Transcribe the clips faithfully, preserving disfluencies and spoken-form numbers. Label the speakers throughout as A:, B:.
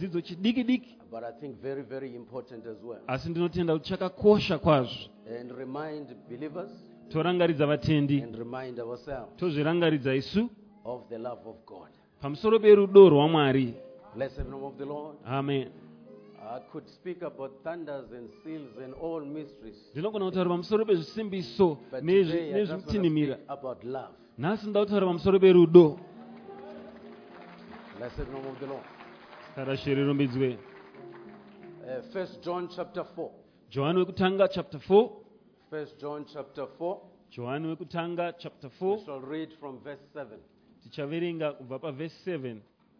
A: chidzidzo chidiki diki,
B: but I think very, very important as well.
A: asi ndinotenda kuti chakakosha kwazvo.
B: And remind believers
A: Torangaridza vatendi,
B: and remind ourselves
A: tozvirangaridza isu
B: of the love of God.
A: pamusoro perudo rwaMwari.
B: Bless the name of the Lord.
A: Amen.
B: I could speak about thunders and seals and all mysteries,
A: Ndinogona kutaura pamusoro pezvisimbiso
B: but
A: nezvi-
B: today I just want to
A: nezvikutinhimira.
B: speak about love.
A: Nhasi ndoda kutaura pamusoro perudo.
B: Bless the name of the Lord.
A: Karashe rirumbidzwe.
B: Uh, First John chapter four.
A: Johani wekutanga chapter four.
B: First John chapter four.
A: Johani wekutanga chapter
B: We
A: four.
B: shall read from verse seven.
A: Tichaverenga kubva paverse seven.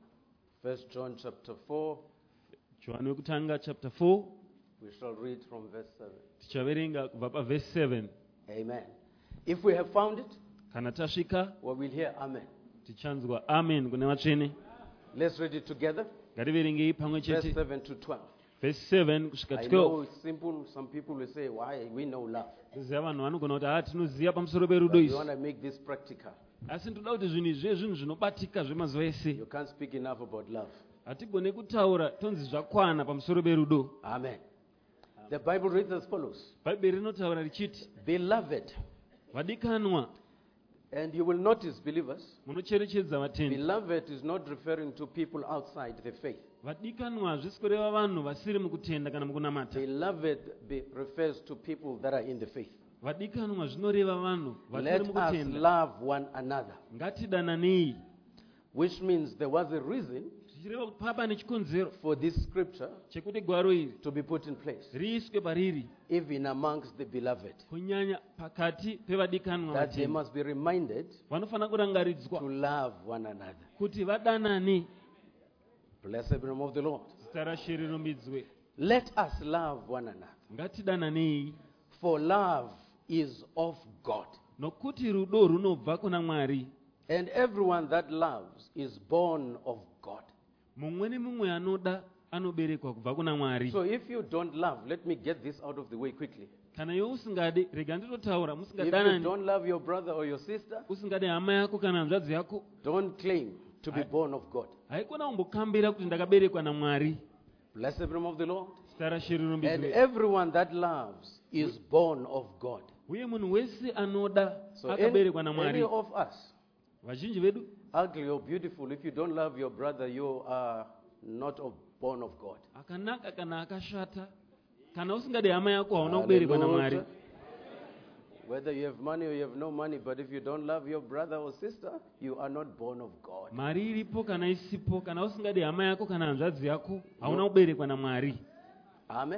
B: First John chapter four.
A: Johani wekutanga chapter four.
B: We shall read from verse seven.
A: Tichaverenga kubva paverse seven.
B: Amen. If we have found it,
A: Kana tasvika,
B: we will hear amen.
A: tichanzwa amen kune vatsvene.
B: Let's read it together.
A: Ngativerengei pamwe
B: Verse
A: chete.
B: seven to twelve.
A: Verse seven kusvika
B: I know
A: twelve.
B: it's simple. Some people will say, why? We know love.
A: Ziva vanhu vanogona kuti haa tinoziva pamusoro perudo
B: But we
A: isi.
B: want to make this practical.
A: Asi ndoda kuti zvinhu izvi zvinhu zvinobatika zvemazuva ese.
B: You can't speak enough about love.
A: Hatigone kutaura tonzi zvakwana pamusoro perudo.
B: Amen. The Bible reads as follows.
A: Bhaibheri rinotaura richiti,
B: Beloved,
A: vadikanwa,
B: and you will notice, believers,
A: munocherechedza vatendi.
B: beloved is not referring to people outside the faith.
A: Vadikanwa zvisi kureva vanhu vasiri mukutenda kana mukunamata.
B: Beloved be, refers to people that are in the faith.
A: Vadikanwa zvinoreva vanhu
B: Let
A: vasiri
B: us
A: mukutenda.
B: love one another,
A: Ngatidananei.
B: which means there was a reason
A: Zvichireva kuti papa nechikonzero
B: for this scripture
A: chekuti gwaro iri
B: to be put in place,
A: riiswe pariri,
B: even amongst the beloved,
A: kunyanya pakati pevadikanwa
B: that they
A: vatendi.
B: must be reminded
A: Vanofanira
B: to
A: kurangaridzwa
B: love one another.
A: kuti vadanane.
B: Blessed be the name of the Lord.
A: Zita raShe rirumbidzwe.
B: Let us love one another,
A: Ngatidananei,
B: for love is of God.
A: nokuti rudo runobva kuna Mwari.
B: And everyone that loves is born of God.
A: Mumwe nemumwe anoda anoberekwa kubva kuna Mwari.
B: So if you don't love, let me get this out of the way quickly.
A: Kana iwe usingade, rega nditotaura,
B: If you
A: musingadanani,
B: don't love your brother or your sister,
A: usingade hama yako kana hanzvadzi yako,
B: don't claim to be
A: I-
B: born of God.
A: haikona kumbokambira kuti ndakaberekwa naMwari.
B: Blessed be the name of the Lord.
A: Zita raShe
B: And
A: rirumbidzwe.
B: everyone that loves is born of God.
A: Uye munhu wese anoda
B: So any,
A: akaberekwa
B: any
A: naMwari.
B: of us,
A: Vazhinji vedu,
B: ugly or beautiful, if you don't love your brother, you are not of, born of God.
A: akanaka kana akashata, kana usingade hama yako hauna kuberekwa naMwari.
B: Hallelujah. Whether you have money or you have no money, but if you don't love your brother or sister, you are not born of God.
A: Mari iripo kana isipo, kana usingade hama yako kana hanzvadzi yako hauna kuberekwa naMwari.
B: Amen.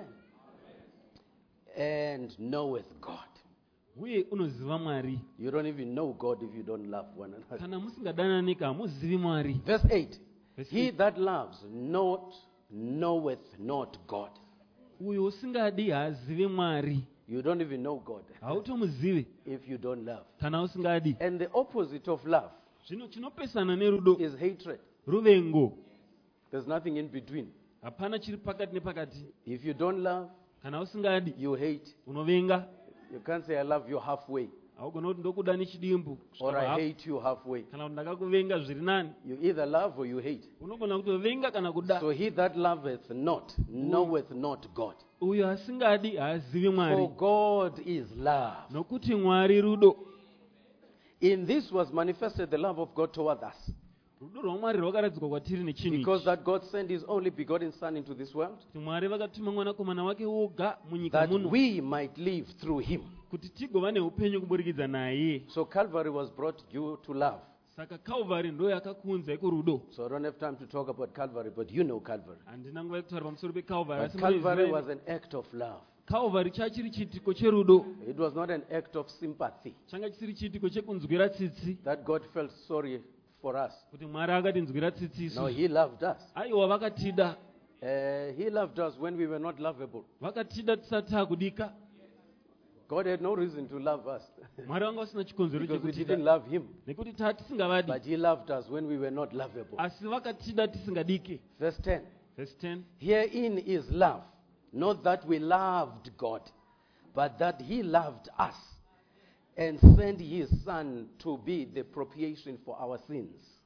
B: And knoweth God.
A: Uye unoziva Mwari.
B: You don't even know God if you don't love one another.
A: Kana musingadanani hamuzivi Mwari.
B: Verse eight.
A: Verse
B: He
A: eight.
B: that loves not knoweth not God.
A: Uyo usingadi haazivi Mwari.
B: You don't even know God
A: Hautomuzivi
B: if you don't love.
A: kana usingadi.
B: And the opposite of love
A: Zvino chinopesana nerudo
B: is hatred.
A: ruvengo.
B: There's nothing in between.
A: Hapana chiri pakati nepakati.
B: If you don't love,
A: Kana usingadi
B: you hate.
A: unovenga.
B: You can't say I love you halfway
A: Haugona kuti ndokuda nechidimbu.
B: or I hate you halfway.
A: Kana kuti ndakakuvenga zviri nani.
B: You either love or you hate.
A: Unogona kutovenga kana kuda.
B: So he that loveth not knoweth not God.
A: Uyo asingadi haazivi
B: For
A: Mwari.
B: God is love.
A: Nokuti Mwari rudo.
B: In this was manifested the love of God toward us,
A: Rudo rwaMwari rwakaratidzwa kwatiri nechinhu
B: because
A: ichi.
B: that God sent his only begotten Son into this world,
A: Kuti Mwari vakatuma mwanakomana wake woga munyika
B: that
A: muno
B: we might live through him.
A: kuti tigova neupenyu kuburikidza naye.
B: So Calvary was brought due to love.
A: Saka Calvary ndo yakakuunzai kurudo.
B: So I don't have time to talk about Calvary, but you know Calvary.
A: Handina nguva yekutaura pamusoro peCalvary,
B: But
A: asi
B: Calvary
A: munoziva
B: was
A: imi.
B: an act of love.
A: Calvary chachiri chiitiko cherudo.
B: It was not an act of sympathy,
A: Changa chisiri chiitiko chekunzwira tsitsi.
B: that God felt sorry for us.
A: Kuti Mwari akatinzwira tsitsi
B: No,
A: isu.
B: he loved us.
A: Aiwa vakatida.
B: Uh, he loved us when we were not lovable.
A: Vakatida tisati takudika.
B: God had no reason to love us
A: Mwari wanga usina chikonzero
B: because we
A: chekutida.
B: didn't love him.
A: Nekuti tatisingavadi.
B: But he loved us when we were not lovable.
A: Asi vakatida tisingadike.
B: Verse ten.
A: Verse ten.
B: Herein is love, not that we loved God, but that he loved us and sent his Son to be the propitiation for our sins.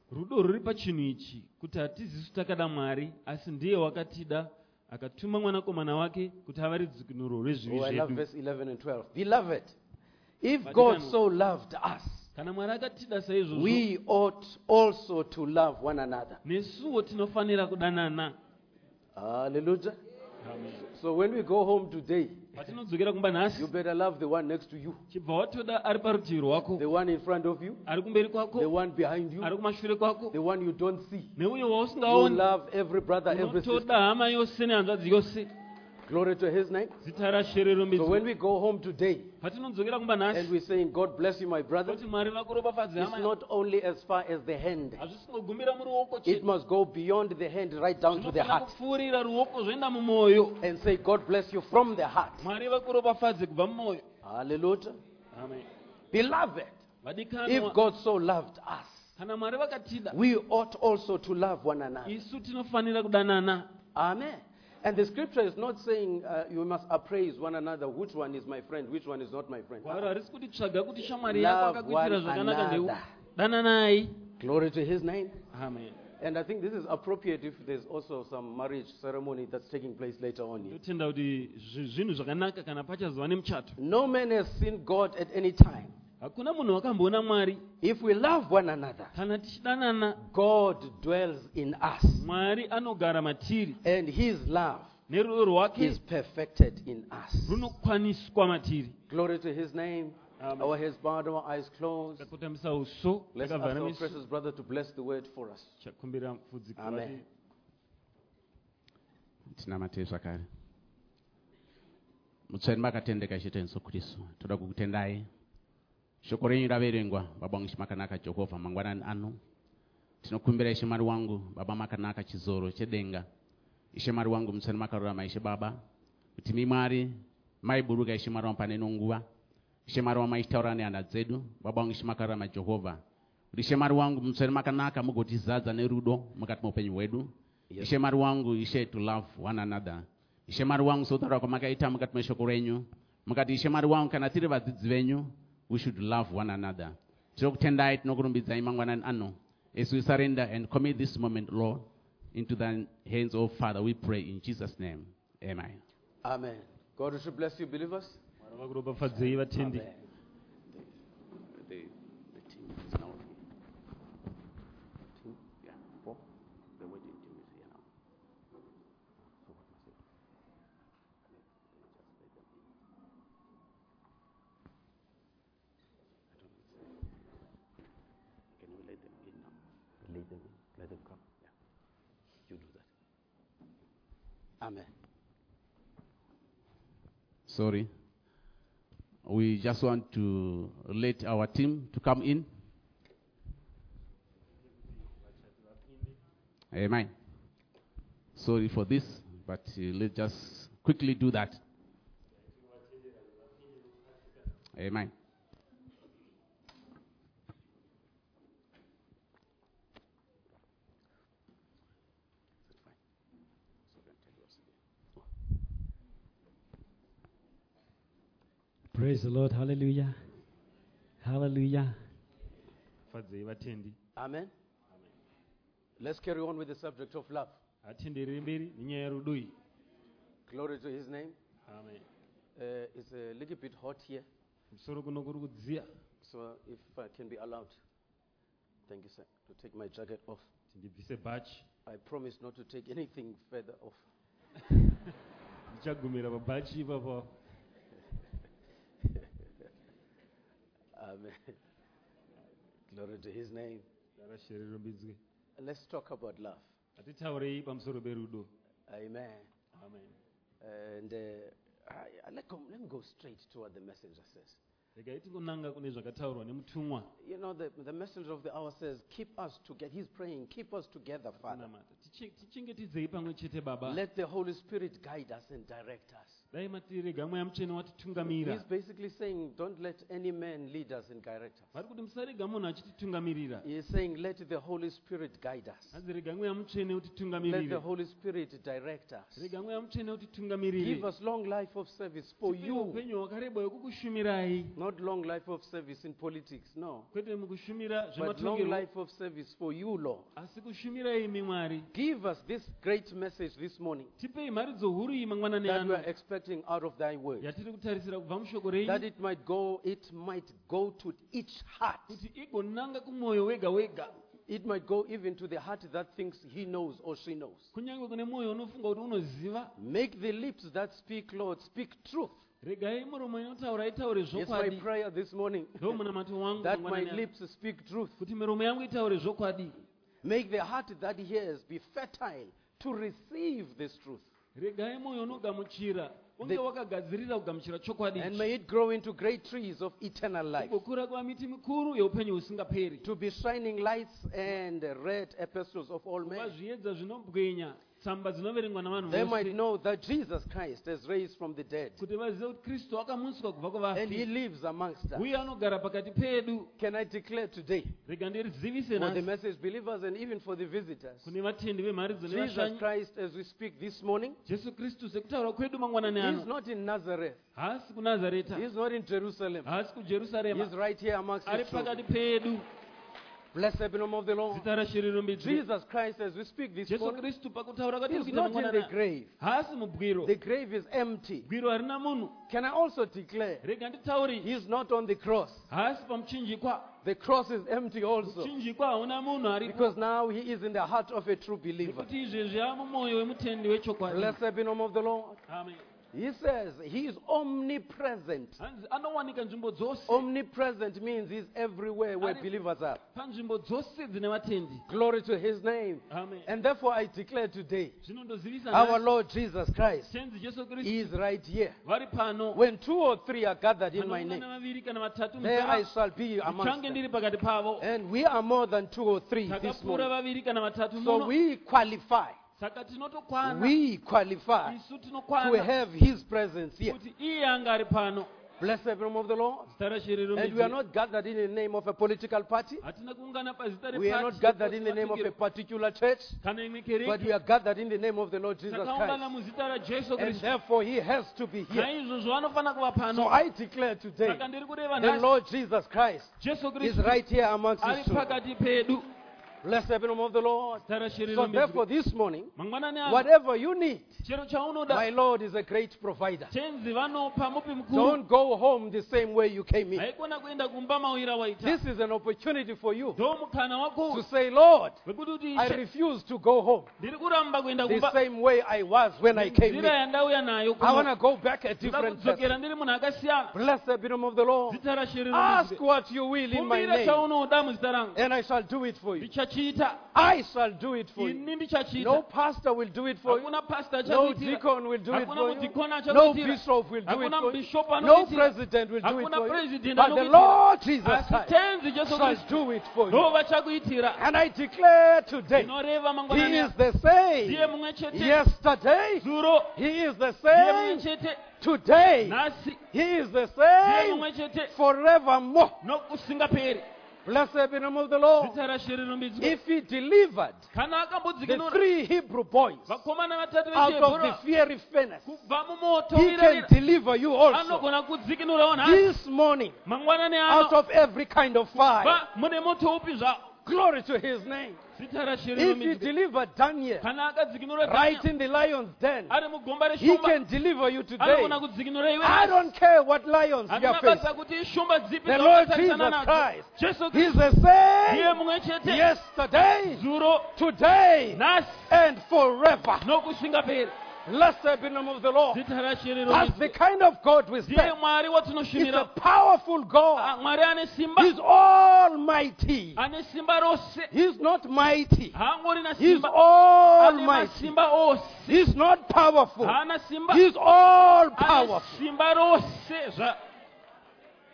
A: rudo ruri pachinhu ichi kuti hatizisu takada Mwari asi ndiye wakatida akatuma mwanakomana wake kuti ave rudzikinuro rwezvivi
B: Oh, I love
A: zvedu.
B: verse eleven and twelve. Beloved, if
A: But
B: God
A: you can-
B: so loved us,
A: Kana Mwari akatida saizvozvo,
B: we ought also to love one another.
A: nesuwo tinofanira kudanana.
B: Hallelujah.
A: Amen.
B: So when we go home today,
A: Patinodzokera kumba nhasi,
B: you better love the one next to you,
A: chibva watoda ari parutivi rwako,
B: the one in front of you,
A: ari kumberi
B: the
A: kwako,
B: one behind you,
A: ari kumashure kwako,
B: the one you don't see.
A: neuyo
B: You
A: wausingaoni.
B: love every brother, every sister.
A: Unotoda hama yose nehanzvadzi yose.
B: Glory to his name.
A: Zita raShe rirumbidzwe.
B: So when we go home today
A: Patinodzokera kumba
B: and
A: nhasi,
B: we're saying, God bless you, my brother,
A: kuti Mwari vakuropafadze
B: it's
A: hama,
B: not only as far as the hand.
A: hazvisingogumbira muruoko
B: It
A: chete.
B: must go beyond the hand right down to the
A: Zvinofanira
B: heart.
A: kupfuurira ruoko zvoenda mumwoyo.
B: And say, God bless you from the heart.
A: Mwari vakuropafadze kubva mumwoyo.
B: Hallelujah.
A: Amen.
B: Beloved, if
A: Vadikanwa,
B: God so loved us,
A: kana Mwari vakatida,
B: we ought also to love one another.
A: isu tinofanira kudanana.
B: Amen. And the scripture is not saying uh, you must appraise one another, which one is my friend, which one is not my friend.
A: Gwaro harisi kuti tsvaga kuti shamwari yako
B: Love
A: akakuitira
B: one
A: zvakanaka ndeu.
B: another.
A: Dananai.
B: Glory to his name.
A: Amen.
B: And I think this is appropriate if there's also some marriage ceremony that's taking place later on here.
A: Ndotenda kuti zvi- zvinhu zvakanaka kana pachazova nemuchato.
B: No man has seen God at any time.
A: Hakuna munhu wakamboona Mwari.
B: If we love one another,
A: Kana tichidanana,
B: God dwells in us.
A: Mwari anogara matiri,
B: And his love
A: nerudo rwake
B: is perfected in us.
A: runokwaniswa matiri.
B: Glory to his name.
A: Amen.
B: Our heads bowed, our eyes closed.
A: Takotamisa uso,
B: Let's ask
A: takavhara
B: our
A: meso.
B: precious brother to bless the word for us.
A: Chakumbira mufudzi
B: Amen.
C: tinamate zvakare mutsveni makatendeka ishe Jesu Kristu, toda kukutendai. Shoko renyu raverengwa, baba wangu makanaka Jehovha mangwanani ano. Tinokumbira ishe Mwari wangu, baba makanaka chizoro chedenga. Ishe Mwari wangu mutsveni makarurama ishe baba, kuti mi Mwari maiburuka ishe Mwari wangu pane nonguva. Ishe Mwari wangu maitaura nehana dzedu, baba wangu ishe makarurama Jehovha. Kuti ishe Mwari wangu mutsveni makanaka mugotizadza nerudo mukati meupenyu hwedu.
B: Yes.
C: Ishe Mwari wangu, ishe to love one another. Ishe Mwari wangu sotaura kwamakaita mukati meshoko renyu. Mukati ishe Mwari wangu kana tiri vadzidzi venyu, we should love one another. Tinokutendai, tinokurumbidzai mangwanani ano. As we surrender and commit this moment, Lord, into the hands of Father, we pray in Jesus' name. Amen.
B: Amen. God should bless you, believers.
A: Mwari vakuropafadzei vatendi.
B: Amen.
C: The, the team is now here. Team? Yeah, four. The wedding team is here now. So what must I do? Let, let me just let them in. I don't know. Can we let them in now?
B: Lead them in. Let them come.
C: Yeah. You do that.
B: Amen.
C: Sorry. We just want to let our team to come in. Amen. Sorry for this, but uh, let's just quickly do that. Amen.
D: Praise the Lord. Hallelujah. Hallelujah.
A: Fadzei vatendi.
B: Amen. Let's carry on with the subject of love.
A: Hatendereri mberi nenyaya yerudo iyi.
B: Glory to his name.
A: Amen.
B: Uh, it's a little bit hot here,
A: Musoro kuno kuri kudziya.
B: so if I can be allowed, thank you, sir, to take my jacket off.
A: Ndibvise bhachi.
B: I promise not to take anything further off.
A: Ndichagumira pabhachi ipapo.
B: Amen. Glory to his name.
A: RaShe rirumbidzwe.
B: Let's talk about love.
A: Hatitaurei pamusoro perudo.
B: Amen.
A: Amen.
B: And uh, I, I let, go, let me go straight to what the messenger says.
A: Regai tingonanga kune zvakataurwa nemutumwa.
B: You know, the, the messenger of the hour says, keep us together. He's praying, keep us together, Father.
A: Kunamata. Tiche- Tichengetidzei pamwe chete baba.
B: Let the Holy Spirit guide us and direct us.
A: dai matirega mweya mutsvene watitungamirira.
B: He's basically saying, don't let any man lead us and direct us.
A: Vari kuti musarega munhu achititungamirira.
B: He is saying, let the Holy Spirit guide us.
A: Asi rega mweya mutsvene
B: Let the
A: utitungamirire.
B: Holy Spirit direct us.
A: Rega mweya mutsvene utitungamirire.
B: Give us long life of service for
A: Tipe
B: you.
A: upenyu hwakareba hwekukushumirai.
B: Not long life of service in politics, no.
A: Kwete mukushumira
B: But long
A: zvematongerwo,
B: life of service for you, Lord.
A: asi kushumirai imi Mwari.
B: Give us this great message this morning
A: Tipei mharidzo huru iyi mangwanani
B: that we
A: ano
B: are expecting out of thy word.
A: yatiri kutarisira kubva mushoko
B: That
A: renyu,
B: it might go, it might go to each heart.
A: kuti igonanga kumwoyo wega wega,
B: It might go even to the heart that thinks he knows or she knows.
A: kunyange kune mwoyo unofunga kuti unoziva.
B: Make the lips that speak, Lord, speak truth.
A: Regai muromo inotaura itaure
B: It's my
A: zvokwadi.
B: prayer this morning
A: Ndo munamato wangu
B: that my
A: mangwanani ano,
B: lips speak truth.
A: kuti miromo yangu itaure zvokwadi.
B: Make the heart that hears be fertile to receive this truth.
A: Regai mwoyo unogamuchira unge
B: The-
A: wakagadzirira kugamuchira chokwadi
B: And
A: ichi.
B: may it grow into great trees of eternal life.
A: Kugokura kuva miti mikuru yeupenyu husingaperi.
B: To be shining lights and red epistles of all
A: Kuva
B: men.
A: zviedza zvinobwenya tsamba dzinoverengwa navanhu
B: They might
A: vose.
B: know that Jesus Christ has raised from the dead.
A: Kuti vazive kuti Kristu akamutswa kubva
B: And he
A: kuvafi.
B: lives amongst us.
A: Uye anogara pakati pedu.
B: Can I declare today
A: Rega ndirizivise
B: for the
A: nhasi
B: message believers and even for the visitors?
A: kune vatendi vemharidzo
B: Jesus
A: nevashanyi.
B: Christ, as we speak this morning,
A: Jesu Kristu sekutaura kwedu mangwanani
B: he is
A: ano,
B: not in Nazareth.
A: haasi kunazareta,
B: He is not in Jerusalem.
A: haasi
B: He is
A: kujerusarema,
B: right here amongst
A: ari
B: his children.
A: pakati pedu.
B: Blessed be the name of the Lord.
A: Zita rashiri rumbidzwe.
B: Jesus Christ, as we speak this
A: Jesu
B: morning,
A: Kristu pakutaura
B: he
A: kwatiri
B: is
A: kuita
B: not in
A: mangwanani
B: the
A: ano,
B: grave.
A: haasi mubwiro.
B: The grave is empty.
A: Bwiro harina munhu.
B: Can I also declare
A: Rega nditauri,
B: he is not on the cross?
A: haasi pamuchinjikwa.
B: The cross is empty also.
A: Muchinjikwa hauna munhu aripo.
B: Because now he is in the heart of a true believer.
A: Nekuti izvezvi ava mumwoyo wemutendi wechokwadi.
B: Blessed be the name of the Lord.
A: Amen.
B: He says he is omnipresent.
A: Hanzi anowanika nzvimbo dzose.
B: Omnipresent means he's everywhere where
A: Ari-
B: believers are.
A: Panzvimbo dzose dzine vatendi.
B: Glory to his name.
A: Amen.
B: And therefore I declare today,
A: Zvinondozivisa
B: our
A: nhasi,
B: Lord Jesus Christ
A: tenzi Jesu Kristu
B: is right here.
A: vari pano.
B: When two or three are gathered in my
A: Panoungana
B: name,
A: vaviri kana vatatu
B: there I
A: muzita,
B: shall be amongst
A: ndichange
B: them.
A: ndiri pakati pavo.
B: And we are more than two or three this
A: Takapfuura
B: morning.
A: vaviri kana vatatu
B: So
A: muno.
B: we qualify.
A: Saka tinotokwana.
B: We qualify
A: Isu
B: to
A: tinokwana
B: have his presence here.
A: kuti iye anga ari pano.
B: Blessed be the name of the Lord.
A: Zita rashiri
B: And we are
A: rumbidzwe.
B: not gathered in the name of a political party.
A: Hatina kuungana pazita
B: We are not
A: repati
B: gathered in the name of a particular church.
A: kana imwe
B: But we
A: kereke.
B: are gathered in the name of the Lord Jesus
A: Takaungana
B: Christ.
A: muzita raJesu
B: And
A: Kristu.
B: therefore he has to be here.
A: Naizvozvo vanofana kuva
B: So
A: pano.
B: I declare today,
A: Saka ndiri kureva
B: the
A: nhasi,
B: Lord Jesus Christ
A: Jesu
B: is
A: Kristu
B: right here amongst
A: ari
B: his children.
A: pakati pedu.
B: Blessed be the name of the Lord.
A: Zita rashiri
B: So therefore
A: rumbidzwe.
B: this morning,
A: Mangwanani ano,
B: whatever you need,
A: chero chaunoda,
B: my Lord is a great provider.
A: tenzi vanopa mupi mukuru.
B: Don't go home the same way you came in.
A: Haikona kuenda kumba mawira waita.
B: This is an opportunity for you
A: Ndo mukana wako
B: to say, Lord,
A: wekuti kuti
B: I
A: Ishe,
B: refuse to go home
A: ndiri kuramba kuenda
B: the
A: kumba
B: same way I was when I came
A: nzira
B: in.
A: yandauya nayo
B: I want
A: kuno.
B: to go back a
A: Ndida
B: different
A: kudzokera
B: person.
A: ndiri munhu akasiyana.
B: Blessed be the name of the Lord.
A: Zita rashiri
B: Ask
A: rumbidzwe.
B: what you will in my
A: Kumbira
B: name,
A: chaunoda muzita rangu.
B: and I shall do it for you.
A: Ndichachiita.
B: I shall do it for you.
A: Ini ndichachiita.
B: No pastor will do it for you.
A: Hakuna pastor
B: No
A: achakuitira.
B: deacon will do it
A: Hakuna
B: for you.
A: mudhikona
B: No
A: achakuitira.
B: bishop will do it
A: Hakuna
B: for you.
A: bishop
B: No
A: anokuitira.
B: president will do it
A: Hakuna
B: for you.
A: president
B: But the
A: anokuitira.
B: Lord Jesus
A: Asi
B: Christ
A: tenzi Jesu
B: shall
A: Kristu
B: do it for
A: ndo
B: you.
A: vachakuitira.
B: And I declare today,
A: Ndinoreva
B: He
A: mangwanani
B: is the same
A: ndiye mumwe chete.
B: yesterday.
A: Zuro
B: He is the
A: ndiye mumwe
B: same
A: chete.
B: today.
A: Nhasi
B: He is the
A: ndiye
B: same
A: mumwe chete.
B: forevermore.
A: Nokusingaperi.
B: Blessed be the name of the Lord.
A: Zita rashiri rumbidzwe.
B: If He delivered
A: Kana
B: the
A: akambodzikinura
B: three Hebrew boys
A: vakomana vatatu
B: out of the
A: vechihebhura
B: fiery furnace,
A: kubva mumoto
B: He can
A: wirarira,
B: deliver you also
A: anogona kudzikinurawo nhasi
B: this morning
A: mangwanani
B: out
A: ano
B: of every kind of fire.
A: va mune moto upi zvawo.
B: Glory to His name.
A: Zita rashiri
B: If He
A: rumbidzwe.
B: delivered Daniel
A: Kana akadzikinura
B: right
A: Daniel
B: in the lion's den,
A: ari mugomba
B: He
A: reshumba
B: can deliver you today.
A: anogona kudzikinura iwe.
B: I don't care what lions you are
A: Handina
B: facing.
A: basa kuti ishumba dzipi
B: The Lord
A: dzawatarisana
B: Jesus
A: nadzo.
B: Christ,
A: Jesu
B: He's
A: Kristu
B: the
A: ndiye
B: same
A: mumwe chete.
B: yesterday,
A: Zuro
B: today,
A: nhasi
B: and forever.
A: nokusingaperi.
B: Blessed be the name of the Lord.
A: Zita rashiri
B: That's the
A: rumbidzwe.
B: kind of God we
A: Ndiye
B: serve.
A: Mwari
B: He's a
A: watinoshumira.
B: powerful God.
A: Ah, Mwari ane simba.
B: He's almighty.
A: Ane simba rose.
B: He's not mighty.
A: Haangori na
B: He's
A: simba. Ane
B: almighty.
A: masimba ose.
B: He's not powerful.
A: Hana simba.
B: He's all
A: Ane
B: powerful.
A: simba rose. Zva-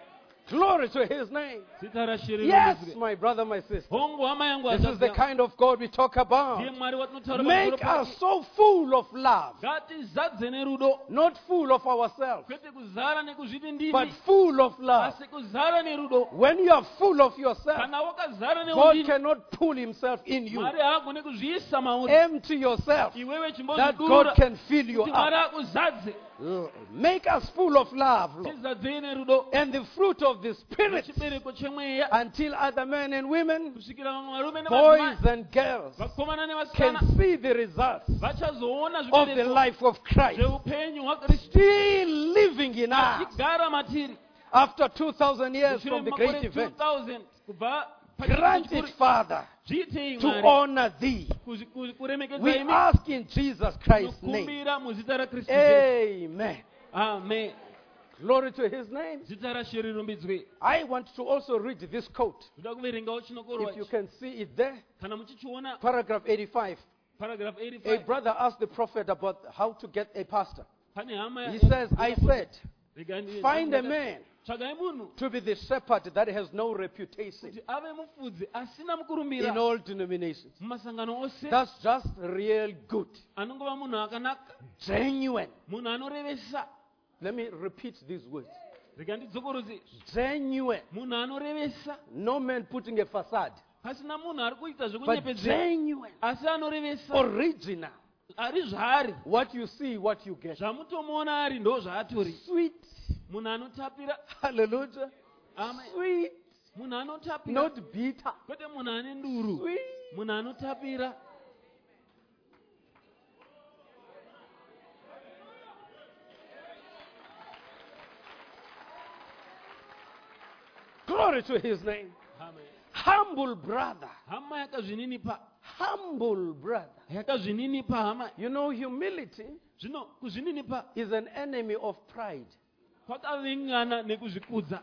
B: Glory to his name.
A: zita raShe
B: Yes,
A: rirumbidzwe.
B: my brother, my sister.
A: hongu hama yangu
B: This is the
A: akaziya.
B: kind of God we talk about.
A: ndiye Mwari watinotaura
B: Make
A: pamusoro
B: us
A: pake.
B: so full of love,
A: ngatizadze nerudo,
B: not full of ourselves,
A: kwete kuzara nekuzviti ndini,
B: but full of love.
A: asi kuzara nerudo.
B: When you are full of yourself,
A: kana wakazara
B: God
A: neundini,
B: cannot pull himself in you.
A: Mwari haagone kuzviisa mauri.
B: Empty yourself,
A: iwewe
B: that God
A: chimbozvidura
B: can fill you
A: kuti Mwari
B: up.
A: akuzadze.
B: Make us full of love, Lord,
A: tizadzei nerudo
B: and the fruit of the Spirit,
A: nechibereko chemweya,
B: until other men and women,
A: kusvikira vamwe varume
B: boys
A: nevadzimai,
B: and girls,
A: vakomana
B: can
A: nevasikana
B: see the results
A: vachazoona
B: of the
A: zvibereko
B: life of Christ
A: zveupenyu hwakristu
B: still living in us
A: achigara matiri
B: after two thousand years
A: mushure
B: from the
A: memakore
B: great event.
A: two thousand kubva
B: Grant it, Father,
A: zviitei
B: to
A: Mwari
B: honor thee.
A: kuzi- kuzi- kuremekedza
B: We
A: imi
B: ask in Jesus Christ's name.
A: nokumbira muzita rakristu Jesu.
B: Amen.
A: Amen.
B: Glory to his name.
A: zita raShe rirumbidzwe.
B: I want to also read this quote.
A: ndoda kuverengawo chinokorwa
B: If you
A: ichi.
B: can see it there.
A: kana muchichiona
B: Paragraph eighty-five.
A: paragraph
B: A
A: eighty-five,
B: brother asked the prophet about how to get a pastor.
A: pane hama
B: He says, I said,
A: Rega ndi-
B: find a man
A: tsvagai munhu
B: to be the shepherd that has no reputation
A: kuti ave mufudzi asina
B: in
A: mukurumbira
B: all denominations.
A: mumasangano ose,
B: That's just real good.
A: anongova munhu akanaka,
B: Genuine.
A: munhu anorevesa.
B: Let me repeat these words.
A: Rega ndidzokorose,
B: Genuine.
A: munhu anorevesa,
B: No man putting a facade,
A: pasina munhu ari kuita
B: but
A: zvekunyepedzera,
B: genuine.
A: asi anorevesa,
B: Original.
A: ari zvaari,
B: What you see, what you get.
A: zvamutomuona ari ndo zvaatori.
B: Sweet.
A: Munhu anotapira,
B: Hallelujah.
A: amen.
B: Sweet.
A: Munhu anotapira,
B: Not bitter.
A: kwete munhu ane nduru,
B: Sweet.
A: munhu anotapira.
B: Glory to his name.
A: Amen.
B: Humble brother.
A: hama yakazvininipa,
B: Humble brother.
A: yakazvininipa hama.
B: You know, humility
A: Zvino kuzvininipa
B: is an enemy of pride.
A: kwakavengana nekuzvikudza.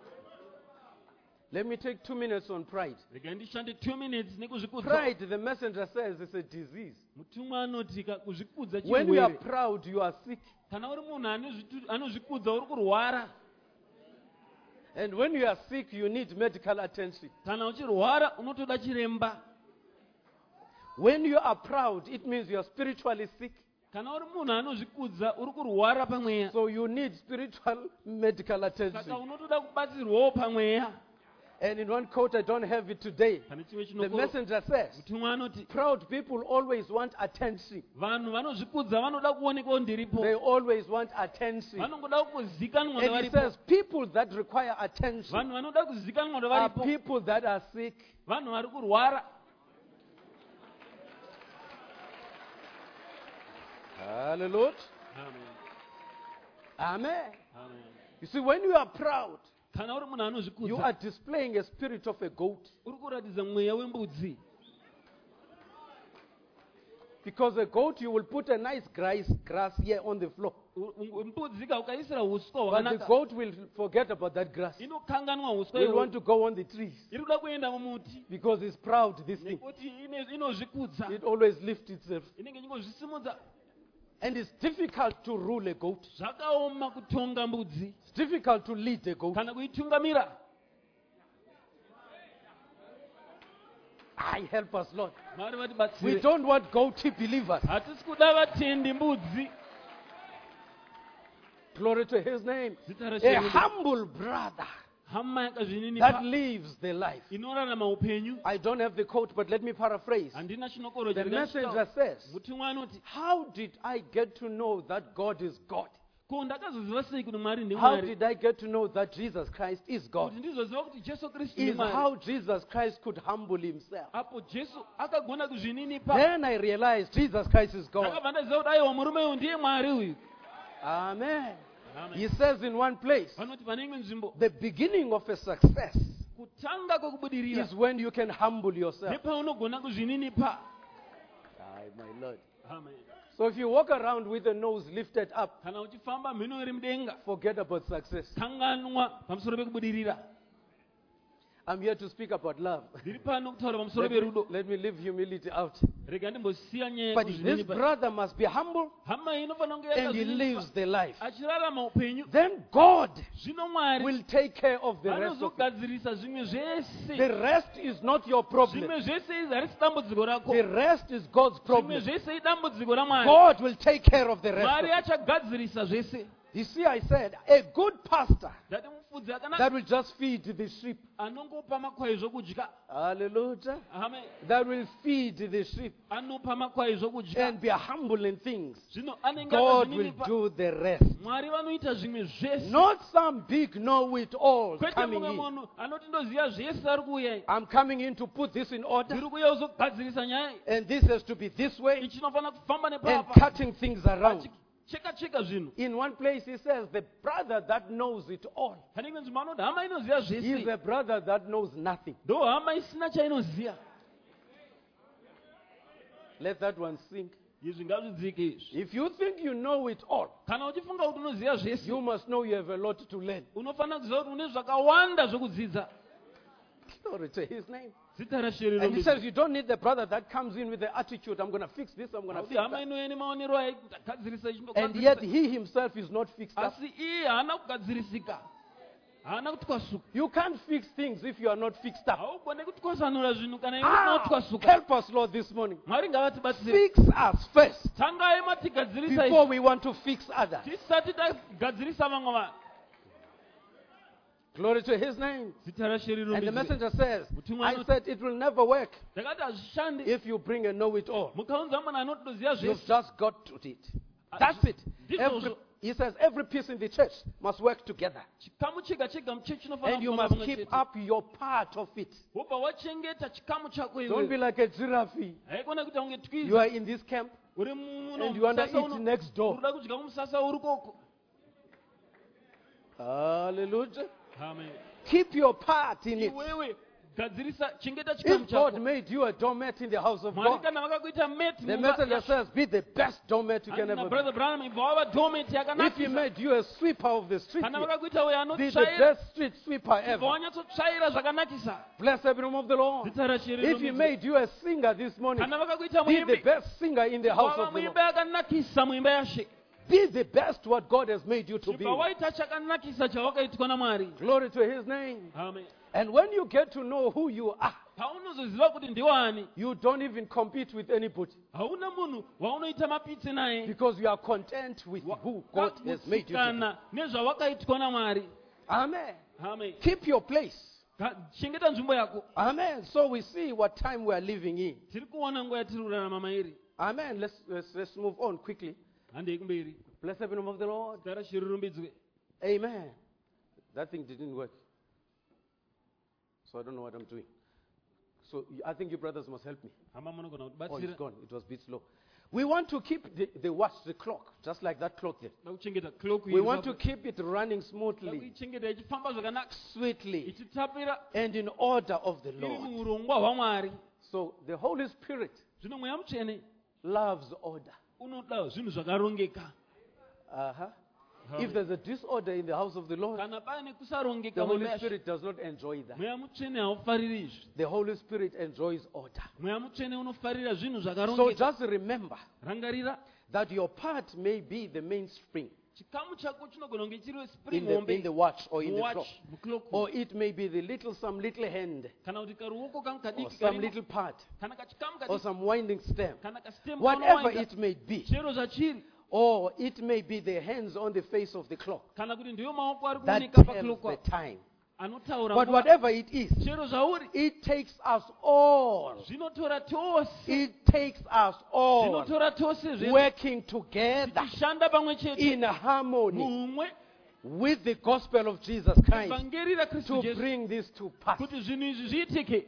B: Let me take two minutes on pride.
A: Rega ndishande two minutes nekuzvikudza.
B: Pride, the messenger says, is a disease.
A: Mutumwa anoti ka- kuzvikudza
B: When you are
A: chirwere.
B: proud, you are sick.
A: Kana uri munhu anozvitu- anozvikudza uri kurwara.
B: And when you are sick, you need medical attention.
A: Kana uchirwara unotoda chiremba.
B: When you are proud, it means you are spiritually sick.
A: Kana uri munhu anozvikudza uri kurwara pamweya.
B: So you need spiritual medical
A: Saka
B: attention.
A: unotoda kubatsirwawo pamweya.
B: And in one quote, I don't have it today,
A: Pane chimwe
B: the
A: chinokoro.
B: messenger says,
A: Mutumwa anoti
B: proud people always want attention.
A: vanhu vanozvikudza vanoda kuonekwawo ndiripo.
B: They always want attention.
A: Vanongoda kuzikanwa
B: And he
A: ndavaripo.
B: says, people that require attention
A: Vanhu vanoda kuzikanwa
B: are
A: ndavaripo.
B: people that are sick.
A: Vanhu vari kurwara.
B: Hallelujah.
A: Amen.
B: Amen.
A: Amen.
B: You see, when you are proud,
A: Kana uri munhu
B: you
A: anozvikudza,
B: are displaying a spirit of a goat.
A: uri kuratidza mweya wembudzi.
B: Because a goat, you will put a nice grass, grass here on the floor.
A: U- u- Mbudzi ka ukaisira huswa
B: But the
A: hwakanaka,
B: goat will forget about that grass.
A: inokanganwa huswa
B: Will
A: ihwohwo.
B: want to go on the trees.
A: Iri kuda kuenda mumuti
B: Because it's proud, this thing.
A: nekuti ine- inozvikudza,
B: It always lifts itself.
A: inenge ingozvisimudza.
B: And it's difficult to rule a goat.
A: Zvakaoma kutonga mbudzi
B: It's difficult to lead a goat.
A: kana kuitungamira.
B: I help us, Lord.
A: Mwari
B: We
A: vatibatsire.
B: don't want goaty believers.
A: Hatisi kuda vatendi mbudzi.
B: Glory to his name.
A: Zita
B: A
A: raShe
B: humble brother
A: hama
B: that
A: yakazvininipa
B: lives the life.
A: inorarama upenyu.
B: I don't have the quote, but let me paraphrase.
A: Handina chinokoro
B: The
A: chiri
B: messenger
A: kachitaura.
B: says,
A: Mutumwa anoti,
B: how did I get to know that God is God?
A: ko ndakazoziva sei kuti Mwari
B: How
A: ndimwari?
B: did I get to know that Jesus Christ is God?
A: Kuti ndizoziva kuti Jesu Kristu
B: Is
A: ndimwari.
B: how Jesus Christ could humble himself.
A: Apo Jesu akagona kuzvininipa.
B: Then I realized Jesus Christ is God.
A: Ndakabva ndaziva kuti aiwa murume uyu ndiye Mwari uyu.
B: Amen.
A: Amen.
B: He says in one place,
A: Vanoti pane imwe nzvimbo,
B: the beginning of a success
A: kutanga kwekubudirira
B: is when you can humble yourself.
A: nepaunogona kuzvininipa.
B: Aye, my Lord.
A: Amen.
B: So if you walk around with the nose lifted up,
A: Kana uchifamba mhino iri mudenga,
B: forget about success.
A: kanganwa pamusoro pekubudirira.
B: I'm here to speak about love.
A: ndiri pano kutaura pamusoro
B: Let me,
A: perudo
B: let me leave humility out.
A: rega ndimbosiya nyaya
B: But this
A: yekuzvinini pa-
B: brother must be humble
A: hama iyi inofanira kunge
B: and he
A: yakazvininipa,
B: lives the life.
A: achirarama upenyu.
B: Then God
A: Zvino Mwari
B: will take care of the rest of it.
A: anozogadzirisa zvimwe
B: The
A: zvese.
B: rest is not your problem.
A: Zvimwe zvese izvi harisi dambudziko rako.
B: The rest is God's
A: Zvimwe
B: problem.
A: zvese idambudziko ramwari.
B: God will take care of the rest of
A: Mwari
B: it.
A: achagadzirisa zvese.
B: You see, I said, a good pastor
A: Ndati mufudzi akanaka
B: that will just feed the sheep.
A: anongopa makwai zvokudya.
B: Hallelujah.
A: Amen.
B: That will feed the sheep
A: Anopa makwai zvokudya.
B: and be humble in things.
A: Zvino anenge
B: God will
A: akazvininipa.
B: do the rest.
A: Mwari vanoita zvimwe zvese.
B: Not some big know-it-all
A: Kwete
B: coming
A: mumwe
B: in.
A: munhu anoti ndoziva zvese ari kuuya.
B: I'm coming in to put this in order,
A: Ndiri kuuya kuzogadzirisa nyaya.
B: and this has to be this way,
A: Ichi chinofanira kufamba
B: and
A: nepapa.
B: cutting things around.
A: Cheka cheka zvinhu.
B: In one place, he says, the brother that knows it all
A: Pane imwe nzvimbo anoti hama inoziva
B: is
A: zvese.
B: the brother that knows nothing.
A: Ndo hama isina chainoziva.
B: Let that one sink.
A: Izvi ngazvidzike izvi.
B: If you think you know it all,
A: Kana uchifunga kuti unoziva zvese,
B: you must know you have a lot to learn.
A: unofanira kuziva kuti une zvakawanda zvokudzidza.
B: Glory to his name.
A: Zita raShe
B: And he
A: rino.
B: says, you don't need the brother that comes in with the attitude, I'm going to fix this, I'm going to
A: Kuti
B: fix
A: hama
B: that.
A: inouya nemaonero ayo ndagadzirisa ichi
B: And yet
A: ndogadzirisa.
B: he himself is not fixed up.
A: Asi iye haana kugadzirisika. Haana kutwasuka.
B: You can't fix things if you are not fixed up.
A: Haugone kutwasanura zvinhu kana iwe usina
B: Ah,
A: kutwasuka.
B: help us, Lord, this morning.
A: Mwari ngavatibatsire.
B: Fix us first
A: Tangai matigadzirisa
B: before
A: izvi.
B: we want to fix others.
A: Tisati tagadzirisa vamwe vanhu.
B: Glory to his name.
A: Zita raShe
B: And the
A: rino.
B: messenger says,
A: Mutumwa
B: I
A: anoti-
B: said it will never work
A: Ndakati hazvishandi.
B: if you bring a know-it-all.
A: Mukaunza munhu anotoziva
B: You've
A: zvese.
B: just got to it. That's it.
A: Ndizvo
B: Every,
A: zvo.
B: he says every piece in the church must work together.
A: Chikamu chega chega muchechi chinofanira
B: And you
A: kufamba
B: must
A: pamwe
B: keep
A: chete.
B: up your part of it.
A: Wobva wachengeta chikamu chako
B: Don't be
A: iwe.
B: like a giraffe.
A: Haikona kuti unge
B: You
A: twiza.
B: are in this camp
A: Uri muno
B: and you want to
A: musasa
B: eat
A: uno.
B: next door.
A: Urikuda kudya kumusasa uri koko.
B: Hallelujah.
A: Amen.
B: Keep your part in it.
A: Iwewe gadzirisa chengeta chikamu
B: If God
A: chako.
B: made you a doormat in the house of
A: Mwari
B: God,
A: kana vakakuita mate
B: the
A: mumba
B: messenger
A: yaShe.
B: says, be the best doormat you can
A: Handina
B: ever
A: brother
B: be.
A: Branham ibva wava dormant
B: If he
A: yakanakisa.
B: made you a sweeper of the street,
A: Kana
B: here,
A: vakakuita uyo
B: be the
A: anotsvaira.
B: best street sweeper
A: Ibva
B: ever.
A: wanyatsotsvaira zvakanakisa.
B: Bless the name of the Lord.
A: Zita raShe
B: If he
A: rino.
B: made you a singer this morning,
A: Kana vakakuita
B: be the
A: muimbi.
B: best singer in the house
A: Wava
B: of the Lord.
A: muimbi yakanakisa muimba yaShe.
B: Be the best what God has made you to be.
A: Chibva waita chakanakisa chavakaitwa naMwari.
B: Glory to his name.
A: Amen.
B: And when you get to know who you are,
A: Paunozoziva kuti ndiwani,
B: you don't even compete with anybody
A: hauna munhu waunoita mapitsi naye.
B: because you are content with who God has made you to
A: Wakagutsikana nezvawakaitwa naMwari.
B: be. Amen.
A: Amen.
B: Keep your place.
A: Ga- Chengeta nzvimbo yako.
B: Amen. So we see what time we are living in.
A: Tiri kuona nguva yatiri kurarama mairi.
B: Amen. Let's, let's, let's move on quickly.
A: Handei kumberi.
B: Bless the name of the Lord.
A: Zita raShe rirumbidzwe.
B: Amen. That thing didn't work. So I don't know what I'm doing. So y- I think you brothers must help me.
A: Hama munogona
B: Oh, it's
A: kutibatsira.
B: gone. It was a bit slow. We want to keep the, the watch, the clock, just like that clock there.
A: Dakuchengeta clock
B: We want to keep it running smoothly,
A: dakuichengeta ichifamba zvakanaka.
B: sweetly,
A: Ichitapira
B: and in order of the
A: iri
B: Lord.
A: muurongwa hwaMwari.
B: So the Holy Spirit
A: Zvino mweya mutsvene
B: loves order.
A: unoda zvinhu zvakarongeka.
B: Uh-huh. If there's a disorder in the house of the Lord,
A: Kana paine kusarongeka
B: the Holy
A: muimba yaShe,
B: Spirit does not enjoy that.
A: mweya mutsvene haufariri izvi.
B: The Holy Spirit enjoys order.
A: Mweya mutsvene unofarira zvinhu
B: So
A: zvakarongeka.
B: just remember
A: Rangarira
B: that your part may be the mainspring
A: chikamu chako chinogona kunge chiri
B: in
A: spring
B: the, in
A: hombe
B: the watch or in the clock.
A: muwatch muclock,
B: Or it may be the little, some little hand,
A: kana kuti karuoko kangu
B: or
A: kadiki
B: some
A: karimo,
B: little part,
A: kana kachikamu
B: or
A: kadiki,
B: some winding stem.
A: kana kastem
B: Whatever
A: kaunowaita,
B: it may be.
A: chero zvachiri,
B: Or it may be the hands on the face of the clock
A: kana kuti ndiyo maoko ari
B: that
A: kuoneka
B: tells
A: paclock
B: the time.
A: anotaura
B: But
A: nguva.
B: whatever it is,
A: Chero zvauri
B: it takes us all.
A: zvinotora tose,
B: It takes us all
A: zvinotora tose zvedu
B: working together
A: tichishanda pamwe chete
B: in harmony
A: mumwe
B: with the gospel of Jesus Christ
A: vhangeri raKristu
B: to
A: Jesu
B: bring this to pass.
A: kuti zvinhu izvi zviitike.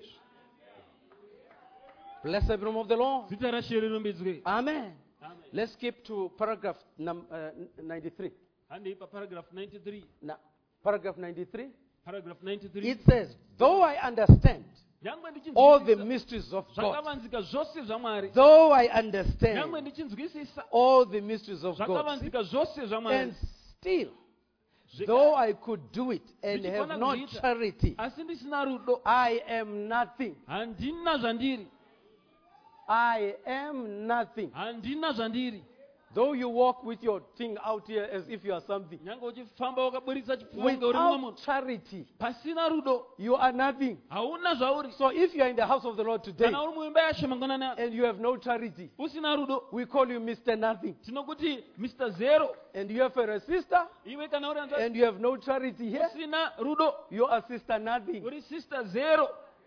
B: Bless the name of the Lord.
A: Zita raShe rirumbidzwe.
B: Amen.
A: Amen.
B: Let's skip to paragraph num, uh, ninety-three.
A: Handei paparagraph ninety-three.
B: Now, paragraph ninety-three.
A: Paragraph ninety-three.
B: It says, though I understand
A: Nyangwe
B: all the
A: ndichinzwisisa
B: mysteries of God,
A: zvakavanzika zvose zvamwari,
B: though I
A: nyangwe
B: understand
A: ndichinzwisisa
B: all the mysteries of God,
A: zvakavanzika zvose zvamwari,
B: and still though I could do it and
A: Ndichikona
B: have not
A: kuita.
B: charity,
A: asi ndisina rudo
B: I am nothing.
A: handina zvandiri
B: I am nothing.
A: handina zvandiri
B: Though you walk with your thing out here as if you are something,
A: nyange uchifamba wakaburitsa chipfuva kunge uri mumwe
B: without
A: munhu
B: charity,
A: pasina rudo
B: you are nothing.
A: hauna zvauri
B: So if you are in the house of the Lord today
A: kana uri muimba yaShe mangwanani
B: and you have no charity,
A: usina rudo
B: we call you Mister Nothing.
A: tinokuti mister Zero.
B: And you have a sister
A: Iwe kana uri hanzvadzi
B: and you have no charity here,
A: usina rudo
B: you are Sister Nothing.
A: uri sister Zero.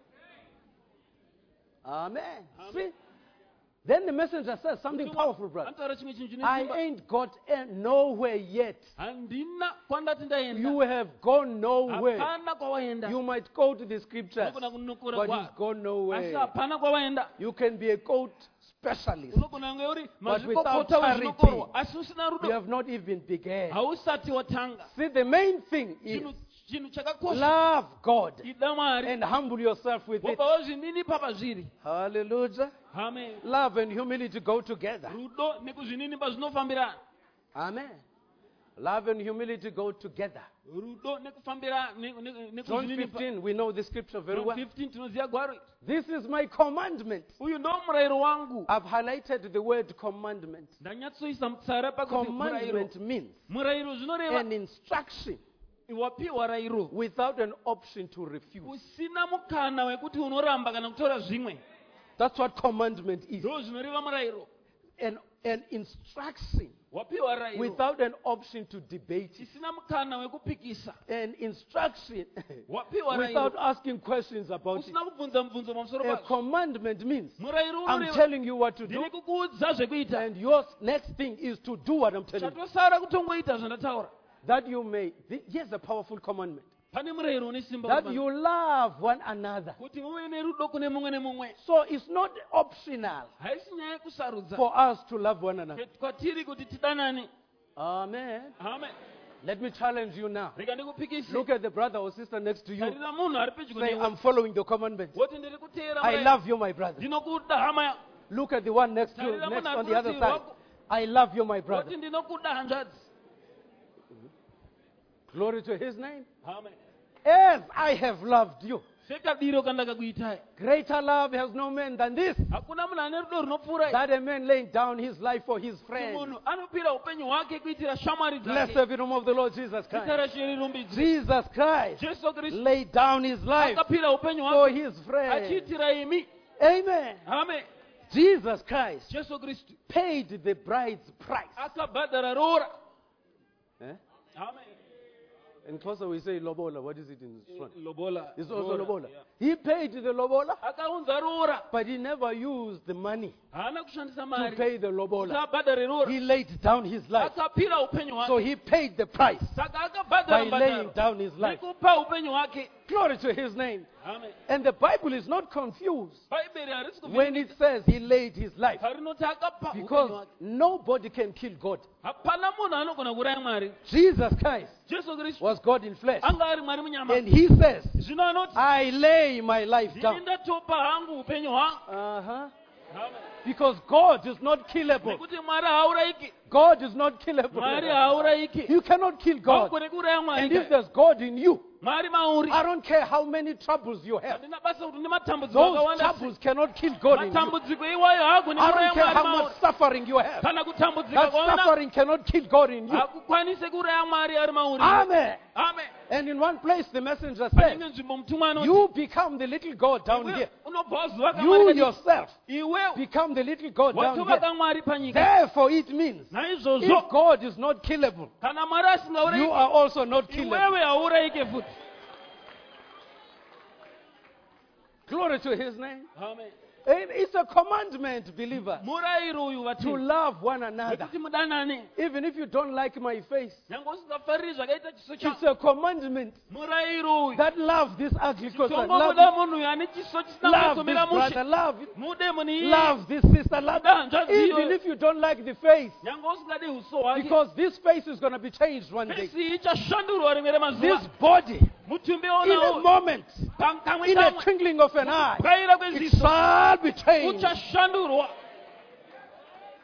B: Amen. See? Then the messenger says something powerful, brother.
A: Anotaura chimwe chinhu chine
B: I
A: simba.
B: ain't got a- nowhere yet.
A: handina kwandati ndaenda
B: You have gone nowhere.
A: hapana kwawaenda
B: You might go to the scriptures,
A: unogona kunokora
B: but
A: kwa
B: you've gone
A: asi
B: nowhere.
A: hapana kwawaenda
B: You can be a coat specialist.
A: unogona kunge uri
B: without
A: mazvikokota
B: charity,
A: wezvinokorwa asi usina
B: You
A: rudo
B: have not even begun.
A: hausati watanga
B: See, the main thing is
A: chinhu chinhu chakakosha
B: love God
A: ida mwari
B: and humble yourself with it.
A: wopawo zvinini papazviri
B: Hallelujah.
A: amen
B: Love and humility go together.
A: rudo nekuzvinini pazvinofambirana
B: Amen. Love and humility go together.
A: rudo nekufambira ne- ne-
B: John
A: nekuzvinini pa-
B: fifteen, we know the scripture very
A: John
B: well.
A: fifteen tinoziva gwaro iri.
B: This is my commandment.
A: uyu ndo murayiro wangu
B: I've highlighted the word commandment.
A: ndanyatsoisa mutsara pakuti murayiro
B: Commandment means
A: murayiro zvinoreva
B: an instruction
A: wapiwa rayiro
B: without an option to refuse.
A: usina mukana wekuti unoramba kana kutora zvimwe
B: That's what commandment is.
A: ndo zvinoreva murayiro
B: An, an instruction
A: wapiwa rayiro
B: without an option to debate it.
A: isina mukana wekupikisa
B: An instruction
A: wapiwa
B: without
A: rayiro
B: asking questions about it.
A: usina kubvunza mubvunzo pamusoro
B: A
A: pazvo
B: commandment means
A: murayiro
B: I'm
A: unoreva
B: telling you what to do,
A: ndiri kukuudza zvekuita
B: and your next thing is to do what I'm telling you.
A: chatosara kutongoita zvandataura
B: That you may, th- here's a powerful commandment,
A: pane murayiro une simba
B: that
A: kuvanhu.
B: you love one another.
A: kuti muve nerudo kune mumwe nemumwe
B: So it's not optional
A: haisi nyaya yekusarudza
B: for us to love one another.
A: kwatiri kuti tidanane
B: Amen.
A: amen
B: Let me challenge you now.
A: rega ndikupikise
B: Look at the brother or sister next to you.
A: tarira munhu ari pedyo
B: Say,
A: newe
B: I'm following the commandment.
A: woti ndiri kuteera
B: I
A: murayiro.
B: love you, my brother.
A: ndinokuda hama yangu
B: Look at the one next to you,
A: Tarira
B: next
A: munhu
B: on the other
A: ari
B: side.
A: kurutivi
B: I love you, my brother.
A: woti ndinokuda hanzvadzi
B: Glory to his name.
A: amen
B: As I have loved you.
A: sekadiro kandakakuitai
B: Greater love has no man than this,
A: hakuna munhu ane rudo runopfuura
B: that a man laying down his life for his friend.
A: munhu anopira upenyu hwake kuitira shamwari
B: Blessed
A: dzake
B: be the name of the Lord Jesus
A: zita
B: Christ.
A: rashe rirumbidzwe
B: Jesus Christ
A: jesu kristu
B: laid down his life
A: akapira upenyu
B: for
A: hwake
B: his friend.
A: achiitira imi
B: Amen.
A: amen
B: Jesus Christ
A: jesu kristu
B: paid the bride's price.
A: akabhadhara roora
B: Eh?
A: amen
B: In Xhosa we say lobola. What is it in front?
A: lobola
B: It's also
A: Roora,
B: lobola.
A: yeah.
B: He paid the lobola,
A: akaunza roora
B: but he never used the money
A: haana kushandisa
B: to
A: mari
B: pay the
A: kuti
B: lobola.
A: abhadhare roora
B: He laid down his life.
A: akapira upenyu
B: So
A: hwake
B: he paid the price
A: saka
B: by
A: akabhadhara
B: laying
A: mbadharo
B: down his life.
A: nekupa upenyu hwake
B: Glory to his name.
A: amen
B: And the Bible is not confused
A: bhaibheri harisi
B: when it says he laid his life,
A: harinoti akapa upenyu
B: because
A: hwake
B: nobody can kill God.
A: hapana munhu anogona kuraya mwari
B: Jesus Christ
A: jesu kristu
B: was God in flesh.
A: anga ari mwari munyama
B: And he says,
A: zvino anoti
B: I lay my life
A: ndini
B: down.
A: ndatopa hangu upenyu hwangu
B: Uh-huh.
A: Amen.
B: Because God is not killable.
A: nekuti mwari haurayiki
B: God is not killable.
A: mwari haurayiki
B: You cannot kill God.
A: haugoni kuraya
B: And if
A: mwari
B: there's God in you,
A: mwari mauri
B: I don't care how many troubles you have.
A: handina basa kuti nematambudziko
B: Those
A: akawanda sei.
B: troubles cannot kill God in you.
A: matambudziko iwayo haagoni
B: I
A: kuraya
B: don't care
A: mwari
B: how
A: mauri
B: much suffering you have.
A: kana kutambudzika
B: That
A: kwaona
B: suffering cannot kill God in you.
A: hakukwanise kuraya mwari ari mauri
B: Amen.
A: amen
B: And in one place, the messenger said,
A: paimwe nzvimbo mutumwa anoti
B: you become the little God down
A: iwe
B: here.
A: unobva waziva
B: You
A: kamwari kati
B: yourself
A: iwe
B: become the little God down
A: watova
B: here.
A: kamwari panyika
B: Therefore, it means
A: naizvozvo
B: if God is not killable,
A: kana mwari
B: you
A: asingaurayiki
B: are also not killable.
A: iwewe haurayike futi
B: Glory to his name.
A: amen
B: And it's a commandment, believer,
A: murayiro uyu
B: to
A: vati
B: love one another.
A: wekuti mudanane
B: Even if you don't like my face,
A: nyange usingafariri zvakaita chiso
B: it's
A: changu
B: a commandment
A: murayiro uyu
B: that love this ugly person.
A: tombomuda
B: Love,
A: munhu uyu ane chiso chisina
B: love this
A: kutomira mushe
B: brother. Love,
A: mude munhu iye
B: love this sister. Love.
A: Da, hanzvadzi
B: Even
A: iyoyo.
B: if you don't like the face,
A: nyange usingadi uso hwake
B: because this face is going to be changed one day.
A: pesi ichashandurwa rimwe
B: This
A: remazuva
B: body,
A: mutumbi
B: in a
A: onawo
B: moment,
A: kamwe
B: in a
A: kamwe
B: twinkling of an eye,
A: kaira
B: it
A: kweziso
B: shall be changed.
A: uchashandurwa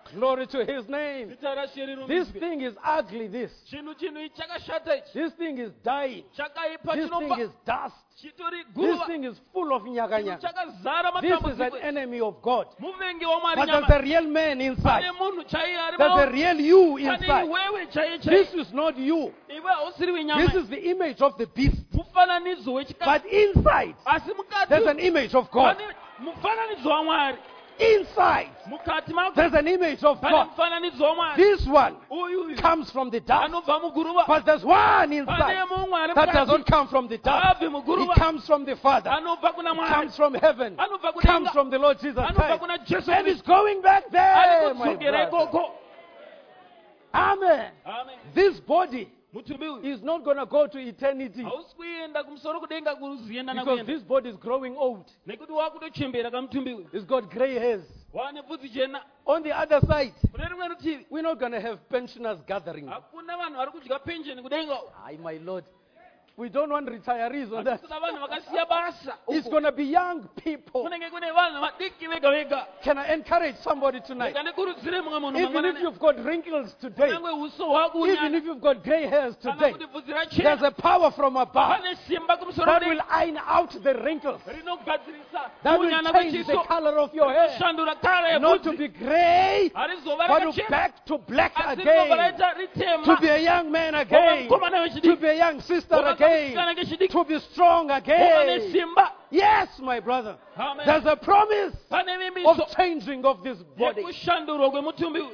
B: Glory to his name.
A: Zita raShe
B: This
A: rirumbidzwe.
B: thing is ugly, this.
A: Chinhu chinhu ichi chakashata ichi.
B: This thing is dying.
A: Chakaipa
B: This thing
A: chinofa.
B: is dust.
A: Chitori
B: This
A: guruva.
B: thing is full of
A: Chinhu
B: nyaganya.
A: chakazara
B: This is an
A: matambudziko.
B: enemy of God.
A: Muvengi waMwari
B: But there's
A: nyama.
B: a real man inside.
A: Pane munhu chaiye ari
B: There's a
A: mauri.
B: real you
A: Pane
B: inside.
A: iwewe chaiye
B: This
A: chaiye.
B: is not you.
A: Iwe hausiri wenyama.
B: This is the image of the beast.
A: Mufananidzo wechikara.
B: But inside,
A: Asi
B: there's
A: mukati
B: an image of God.
A: pane mufananidzo waMwari.
B: Inside,
A: Mukati mako
B: there's an image of
A: pane
B: God.
A: mufananidzo waMwari.
B: This one
A: Uyu uyu
B: comes from the dust.
A: anobva muguruva.
B: But there's one
A: Pane
B: inside
A: mumwe ari
B: that does
A: mukati.
B: not come from the dust.
A: Haabvi
B: It
A: muguruva.
B: comes from the Father.
A: Anobva kuna
B: It
A: Mwari.
B: comes from heaven.
A: Anobva
B: Comes
A: kudenga.
B: from the Lord Jesus
A: Anobva
B: Christ.
A: kuna Jesu
B: And
A: Kristu.
B: it's going back there,
A: Ari
B: my
A: kudzokera
B: brother.
A: ikoko.
B: Amen.
A: Amen.
B: This body
A: Mutumbi uyu
B: is not going to go to eternity
A: hausi kuenda kumusoro kudenga kuziendana
B: because
A: kuenda.
B: this body is growing old.
A: Nekuti wakutochembera kamutumbi uyu.
B: It's got gray hairs.
A: Wane bvudzi chena.
B: On the other side,
A: Kune rimwe rutivi
B: we're not going to have pensioners gathering.
A: hakuna vanhu vari kudya pensheni kudenga.
B: Aye, my Lord. We don't want retirees on that.
A: Hakusina vanhu vakasiya basa.
B: It's
A: uko.
B: going to be young people.
A: Kunenge kune vanhu vadiki vega vega.
B: Can I encourage somebody tonight?
A: Ngandikurudzire mumwe munhu
B: Even if
A: mangwanani.
B: you've got wrinkles today,
A: Kunyange uso hwako
B: even
A: unyana.
B: if you've got gray hairs
A: Kana
B: today,
A: kuti bvudzi rachena.
B: there's a power from above
A: Pane simba kumusoro
B: that
A: kudenga.
B: will iron out the wrinkles,
A: Rinogadzirisa
B: that will
A: kunyana
B: change the
A: kwechiso.
B: color of your hair.
A: Shandura kara
B: Not to
A: yebvudzi.
B: be gray,
A: Harizova
B: but to
A: rakachena.
B: back to black
A: Asi rinobva
B: again.
A: raita ritema.
B: To be a young man again.
A: Mukomana
B: To
A: wechidiki.
B: be a young sister
A: Mukomana
B: again.
A: wechidiki.
B: To be strong
A: Muva
B: again.
A: nesimba.
B: Yes, my brother.
A: Amen.
B: There's a promise
A: Pane
B: of
A: vimbiso
B: changing of this body.
A: yekushandurwa kwemutumbi uyu.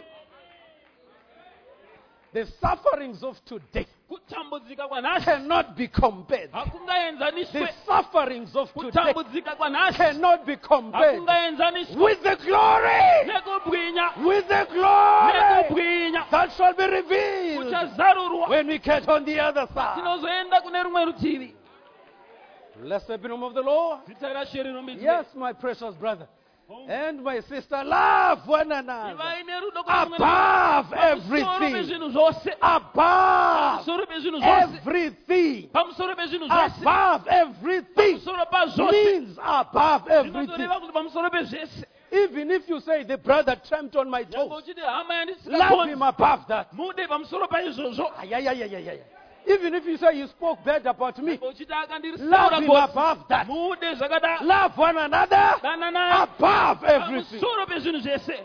B: The sufferings of today
A: Kutambudzika kwanhasi
B: cannot be compared. The
A: hakungaenzaniswe.
B: sufferings of today
A: Kutambudzika kwanhasi
B: cannot be compared
A: hakungaenzaniswe
B: with the glory,
A: nekubwinya
B: with the glory
A: nekubwinya
B: that shall be revealed
A: kuchazarurwa
B: when we get on the other side.
A: tinozoenda kune rumwe rutivi.
B: Blessed be the name of the Lord.
A: Zita raShe rirumbidzwe.
B: Yes, my precious brother and my sister, love one another
A: Ivaine rudo kuna mumwe
B: above
A: pamusoro
B: everything,
A: pezvinhu zvose.
B: above
A: Pamusoro pezvinhu zvose.
B: everything,
A: Pamusoro pezvinhu zvose.
B: above everything
A: Pamusoro pazvose.
B: means above everything.
A: Zvinozoreva kuti pamusoro pezvese.
B: Even if you say the brother tramped on my
A: Nyangwe
B: toes,
A: uchiti hama
B: love
A: yandisingakonzi.
B: him above that.
A: Mude pamusoro paizvozvo.
B: Ay, ay, ay, ay, ay, ay. Even if you say you spoke bad about me,
A: Nyangwe uchiti
B: love
A: akandirisaura
B: him
A: gotsi.
B: above that.
A: Mude zvakadaro.
B: Love one another
A: Danana
B: above everything.
A: pamusoro pezvinhu zvese.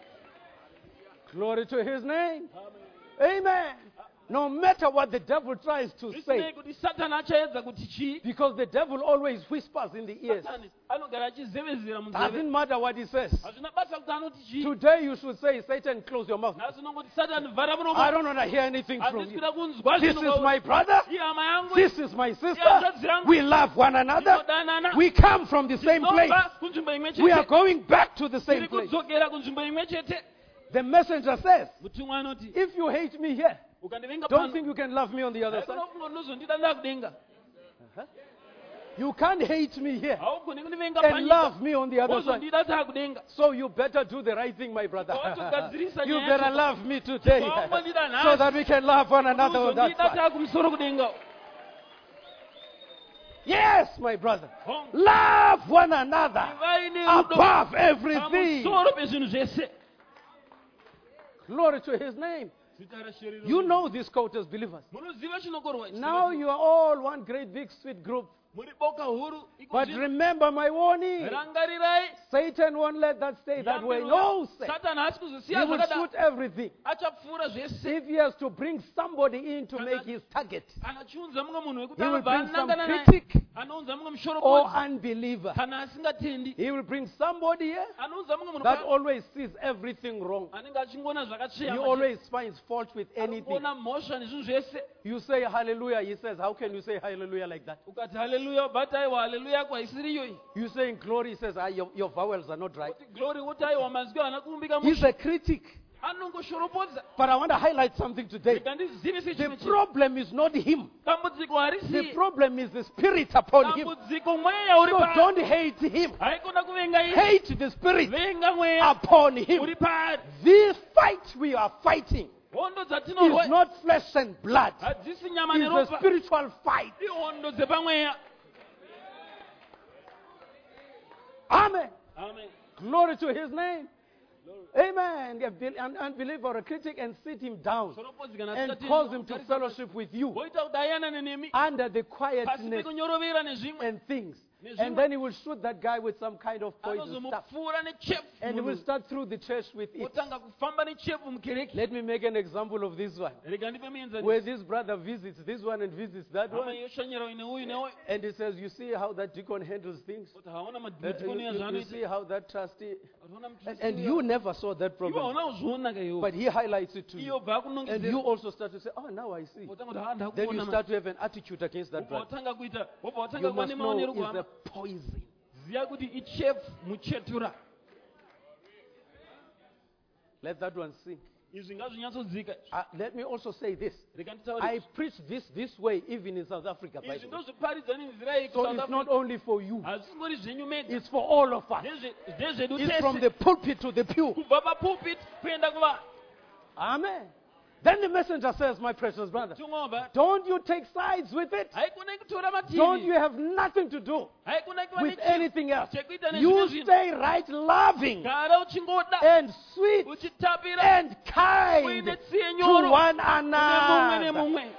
B: Glory to his name. Amen. No matter what the devil tries to
A: Zvisinei
B: say,
A: kuti Satani achaedza kuti chii.
B: because the devil always whispers in the ears.
A: Satani anogara achizevezera munzeve.
B: Doesn't matter what he says.
A: Hazvina basa kuti anoti chii.
B: Today you should say, Satan, close your mouth.
A: Nhasi unongoti Satani vhara
B: I
A: muromo.
B: don't want to hear anything from
A: Handisi
B: you.
A: kuda kunzwa
B: This
A: zvinhu
B: is my brother.
A: Iyi hama yangu.
B: This is my sister. We love one another.
A: Tinodanana.
B: We come from the same place.
A: Tinobva kunzvimbo imwe
B: We are
A: chete.
B: going back to the same
A: Tiri
B: place.
A: kudzokera kunzvimbo imwe chete.
B: The messenger says,
A: Mutumwa anoti
B: if you hate me here,
A: ukandivenga
B: don't
A: pano.
B: think you can love me on the other side.
A: Haikuna funga unozondida ndakudenga.
B: You can't hate me here
A: Haugoni kundivenga
B: and
A: panyika.
B: love me on the other side.
A: Wozondida takudenga.
B: So you better do the right thing, my brother.
A: Wotogadzirisa
B: You
A: nyaya
B: better
A: yacho.
B: love me today
A: Wangondida
B: so
A: nhasi.
B: that we can love one another on that
A: Uzondida
B: side.
A: takumusoro kudenga.
B: Yes, my brother.
A: Hong.
B: Love one another
A: Vaine rudo.
B: above everything.
A: Pamusoro pezvinhu zvese.
B: Glory to his name.
A: Zita raShe rirumbidzwe.
B: You know this quote as believers.
A: Munoziva chinokorwa ichi.
B: Now you are all one great big sweet group.
A: Muri boka huru. iko
B: But
A: zvino.
B: remember my warning.
A: Rangarirai.
B: Satan won't let that stay that way. No, sir.
A: Satani haasi
B: He
A: kuzosiya
B: will
A: zvakadaro.
B: shoot everything.
A: Achapfuura zvese.
B: If he has to bring somebody in to make his target,
A: Kana achiunza mumwe munhu wekuti
B: he will
A: anobva
B: bring some
A: anangana naye.
B: critic
A: Anounza mumwe
B: or
A: mushorokodzi.
B: unbeliever.
A: Kana asingatendi.
B: He will bring somebody here
A: Anounza mumwe munhu
B: that
A: pa-
B: always sees everything wrong.
A: anenge achingoona
B: He
A: zvakasveya.
B: always finds fault with anything.
A: Anoona mhosva nezvinhu zvese.
B: You say hallelujah, he says, how can you say hallelujah like that?
A: Ukati haleluya but aiwa haleluya yako haisiri iyoyi.
B: You say in glory, he says, ah, your, your vowels are not right.
A: Kuti glory kuti aiwa mazwi haana kuumbika
B: He's
A: musha.
B: a critic.
A: Anongoshoropodza.
B: But I want to highlight something today.
A: Rega ndizivise
B: The
A: chimwe chinhu.
B: problem is not him.
A: Dambudziko
B: The
A: harisi.
B: problem is the spirit upon him.
A: Dambudziko mweya uri
B: So
A: paari.
B: don't hate him.
A: Haikona kuvenga iye.
B: Hate the spirit
A: Venga mweya
B: upon him.
A: uri paari.
B: This fight we are fighting
A: Hondo
B: is
A: dzatinorwa
B: not flesh and blood.
A: hadzisi nyama
B: It's a
A: neropa.
B: spiritual fight.
A: Ihondo dzepamweya.
B: Amen.
A: Amen.
B: Glory to his name. Amen. A be- An unbeliever or a critic and sit him down
A: Soropodzi kana
B: and
A: asingatendwi
B: cause him to
A: kugarisana-
B: fellowship with you
A: voita kuti ayanane nemi
B: under the
A: pasi
B: quietness
A: pekunyorovera nezvimwe
B: and things.
A: Nezvimwe.
B: And then he will shoot that guy with some kind of poison stuff.
A: anozomupfuura nechefu
B: And he will
A: munhu.
B: start through the church with it.
A: otanga kufamba nechefu mukereke.
B: Let me make an example of this one.
A: rega ndipe muenzaniso.
B: Where this brother visits this one and visits that
A: hama
B: one.
A: yoshanyira uine uyu neuyu.
B: And he says, you see how that deacon handles things?
A: kuti haona
B: Uh,
A: madhimotikono
B: you, you- you
A: yazvaanoita.
B: see how that trustee...
A: Haona
B: And,
A: mutrustee
B: and
A: uyu.
B: you never saw that
A: iwe
B: problem.
A: hauna kuzviona kaiwo.
B: But he highlights it to
A: iyo
B: you.
A: bva
B: And you
A: kunongedzera.
B: also start to say, oh, now I see.
A: otanga kuti ha
B: Then you
A: ndakuona
B: start to have an attitude against that
A: wobva
B: brother.
A: watanga kuita wobva watanga
B: You
A: kuva
B: must
A: nemaonero
B: know it's
A: kuhama.
B: a poison.
A: ziya kuti ichefu muchetura.
B: Let that one sink.
A: izvi ngazvinyatsodzika.
B: Uh, let me also say this.
A: rega
B: I
A: nditaure.
B: preach this this way even in South Africa. By
A: izvi
B: the way.
A: ndozviparidza nenzira iyi
B: So
A: kuSouth
B: it's not
A: Africa.
B: only for you.
A: hazvisingori zvenyu mega.
B: It's for all of us.
A: Ndezve- ndezvedu
B: It's from
A: tese.
B: the pulpit to the pew.
A: kubva papulpit kuenda kuva.
B: Amen. Then the messenger says, my precious brother,
A: tungomba.
B: don't you take sides with it.
A: haikona kutora
B: Don't you
A: mativi.
B: have nothing to do
A: haikona kuva
B: with
A: nechi-
B: anything else.
A: chekuita
B: You
A: nezvimwe zvinhu.
B: stay right, loving
A: gara uchingoda
B: and sweet
A: uchitapira
B: and kind
A: uine tsiye
B: to
A: nyoro
B: one
A: kune mumwe
B: another.
A: nemumwe.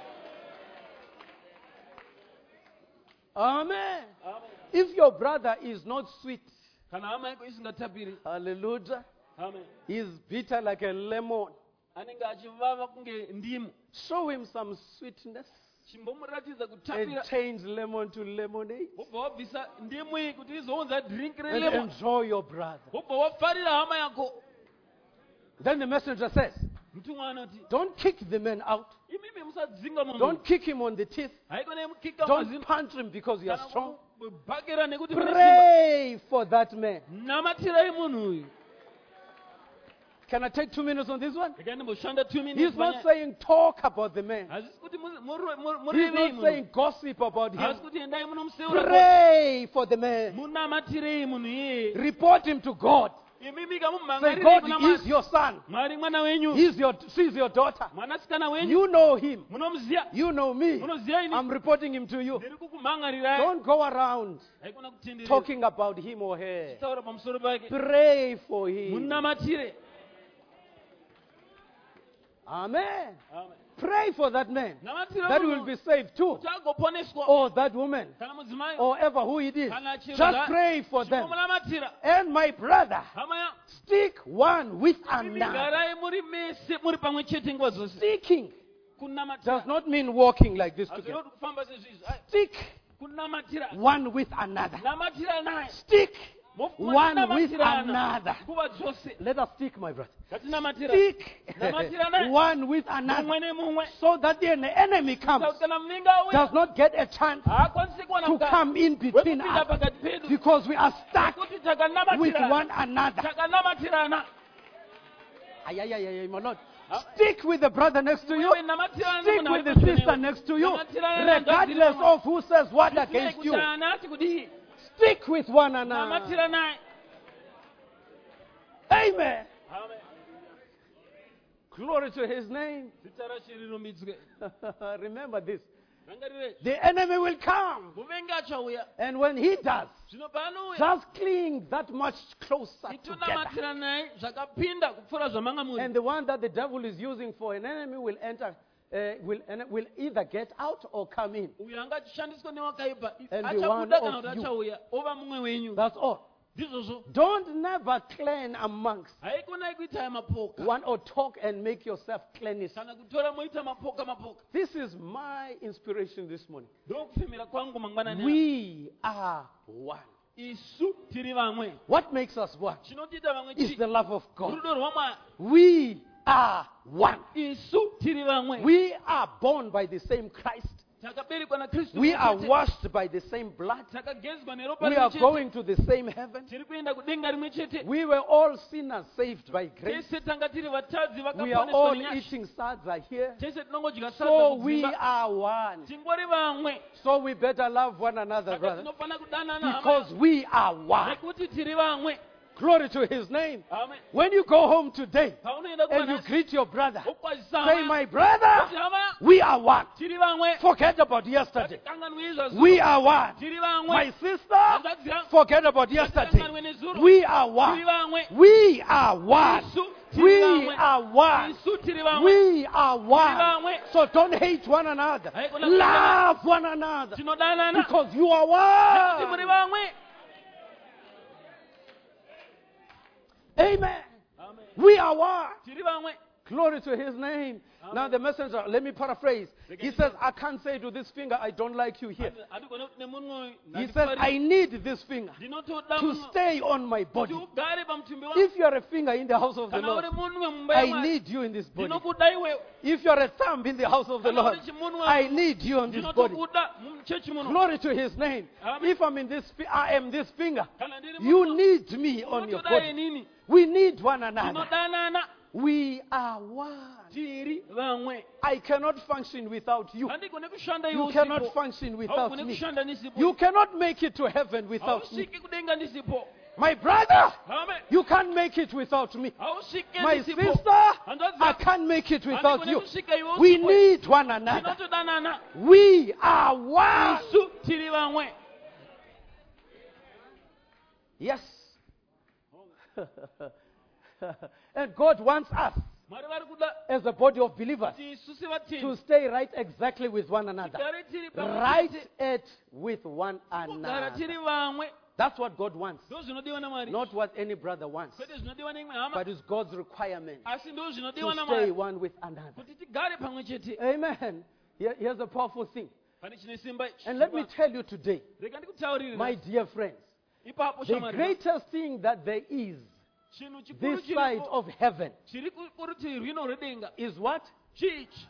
B: Amen. If your brother is not sweet,
A: kana hama yako isingatapiri.
B: hallelujah,
A: Amen.
B: he's bitter like a lemon.
A: anenge achivava kunge ndimu.
B: Show him some sweetness
A: chimbomuratidza
B: and
A: kutapira.
B: change lemon to lemonade
A: wobva wabvisa ndimu iyi kuti izounza drink
B: and
A: relemon.
B: enjoy your brother.
A: wobva wafarira hama yako.
B: Then the messenger says,
A: mutumwa anoti
B: don't kick the man out.
A: imimi musadzinga munhu.
B: Don't kick him on the teeth.
A: haikona yemukika
B: Don't
A: mazino.
B: punch him because you are
A: Kana
B: strong.
A: kubhakira nekuti mune simba.
B: Pray for that man.
A: namatirai munhu uyu.
B: Can I take two minutes on this one?
A: rega ndimboshanda two minutes
B: He's not
A: panyaya.
B: saying talk about the man.
A: hazisi kuti mu- muru- muru-
B: He's
A: murevei
B: not
A: munhu.
B: saying gossip about him.
A: hazisi kuti endai munomuseura.
B: Pray for the man.
A: munamatirei munhu iyeye.
B: Report him to God.
A: imimi
B: Say,
A: kamumhangarirei
B: God
A: kuna
B: is
A: Mwari.
B: your son.
A: mwari mwana wenyu.
B: He's your, she's your daughter.
A: mwanasikana wenyu.
B: You know him.
A: munomuziya.
B: You know me.
A: munoziya ini.
B: I'm reporting him to you.
A: ndiri kukumhangarirai.
B: Don't go around
A: haikona kutenderera.
B: talking about him or her.
A: taura pamusoro pake.
B: Pray for him.
A: munamatire.
B: Amen.
A: Amen.
B: Pray for that man.
A: namatire
B: That
A: munhu
B: will be saved too.
A: kuti agoponeswa.
B: Or that woman.
A: kana mudzimai.
B: Or ever who it is.
A: kana chiro
B: Just
A: zva-
B: pray for them.
A: chimomunamatira.
B: And my brother,
A: hama ya.
B: stick one with
A: imimi
B: another.
A: garai muri mese muri pamwe chete nguva dzose.
B: Sticking
A: kunamatira.
B: does not mean walking like this together.
A: hazviroti kufamba sezvizvi. Ai,
B: Stick
A: kunamatira.
B: one with another.
A: namatira naye.
B: Stick
A: Mofuma
B: one with
A: tinamatirana.
B: another.
A: nguva dzose.
B: Let us stick, my brother.
A: Ngatinamatira.
B: Stick
A: Namatirana.
B: one with another.
A: mumwe nemumwe.
B: So that the enemy comes,
A: Kuti kana mvinga auya,
B: does not get a chance
A: haakwanisi kuwana
B: to
A: mukana
B: come in between
A: wekupinda
B: us.
A: pakati pedu.
B: Because we are stuck
A: Kuti
B: with
A: takanamatirana.
B: one another.
A: takanamatirana.
B: Ay, ay, ay, ay, my Lord. Stick with the brother next to you.
A: Wewe namatirana
B: Stick
A: nemunhu
B: with the
A: ari pedyo
B: sister
A: newe.
B: next to you.
A: Namatirana
B: Regardless
A: nemunhu.
B: of who says what
A: Zvisinei
B: against
A: kuti
B: you.
A: ana ati kudii.
B: Stick with one another.
A: namatira naye.
B: Amen.
A: Amen.
B: Glory to his name.
A: Zita raShe rirumbidzwe.
B: Remember this.
A: Rangarire.
B: The enemy will come.
A: muvengi achauya.
B: And when he does,
A: Zvino paanouya,
B: just cling that much closer together.
A: itonamatira naye zvakapinda kupfuura zvamanga muri.
B: And the one that the devil is using for an enemy will enter, uh, will, and will either get out or come in.
A: uyo anga achishandiswa newakaipa
B: And the one
A: achabuda kana
B: of
A: kuti
B: you.
A: achauya ova mumwe wenyu.
B: That's all.
A: Ndizvozvo.
B: Don't never clan amongst
A: haikonai kuita aya mapoka
B: one or talk and make yourself clannish.
A: kana kutora moita mapoka mapoka.
B: This is my inspiration this morning.
A: ndokufemera kwangu mangwanani.
B: We are one.
A: isu tiri vamwe.
B: What makes us one
A: chinotiita vamwe
B: is
A: chi
B: the love of God.
A: rudo rwamwari.
B: We are one.
A: isu tiri vamwe.
B: We are born by the same Christ.
A: takaberekwa naKristu.
B: We are washed by the same blood.
A: takagezwa neropa
B: We are
A: rimwe chete.
B: going to the same heaven.
A: tiri kuenda kudenga rimwe chete.
B: We were all sinners saved by grace.
A: tese tanga tiri vatadzi
B: We are all
A: vakaponeswa nenyasha.
B: eating sadza here.
A: tese tinongodya
B: So
A: sadza
B: we
A: kudzimba.
B: are one.
A: tingori vamwe.
B: So we better love one another,
A: saka
B: brother.
A: tinofana kudanana hama.
B: Because we are one.
A: nekuti tiri vamwe.
B: Glory to his name.
A: Amen.
B: When you go home today
A: Paunoenda
B: and you
A: kumanasi,
B: greet your brother,
A: okwazisa
B: say,
A: hama,
B: my brother,
A: kuti hama,
B: we are one.
A: tiri vamwe,
B: Forget about yesterday.
A: kanganwe izvazvo,
B: We are one.
A: tiri vamwe,
B: My sister,
A: hanzvadzi yangu,
B: forget about yesterday.
A: kanganwe nezuro,
B: We are
A: tiri
B: one.
A: vamwe,
B: We are one.
A: isu tiri
B: We
A: vamwe,
B: are one.
A: isu tiri vamwe,
B: We are
A: tiri
B: one.
A: vamwe,
B: So don't hate one another.
A: Haikona
B: Love one another.
A: tinodanana,
B: Because you are
A: nekuti muri
B: one.
A: vamwe.
B: Amen.
A: Amen.
B: We are one.
A: Tiri vamwe.
B: Glory to his name. Now the messenger, let me paraphrase. He says, I can't say to this finger, I don't like you here.
A: Hatikone kuti nemunwe,
B: He says, I need this finger
A: ndinotoda
B: to
A: munwe,
B: stay on my
A: kuti
B: body.
A: ugare pamutumbi wangu.
B: If you are a finger in the house of the
A: Kana
B: Lord,
A: uri munwe mumba
B: I
A: yaMwari,
B: need you in this body.
A: ndinokuda iwewe.
B: If you are a thumb in the house of the
A: Kana
B: Lord,
A: uri chimunwe,
B: I need you in this body.
A: ndinotokuda mumuchechi muno.
B: Glory to his name.
A: Amen.
B: If I'm in this, fi- I am this finger.
A: Kana ndiri
B: You
A: munwe,
B: need me on your
A: unotoda
B: body.
A: inini.
B: We need one another.
A: Tinodanana,
B: We are one.
A: tiri vamwe.
B: I cannot function without you.
A: Handikone kushanda
B: You
A: iwe
B: cannot
A: usipo.
B: function without
A: Haukone
B: me.
A: kushanda nisipo.
B: You cannot make it to heaven without me.
A: Hausviki kudenga nisipo.
B: My brother,
A: Amen.
B: you can't make it without me.
A: Hausvike
B: My
A: nisipo.
B: sister,
A: Hanzvadzi
B: I
A: yangu,
B: can't make it without
A: handikone
B: you.
A: kusvika iwe
B: We
A: usipo.
B: need one another.
A: Tinotodanana,
B: We are one.
A: isu tiri vamwe.
B: Yes. And God wants us,
A: Mwari vari kuda
B: as a body of believers,
A: kuti isusu vatini
B: to stay right exactly with one another.
A: tigare tiri pamwe
B: Right
A: chete,
B: it with one
A: kugara
B: another.
A: tiri vamwe.
B: That's what God wants.
A: Ndo zvinodiwa naMwari.
B: Not what any brother wants,
A: Kwete zvinodiwa neimwe hama,
B: but it's God's requirement
A: asi ndo
B: to
A: zvinodiwa
B: stay
A: naMwari
B: one with another.
A: kuti tigare pamwe chete.
B: Amen. Here- Here's a powerful thing.
A: Pane chine simba ichi.
B: And let me tell you today,
A: Rega ndikutaurire
B: my dear friends,
A: ipapo
B: the
A: shamwari,
B: greatest thing that there is
A: chinhu chikuru
B: this side
A: chiripo
B: of heaven
A: chiri ku- kurutivi rwino rwedenga
B: is what?
A: chichi.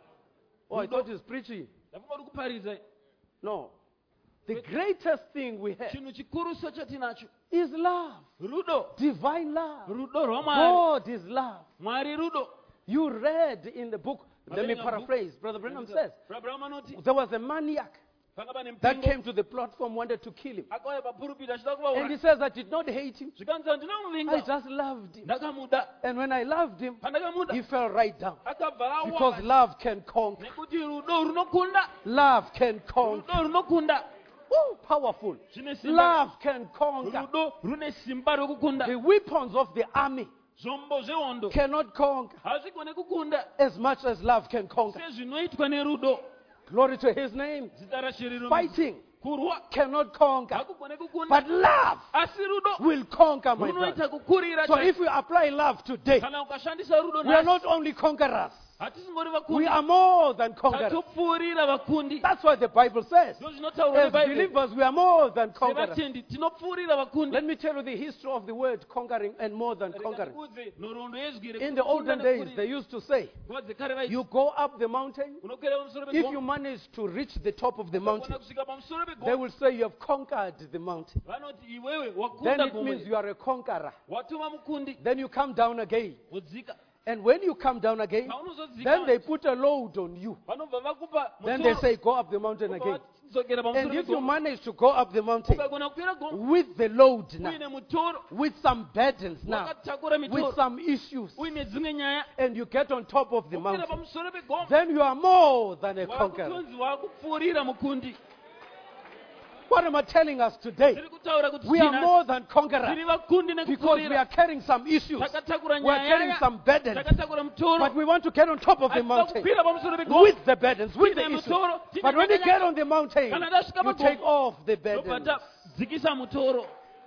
B: Oh, I thought he's preaching.
A: Ndafunga uri kuparidza.
B: No. The greatest thing we have
A: Chinhu chikuruso chatinacho
B: is love.
A: rudo,
B: Divine love.
A: rudo rwaMwari.
B: God is love.
A: Mwari rudo.
B: You read in the book, let me
A: Maverenga
B: paraphrase. Brother Branham says,
A: Abraham anoti
B: there was a maniac
A: panga pane
B: that
A: mpingo
B: came to the platform, wanted to kill him.
A: akauya papurupiti achida
B: And he
A: kuvaura.
B: says, I did not hate him.
A: Zvikanzi
B: I
A: ndinomuvinga,
B: just loved him.
A: ndakamuda.
B: And when I loved him,
A: Pandakamuda
B: he fell right down.
A: akabva
B: Because
A: awa
B: love can conquer.
A: nekuti rudo runokunda.
B: Love can conquer.
A: Rudo runokunda.
B: Woo, powerful.
A: Zvine simba.
B: Love can conquer.
A: Rudo rune simba rokukunda.
B: The weapons of the army
A: Zvombo zvehondo
B: cannot conquer
A: hazvigone kukunda
B: as much as love can conquer.
A: sezvinoitwa nerudo.
B: Glory to his name.
A: Zita raShe
B: Fighting
A: kurwa
B: cannot conquer.
A: hakugone kukunda,
B: But love
A: asi rudo
B: will conquer, my brother.
A: runoita kukurira.
B: So if we apply love today,
A: Kana ukashandisa rudo
B: we are
A: nhasi,
B: not only conquerors,
A: hatisingori
B: we
A: vakundi,
B: are more than conquerors.
A: tatopfuurira vakundi.
B: That's what the Bible says.
A: Ndo zvinotaurwa
B: As
A: neBhaibheri.
B: believers, we are more than conquerors.
A: Sevatendi tinopfuurira vakundi.
B: Let me tell you the history of the word conquering and more than
A: Rega
B: conquering.
A: ndikudze nhoroondo yezwi
B: In the olden days, they used to say,
A: nguva dzekare vaiti
B: you go up the mountain,
A: unokwera pamusoro
B: if you
A: pegomo,
B: manage to reach the top of the mountain,
A: ukagona kusvika pamusoro
B: they
A: pegomo,
B: will say you have conquered the mountain.
A: vanoti iwewe
B: Then
A: wakunda
B: it
A: gomo
B: means
A: iri.
B: you are a conqueror.
A: watova mukundi
B: Then you come down again.
A: wodzika.
B: And when you come down again,
A: Paunozodzika
B: then they put a load on you.
A: vanobva vakupa
B: Then they
A: mutoro,
B: say, go up the mountain again.
A: vadzokera
B: And
A: pamusoro
B: if you
A: pegomo.
B: manage to go up the mountain
A: ukagona kukwira gomo
B: with the load now,
A: uine mutoro
B: with some burdens now,
A: wakatakura
B: with
A: mitoro
B: some issues,
A: uine dzimwe nyaya,
B: and you get on top of the
A: ukwira
B: mountain,
A: pamusoro pegomo,
B: then you are more than a conqueror.
A: wakutonzi wakupfuurira mukundi.
B: What am I telling us today?
A: Tiri kutaura kuti
B: We are
A: tina
B: more than conquerors
A: tiri vakundi
B: because we
A: nekupfuurira.
B: are carrying some issues.
A: Takatakura
B: We are carrying
A: nyaya,
B: some burdens.
A: takatakura mutoro,
B: But we want to get on top of the
A: asi
B: mountain
A: takukwira pamusoro pegomo.
B: with the burdens, with the
A: Tine
B: issues.
A: mutoro, tine
B: But when you
A: nyaya,
B: get on the mountain,
A: kana tasvika
B: you
A: pagomo,
B: take off the burdens.
A: ndobva tadzikisa mutoro.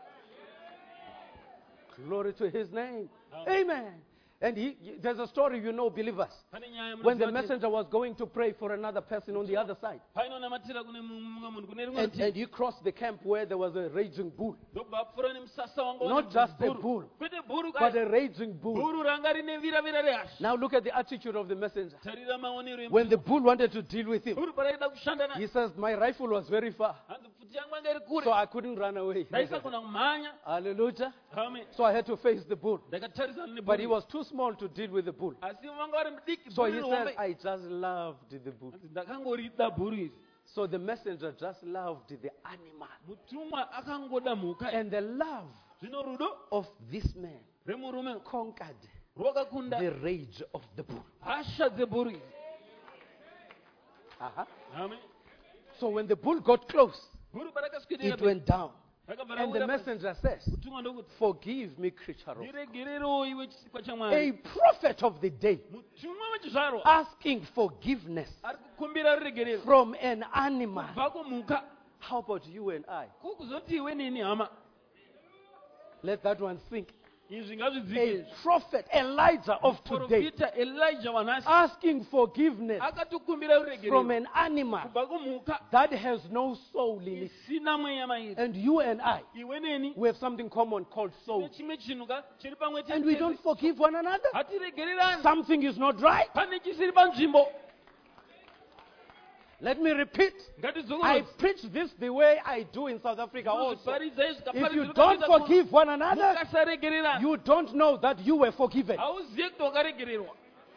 B: Glory to his name. Amen. And he, there's a story, you know, believers.
A: Pane nyaya
B: When the
A: munoziva kuti
B: messenger was going to pray for another person on the other side,
A: painonamatira kune mumwe munhu kune rimwe
B: and,
A: rutivi,
B: and he crossed the camp where there was a raging bull.
A: ndobva apfuura nemusasa wanga
B: Not
A: une
B: just a
A: bhuru.
B: bull,
A: Kwete bhuru
B: but
A: kai,
B: a raging bull.
A: bhuru ranga rine viravira rehasha.
B: Now look at the attitude of the messenger.
A: Tarira maonero emunhu.
B: When the bull wanted to deal with him,
A: Bhuru paraida kushanda
B: he
A: naye,
B: says, my rifle was very far,
A: hanzi pfuti yangu yanga iri kure,
B: so I couldn't run away.
A: ndaisagona kumhanya.
B: Hallelujah.
A: Amen.
B: So I had to face the bull.
A: Ndakatarisana
B: But he
A: nebhuru.
B: was too small to deal with the bull.
A: Asi vanga vari mudiki,
B: So
A: bhuru
B: he
A: rihombe.
B: says, I just loved the bull.
A: Hanzi ndakangorida bhuru iri.
B: So the messenger just loved the animal.
A: Mutumwa akangoda mhuka.
B: And the love
A: zvino rudo
B: of this man
A: remurume
B: conquered
A: rwakakunda
B: the rage of the bull.
A: hasha dzebhuru idzi.
B: Uh-huh.
A: Amen.
B: So when the bull got close,
A: Bhuru parakaswedera
B: it went down.
A: rakabva
B: And the
A: rawira pasi.
B: messenger says,
A: Kutumwa ndokuti
B: forgive me, creature of God.
A: ndiregererewo iwe chisikwa
B: A
A: chamwari.
B: prophet of the day
A: Mutumwa wechizvarwa
B: asking forgiveness
A: ari kukumbira ruregerero
B: from an animal.
A: kubva kumhuka.
B: How about you and I?
A: Kukuzoti iwe neni hama.
B: Let that one sink.
A: Izvi
B: A
A: ngazvidzike.
B: prophet, Elijah of today,
A: Profita Elijah wanhasi
B: asking forgiveness
A: akatukumbira
B: from
A: ruregerero
B: an animal
A: kubva kumhuka
B: that has no soul in it.
A: isina mweya mairi.
B: And you and I,
A: Iwe neni
B: we have something common called soul.
A: chimwe chinhuka chiri pamwe
B: And we
A: chete.
B: don't forgive one another.
A: Hatiregererani.
B: Something is not right.
A: Pane chisiri panzvimbo.
B: Let me repeat. I
A: Ngatidzokore.
B: preach this the way I do in South Africa also.
A: Kuzviparidza izvi
B: If
A: kapari
B: you
A: zviri
B: don't
A: kuita kuno.
B: forgive one another,
A: Mukasaregererana.
B: you don't know that you were forgiven.
A: Hauzivi kuti wakaregererwa.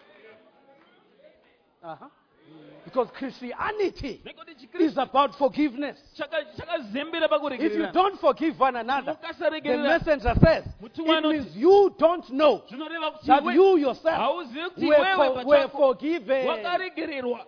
B: Uh-huh. Because Christianity
A: Nekuti
B: is
A: chikriste
B: about forgiveness.
A: chaka- chakazembera
B: If you
A: pakuregererana.
B: don't forgive one another, the
A: Mukasaregererana.
B: messenger says,
A: Mutumwa
B: it
A: anoti,
B: means you don't know
A: zvinoreva kuti
B: that
A: iwe
B: you yourself
A: hauzivi kuti
B: were,
A: iwewe
B: for, were
A: pachako
B: forgiven.
A: wakaregererwa.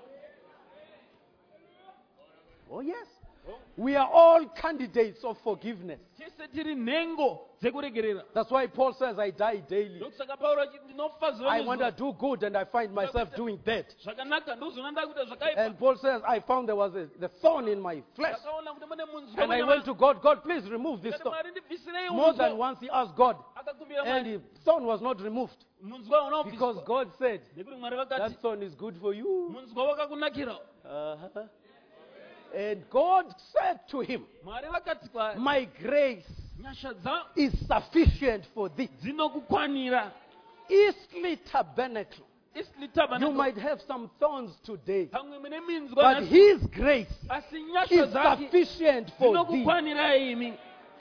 B: Oh, yes. We are all candidates of forgiveness.
A: Tese tiri nhengo dzekuregerera.
B: That's why Paul says, I die daily.
A: Ndokusaka Pauro achiti ndinofa zuva
B: I want to
A: nezuva.
B: do good and I find myself doing bad.
A: Zvakanaka ndozvona ndakuita zvakaipa.
B: And Paul says, I found there was a, the thorn in my flesh.
A: Ndakaona kuti mune munzwa
B: And I
A: mune
B: went
A: vanhu.
B: to God, God, please remove this
A: Akati,
B: thorn.
A: Mwari ndibvisirei
B: More
A: munzwa.
B: than once he asked God,
A: Akakumbira
B: and
A: Mwari.
B: the thorn was not removed.
A: Munzwa una
B: Because
A: kubviswa.
B: God said,
A: Nekuti Mwari vakati
B: that thorn is good for you.
A: munzwa wakakunakira.
B: Uh-huh. And God said to him,
A: Mwari vakati kwaari,
B: my grace
A: nyasha dzangu
B: is sufficient for thee.
A: dzinokukwanira.
B: Eastly Tabernacle.
A: Eastly
B: You
A: Tabernacle.
B: might have some thorns today,
A: Pamwe mune minzwa
B: but
A: nhasi,
B: his grace
A: asi nyasha
B: is
A: dzake
B: sufficient for thee.
A: dzinokukwanira imi.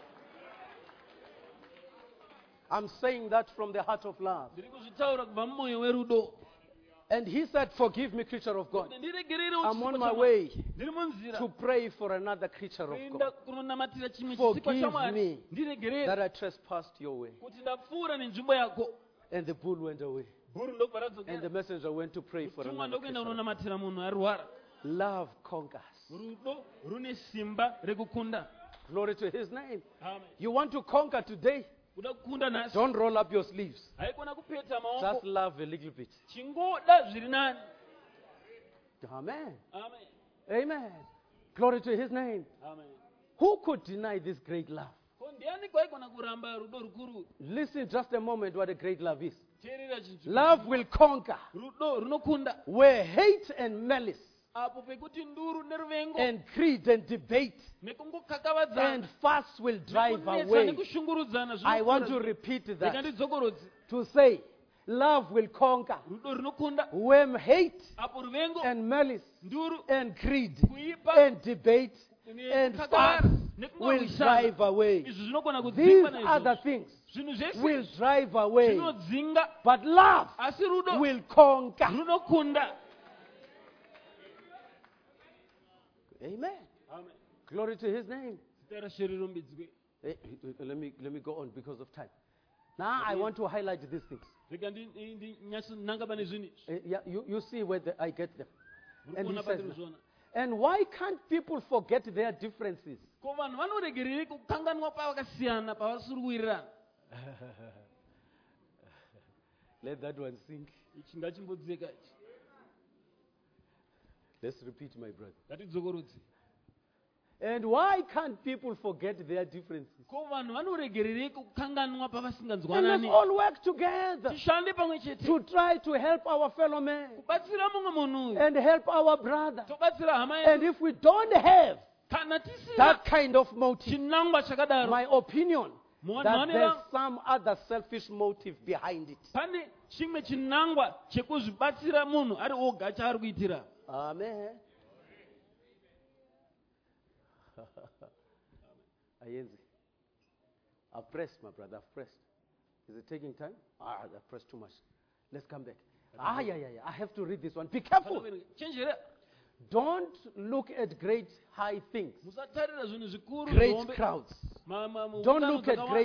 B: I'm saying that from the heart of love.
A: Ndiri kuzvitaura kubva mumwoyo werudo.
B: And he said, forgive me, creature of God.
A: Ndiregererewo
B: I'm on
A: chisikwa
B: my
A: chaMwari.
B: way
A: Ndiri munzira
B: to pray for another creature of
A: kuenda
B: God
A: kunonamatira chimwe
B: Forgive
A: chisikwa chamwari.
B: me
A: Ndiregerere
B: that I trespassed your way.
A: kuti ndapfuura nenzvimbo yako.
B: And the bull went away.
A: Bhuru ndokubva
B: And the
A: radzokera.
B: messenger went to pray for
A: Mutumwa
B: another
A: ndokuenda
B: creature.
A: kunonamatira munhu arwara.
B: Love conquers.
A: Rudo rune simba rekukunda.
B: Glory to his name.
A: Amen.
B: You want to conquer today?
A: Kuda kukunda nhasi.
B: Don't roll up your sleeves.
A: Haikona kupeta
B: Just
A: maoko.
B: love a little bit.
A: Chingoda zviri nani.
B: Amen.
A: Amen.
B: Amen. Glory to his name.
A: Amen.
B: Who could deny this great love?
A: Ko ndiani kwaigona kuramba rudo rukuru?
B: Listen just a moment what a great love is.
A: Teerera chinhu.
B: Love will conquer
A: Rudo runokunda.
B: where hate and malice
A: Apo pekuti nduru neruvengo
B: and greed and debate
A: nekungokakavadzana.
B: and fuss will drive
A: nekunetsa
B: away.
A: nekushungurudzana
B: I want to
A: zvinokura.
B: repeat
A: Rega
B: that
A: ndidzokorodze.
B: to say love will conquer
A: Rudo runokunda.
B: when hate
A: Apo ruvengo,
B: and malice
A: nduru,
B: and greed
A: kuipa,
B: and debate and
A: nekukakavara,
B: fuss will
A: nekungowisana.
B: drive away.
A: Izvi zvinogona
B: These
A: kudzingwa
B: other
A: naizvozvo.
B: things
A: Zvinhu zvese
B: will drive away.
A: zvinodzinga,
B: But love
A: asi rudo
B: will conquer.
A: runokunda.
B: Amen.
A: Amen.
B: Glory to his name.
A: Zita raShe rirumbidzwe.
B: Eh, eh, Let me, let me go on because of time. Now I want to highlight these things.
A: Rega ndi- ndi- ndinyatso nanga pane zvinhu izvi.
B: Eh, yeah, you, you see where the, I get them.
A: Muri
B: And he
A: kuona
B: says,
A: patiri kuzviona.
B: and why can't people forget their differences?
A: Ko vanhu vanoregerere kukanganwa pavakasiyana pavasuri.
B: Let that one sink.
A: Ichi ngachimbodzeka ichi.
B: Let's repeat, my brother.
A: Ngatidzokorodze.
B: And why can't people forget their differences?
A: Ko vanhu vanoregerere kukanganwa
B: And let's
A: pavasinganzwanani.
B: all work together
A: Tishande pamwe chete.
B: to try to help our fellow man
A: Kubatsira mumwe munhu uyu.
B: and help our brother.
A: Tobatsira hama
B: And
A: yedu.
B: if we don't have
A: Kana tisina
B: that kind of motive,
A: chinangwa chakadaro.
B: my opinion,
A: Muone-
B: that
A: muone
B: there's
A: va-
B: some other selfish motive behind it.
A: pane chimwe chinangwa chekuzvibatsira munhu ari oga chaari kuitira.
B: Amen. Ayenzi. I've pressed, my brother. I've pressed. Is it taking time? Ah, I've pressed too much. Let's come back. Ah, yeah, yeah, yeah. I have to read this one. Be careful.
A: Chenjera.
B: Don't look at great high things,
A: Musatarira zvinhu zvikuru
B: great
A: zvihombe.
B: crowds.
A: Ma- ma- ma-
B: Don't
A: ungano
B: look at
A: dzakawanda.
B: great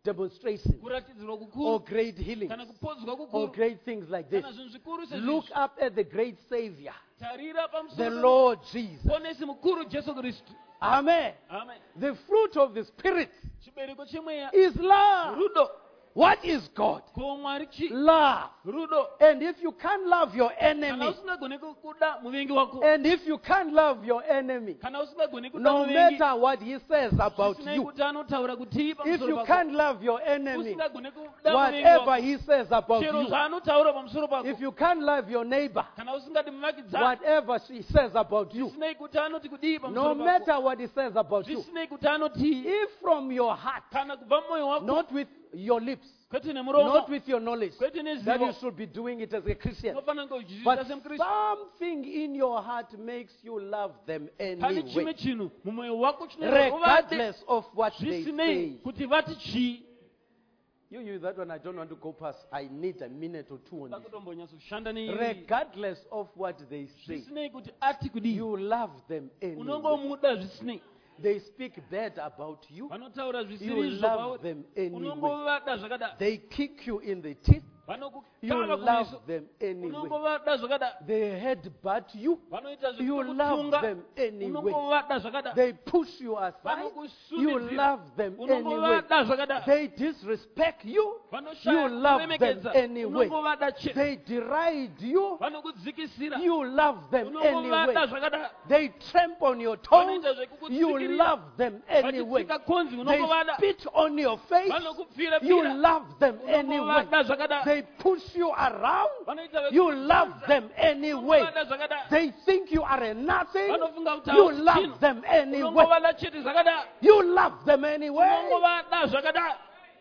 B: demonstrations
A: kuratidzirwa
B: or
A: kukuru
B: great healings
A: kana kupodzwa
B: or
A: kukuru
B: great things like this.
A: kana zvinhu zvikuru
B: Look
A: sezvizvi
B: up at the great Savior,
A: tarira
B: the
A: pamusoro
B: Lord Jesus.
A: ponesi mukuru jesu kristu.
B: Amen.
A: Amen.
B: The fruit of the Spirit
A: chibereko chemweya
B: is love.
A: rudo.
B: What is God?
A: Ko mwari chi
B: Love.
A: rudo.
B: And if you can't love your
A: Kana
B: enemy,
A: usingagoni kuda muvengi wako,
B: and if you can't love your enemy,
A: kana usingagoni kuda
B: no
A: muvengi,
B: matter what he says about
A: zvisinei
B: you,
A: kuti anotaura kuti
B: if
A: pamusoro
B: you
A: pako,
B: can't love your enemy,
A: usingagoni kuda muvengi
B: whatever
A: wako,
B: he says about
A: chero
B: you,
A: zvaanotaura pamusoro pako,
B: if you can't love your neighbor,
A: kana usingadi muvakidzani,
B: whatever she says about you,
A: zvisinei kuti anoti kudii
B: no
A: pamusoro pako,
B: matter what he says about you,
A: zvisinei kuti anoti,
B: if from your heart,
A: kana kubva mumwoyo wako,
B: not with your lips,
A: kwete
B: not
A: nemuromo,
B: with your knowledge,
A: kwete
B: that you
A: nezivo,
B: should be doing it as a Christian,
A: unofanira kuzviita
B: but
A: semukristu.
B: something in your heart makes you love them
A: Pane
B: anyway,
A: chimwe chinhu mumwoyo wako chinoita uvade,
B: regardless of what they
A: zvisinei
B: say.
A: kuti vati chii.
B: You, you, that one I don't want to go past. I need a minute or two on
A: Toda
B: this.
A: kutombonyatsoshanda neiri.
B: Regardless of what they say,
A: Zvisinei kuti ati kudii,
B: you love them anyway.
A: unongomuda zvisinei.
B: They speak bad about you.
A: Vanotaura
B: You
A: zvisiri
B: love
A: zvopauri,
B: them anyway.
A: unongovada zvakadaro.
B: They kick you in the teeth. You
A: Vanokukava
B: love
A: kumeso,
B: them anyway.
A: unongovada zvakadaro.
B: They headbutt you.
A: Vanoita
B: You love
A: zvekukutunga,
B: them anyway.
A: unongovada zvakadaro.
B: They push you aside. You
A: Vanokusundidzira,
B: love them anyway.
A: unongovada zvakadaro.
B: They disrespect you. You
A: Vanoshaya
B: love them
A: kuremekedza,
B: anyway.
A: unongovada chete.
B: They deride you.
A: Vanokudzikisira,
B: You love them
A: unongovada
B: anyway.
A: zvakadaro.
B: They trample on your toes.
A: Vanoita zvekukutsikirira,
B: You love them anyway.
A: vachitsika konzi,
B: They
A: unongovada.
B: spit on your face.
A: Vanokupfira
B: You
A: pfira,
B: love them anyway.
A: unongovada zvakadaro.
B: They push you around.
A: Vanoita
B: You
A: vekukudza,
B: love them anyway.
A: unongovada zvakadaro.
B: They think you are a nothing.
A: Vanofunga kuti
B: You
A: hausi
B: love
A: chinhu,
B: them anyway.
A: unongovada chete zvakadaro.
B: You love them anyway.
A: Unongovada zvakadaro.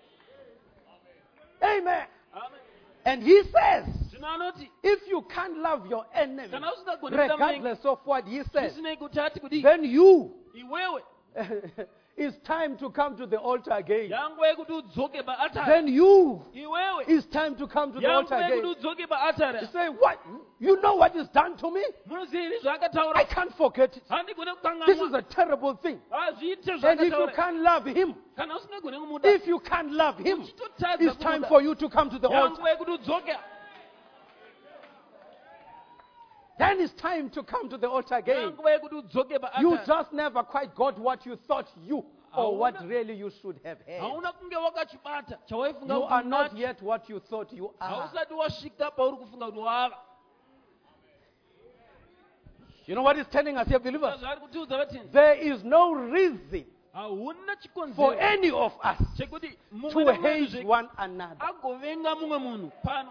B: Amen.
A: Amen.
B: And he says,
A: Zvino anoti,
B: if you can't love your enemy,
A: kana usingagoni kuda muvengi,
B: regardless of what he says,
A: zvisinei kuti ati kudii,
B: then you,
A: iwewe
B: it's time to come to the altar again.
A: yanguva yekuti udzoke paaritari.
B: Then you,
A: Iwewe
B: it's time to come to the altar
A: yanguva yekuti
B: again.
A: udzoke
B: You
A: paaritari.
B: say, what? You know what is done to me?
A: Munoziva iri
B: I
A: zvaakataura,
B: can't forget it.
A: handigone
B: This is
A: kukanganwa.
B: a terrible thing.
A: Hazviite
B: And if you
A: zvaakataura.
B: can't love him,
A: Kana usingagone kumuda,
B: if you can't love him,
A: uchitotadza
B: it's time
A: kumuda,
B: for you to come to the altar.
A: yanguva yekuti udzoke.
B: Then it's time to come to the altar again.
A: Yanguva yekuti udzoke
B: You
A: paaritari.
B: just never quite got what you thought you or what
A: Hauna-
B: really you should have had.
A: Hauna kunge wakachibata chawaifunga
B: You
A: kuti
B: are not
A: unacho.
B: yet what you thought you are.
A: Hausati wasvika pauri kufunga kuti wava.
B: You know what it's telling us here, believers?
A: Zvaari kutiudza vatini,
B: There is no reason
A: hauna
B: for
A: chikonzero
B: any of us
A: chekuti mumwe
B: to
A: nemumwe
B: hate
A: zve-
B: one another.
A: agovenga mumwe munhu pano.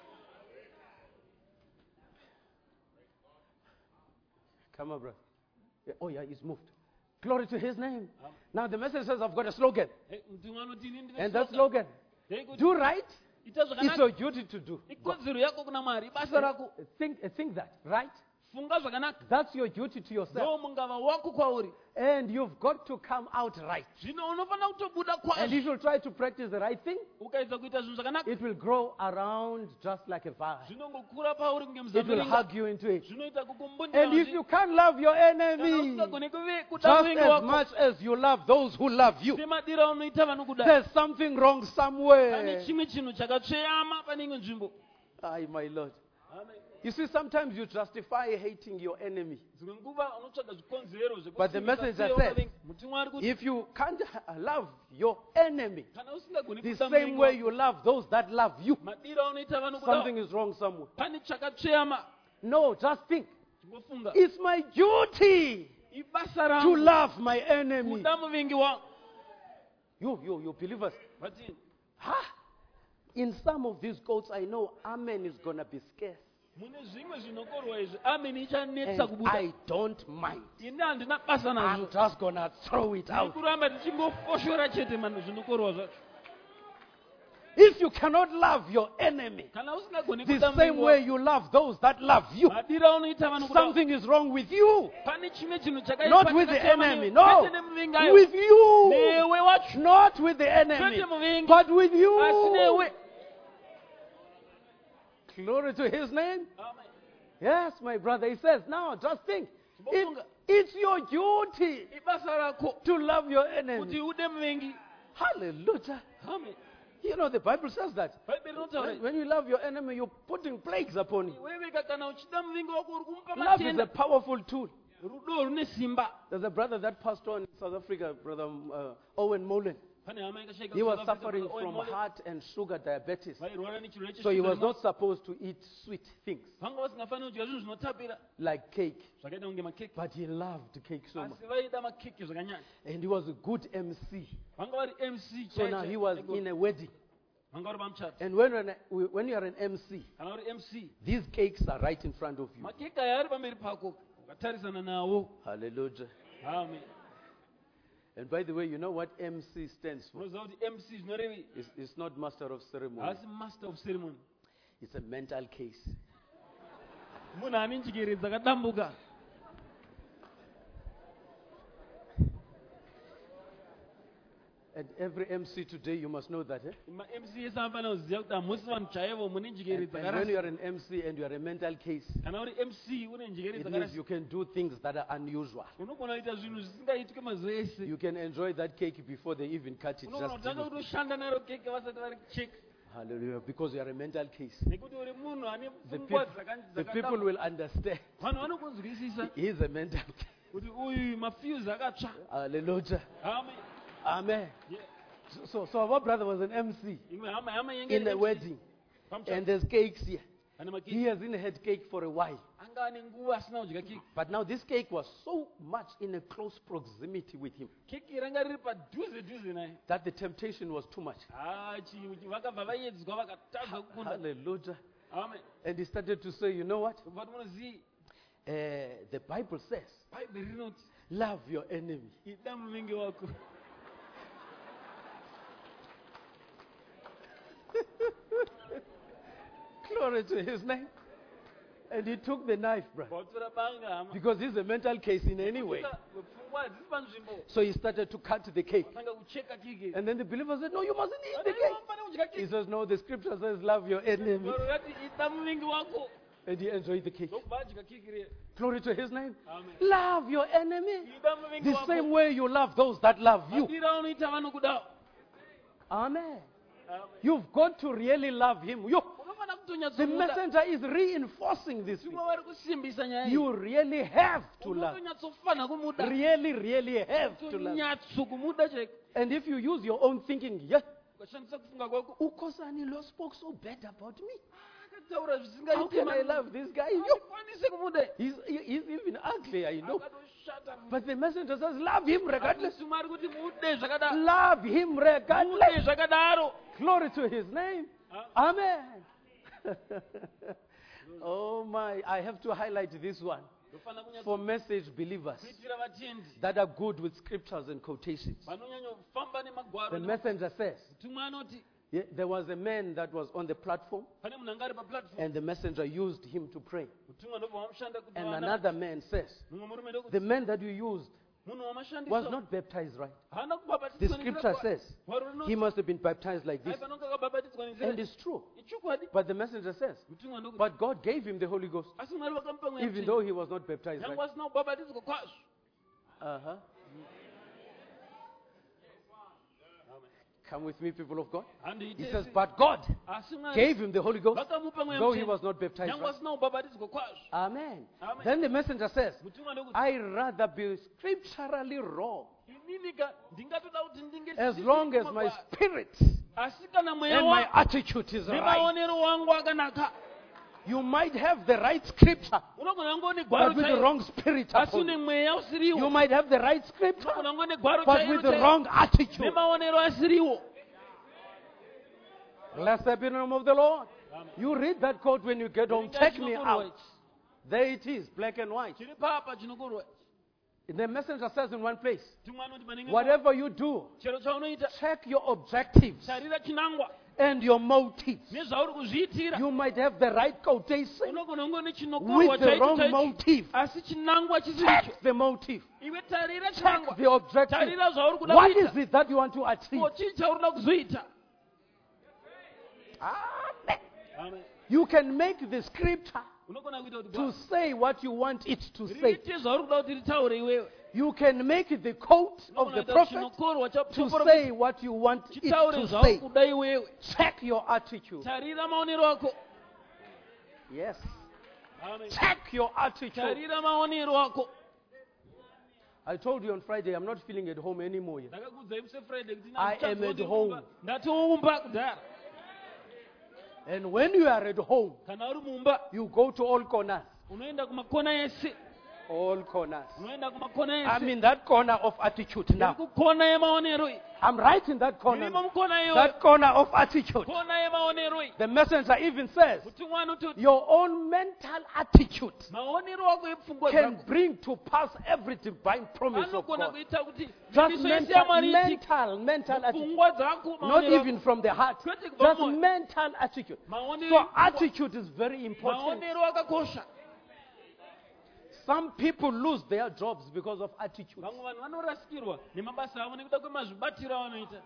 B: Come on, brother. Yeah, oh, yeah, he's moved. Glory to his name. Now, the message says, I've got a slogan.
A: Eh, mutumwa anoti ini ndine
B: And that
A: slogan.
B: slogan,
A: Ndeyekuti,
B: do right,
A: ita
B: it's
A: zvakanaka,
B: your duty to do.
A: ikodzero yako kuna Mwari, basa rako.
B: Think, think that, right?
A: Funga zvakanaka,
B: That's your duty to yourself.
A: ndo mungava wako kwauri.
B: And you've got to come out right.
A: Zvino unofanira kutobuda
B: And
A: kwazvo.
B: if you try to practice the right thing,
A: Ukaedza kuita zvinhu zvakanaka,
B: it will grow around just like a vine.
A: zvinongokura pauri kunge
B: It will
A: muzambiringa.
B: hug you into it.
A: Zvinoita
B: And if
A: kukumbundira.
B: you can't love your
A: Kana
B: enemy
A: usingagone kuve- kuda
B: just
A: muvengi
B: as
A: wako,
B: much as you love those who love you,
A: semadira unoita vanokuda.
B: there's something wrong
A: Pane
B: somewhere.
A: chimwe chinhu chakatsveyama pane imwe nzvimbo.
B: Ay, my Lord.
A: Amen.
B: You see, sometimes you justify hating your enemy.
A: Dzimwe nguva unotsvaga zvikonzero zvekuti
B: But the message
A: sei
B: says,
A: wakavenga. Mutumwa ari kuti,
B: if you can't uh, love your enemy
A: kana usingagoni
B: the
A: kuda
B: same
A: muvengi
B: way
A: wako,
B: you love those that love you,
A: madira unoita vanokuda,
B: something is wrong somewhere.
A: pane chakatsveyama.
B: No, just think.
A: Chingofunga,
B: It's my duty
A: ibasa
B: to
A: rangu
B: love my enemy.
A: kuda muvengi wangu.
B: You, you, you believers.
A: Vatini,
B: Huh? In some of these quotes, I know amen is going to be scarce.
A: mune zvimwe zvinokorwa izvi, ameni ichanetsa
B: And
A: kubuda.
B: I don't mind.
A: Ini handina basa
B: I'm
A: nazvo.
B: just going to throw it
A: Ndiri
B: out.
A: kuramba tichingofoshora chete manhu zvinokorwa zvacho.
B: If you cannot love your enemy
A: Kana usingagoni
B: the
A: kuda
B: same
A: muvengi
B: way
A: wako,
B: you love those that love you,
A: madira unoita vanokuda,
B: something is wrong with you.
A: pane chimwe chinhu chakaipa
B: Not with the
A: chakatsveyama
B: enemy,
A: newe.
B: no.
A: Kwete nemuvengi ayo.
B: With you.
A: Newe wacho.
B: Not with the enemy,
A: Kwete muvengi,
B: but with
A: asi
B: you.
A: newe.
B: Glory to his name.
A: Amen.
B: Yes, my brother. He says, now just think. It, it's your duty
A: Ibasa rako
B: to love your
A: kuti
B: enemy.
A: ude muvengi.
B: Hallelujah.
A: Amen.
B: You know, the Bible says that.
A: Bhaibheri rinotaura
B: When,
A: izvi.
B: when you love your enemy, you're putting plagues upon him.
A: Wewe kana uchida muvingi wako uri kumupa
B: Love is a
A: matenda.
B: powerful tool.
A: Rudo rune simba.
B: There's a brother that passed on in South Africa, Brother um, uh, Owen Mullen.
A: Pane hama yakashaika
B: He was
A: South Africa,
B: suffering
A: Owen
B: from
A: Mullen.
B: heart and sugar diabetes.
A: Vairwara nechirwere
B: So he was
A: cheshuga
B: not supposed to eat sweet things
A: vanga vasingafaniri kudya zvinhu zvinotapira
B: like cake.
A: zvakaita kunge makeke.
B: But he loved cake so much.
A: Asi vaida makeke zvakanyanya.
B: And he was a good M C.
A: Vanga vari M C
B: So now he was in a wedding.
A: vanga vari pamuchato.
B: And when, you're an- when you are an M C,
A: Kana uri M C,
B: these cakes are right in front of you.
A: makeke aya ari pamberi pako ukatarisana nawo.
B: Hallelujah.
A: Amen.
B: And by the way, you know what M C stands for?
A: Unoziva kuti M C zvinorevei?
B: It's, it's not master of ceremony.
A: Asi master of ceremony.
B: It's a mental case.
A: Munhu ane njigere dzakadambuka.
B: And every M C today, you must know that. Eh?
A: Ma-M C ese anofanira kuziva kuti hamusi vanhu chaivo mune njigere
B: And, and when
A: dzakarasa.
B: you are an M C and you are a mental case,
A: Kana uri M C une njigere
B: it means
A: dzakarasa.
B: you can do things that are unusual.
A: Unogona kuita zvinhu zvisingaitwi mazuva ese.
B: You can enjoy that cake before they even cut it.
A: Unogona
B: Just
A: kutanga
B: give it.
A: kutoshanda naro keke vasati vari kucheka.
B: Hallelujah. Because you are a mental case.
A: Nekuti uri munhu ane
B: The
A: pfungwa
B: people,
A: dzaka-
B: the people
A: dzakadambuka.
B: will understand.
A: Vanhu vanokunzwisisa
B: He is a mental case.
A: kuti uyu mafuse akatsva.
B: Hallelujah.
A: Amen.
B: Amen.
A: Yeah.
B: So, so, so our brother was an M C
A: Imwe hama hama yenge
B: in
A: iri
B: a
A: M C.
B: wedding.
A: Pamuchato.
B: And there's cakes here.
A: Ane makeke.
B: He hasn't had cake for a while.
A: Anga ane nguva asina kudya keke.
B: But now this cake was so much in a close proximity with him
A: Keke ranga riri padhuze dhuze naye.
B: that the temptation was too much.
A: Ah, chi- vakabva vaedzwa vakatadza kukunda.
B: Hallelujah.
A: Amen.
B: And he started to say, you know what?
A: But munozii
B: Uh, the Bible says,
A: bhaibheri rinoti
B: love your enemy.
A: ida muvengi wako.
B: Glory to his name. And he took the knife, brother.
A: Vatora banga hama.
B: Because he's a mental case in any way.
A: Pfungwa hadzisi panzvimbo.
B: So he started to cut the cake.
A: Vatanga kucheka keke.
B: And then the believer said, no, you mustn't eat the
A: Vanenge
B: cake.
A: vanofana kudya
B: He
A: keke.
B: says, no, the scripture says, love your enemy.
A: Varoti ida muvengi wako.
B: And he enjoyed the cake.
A: Ndokubva adya keke riya.
B: Glory to his name.
A: Amen.
B: Love your enemy.
A: Ida muvengi
B: The
A: wako.
B: same way you love those that love you.
A: Madira unoita vanokudawo.
B: Amen.
A: Amen.
B: You've got to really love him. You,
A: Unofana
B: the
A: kutonyatsomuda.
B: messenger is reinforcing this.
A: Zvimwe vari kusimbisa nyaya iyi.
B: You really have to love.
A: Unotonyatsofana kumuda.
B: Really, really have to love.
A: Tonyatso kumuda chaiko.
B: And if you use your own thinking, yeah,
A: Ukashandisa kufunga kwako.
B: Ukosani Lo spoke so bad about me.
A: Akataura
B: How
A: zvisingaite
B: can I
A: mani.
B: love this guy? Yo,
A: Handikwanisi kumuda.
B: he's, he- he's even ugly, I know.
A: Akatoshata.
B: But the messenger says, love him regardless.
A: Handisi mari kuti mude zvakadaro.
B: Love him
A: Mude
B: regardless.
A: zvakadaro.
B: Glory to his name.
A: Ah.
B: Amen. Oh my, I have to highlight this one
A: Ndofana kunyatso
B: for message believers
A: kuitira vatendi.
B: that are good with scriptures and quotations.
A: Vanonyanya kufamba nemagwaro.
B: The messenger says,
A: Mutumwa anoti
B: yeah, there was a man that was on the platform
A: pane munhu anga ari paplatform.
B: and the messenger used him to pray.
A: Mutumwa ndobva wamushanda kuti
B: And
A: wana-
B: another man says,
A: mumwe murume ndokuti
B: the man that you used
A: munhu wamashandisa
B: was not baptized right.
A: haana
B: The
A: kubhabhatidzwa
B: scripture
A: nenzira
B: says
A: kwa- gwaro
B: he
A: rinoti
B: must have been baptized like this.
A: aifanonga akabhabhatidzwa nenzira
B: And it's true.
A: ichokwadi.
B: But the messenger says,
A: Mutumwa ndokuti
B: but God gave him the Holy Ghost,
A: asi mwari vakamupa mweya
B: even
A: mutsvene.
B: though he was not baptized
A: Nyangwe
B: right.
A: asina kubhabhatidzwa kwazvo.
B: Uh-huh. Come with me, people of God.
A: Handiite
B: He says,
A: isi.
B: but God
A: Asi Mwari
B: gave him the Holy Ghost,
A: vakamupa mweya
B: though he
A: mutsvene.
B: was not baptized
A: Nyangwe
B: right.
A: asina kubhabhatidzwa kwazvo.
B: Amen.
A: Amen.
B: Then the messenger says,
A: Mutumwa ndokuti
B: I rather be scripturally wrong
A: ininika ndingatoda kuti ndinge
B: as
A: ndisiri
B: long as my
A: kumagwaro.
B: spirit
A: Asi kana mweya
B: and my
A: wangu
B: attitude is right.
A: nemaonero wangu akanaka.
B: You might have the right scripture,
A: Unogona kunge une gwaro
B: but with the
A: chairo.
B: wrong spirit
A: Asi
B: upon
A: une
B: you.
A: mweya usiriwo.
B: You might have the right scripture,
A: Unogona kunge une gwaro
B: but
A: chairo
B: with the
A: chairo.
B: wrong attitude.
A: Nemaonero asiriwo.
B: Blessed be the name of the Lord. You read that quote when you get home. Check me out. There it is, black and white.
A: Chiri papa chinokorwa.
B: The messenger says in one place,
A: Tumwa anoti manenge
B: whatever you do,
A: chero chaunoita
B: check your objectives
A: tarira chinangwa
B: and your motives.
A: nezvauri kuzviitira.
B: You might have the right quotation
A: Unogona kunge une chinokorwa
B: with the
A: chaicho
B: wrong
A: chaicho.
B: motive.
A: Asi chinangwa chisiricho.
B: Check the motive.
A: Iwe tarira
B: Check
A: chinangwa.
B: the objective.
A: Tarira zvauri kuda
B: What is
A: kuita.
B: it that you want to achieve?
A: Ko chii chaurida kuzoita.
B: Amen.
A: Amen.
B: You can make the scripture
A: unogona kuita kuti
B: to
A: bwa-
B: say what you want it to say.
A: riite zvauri kuda kuti ritaure iwewe.
B: You can make it the coat of the
A: Unogona kuita
B: prophet
A: chinokorwa cha
B: to
A: muprofita.
B: say what you want it
A: Chitaure
B: to
A: zvauri
B: say.
A: kuda iwewe.
B: Check your attitude.
A: Tarira maonero ako.
B: Yes.
A: Amen.
B: Check your attitude.
A: Tarira maonero ako.
B: I told you on Friday, I'm not feeling at home anymore. Yet.
A: Ndakakuudzai musi Friday kuti
B: I am
A: ndachazwa
B: at
A: ndiri
B: home.
A: mumba. Ndatoumba kudhara.
B: And when you are at home,
A: Kana uri mumba,
B: you go to all corners.
A: unoenda kumakona ese.
B: All corners.
A: Unoenda kumakona ese.
B: I'm in that corner of attitude
A: Ndiri
B: now.
A: kukona yemaonero iyi.
B: I'm right in that corner.
A: Ndiri mukona iyoyo.
B: That corner of attitude.
A: Kona yemaonero iyi.
B: The messenger even says,
A: Mutumwa anototi
B: your own mental attitude
A: maonero ako epfungwa
B: can
A: dzako
B: bring to pass every divine promise of
A: anogona
B: God.
A: kuita kuti
B: Just
A: miso yese
B: mental,
A: yaMwari iitike.
B: mental, mental attitude.
A: Pfungwa dzako
B: Not
A: maonero ako.
B: even from the heart.
A: Kwete kubva
B: Just
A: mumwoyo.
B: mental attitude.
A: Maonero
B: So
A: epfungwa.
B: attitude is very important.
A: Maonero akakosha.
B: Some people lose their jobs because of attitude.
A: Vamwe vanhu vanorasikirwa nemabasa avo nekuda kwemazvibatiro avanoita.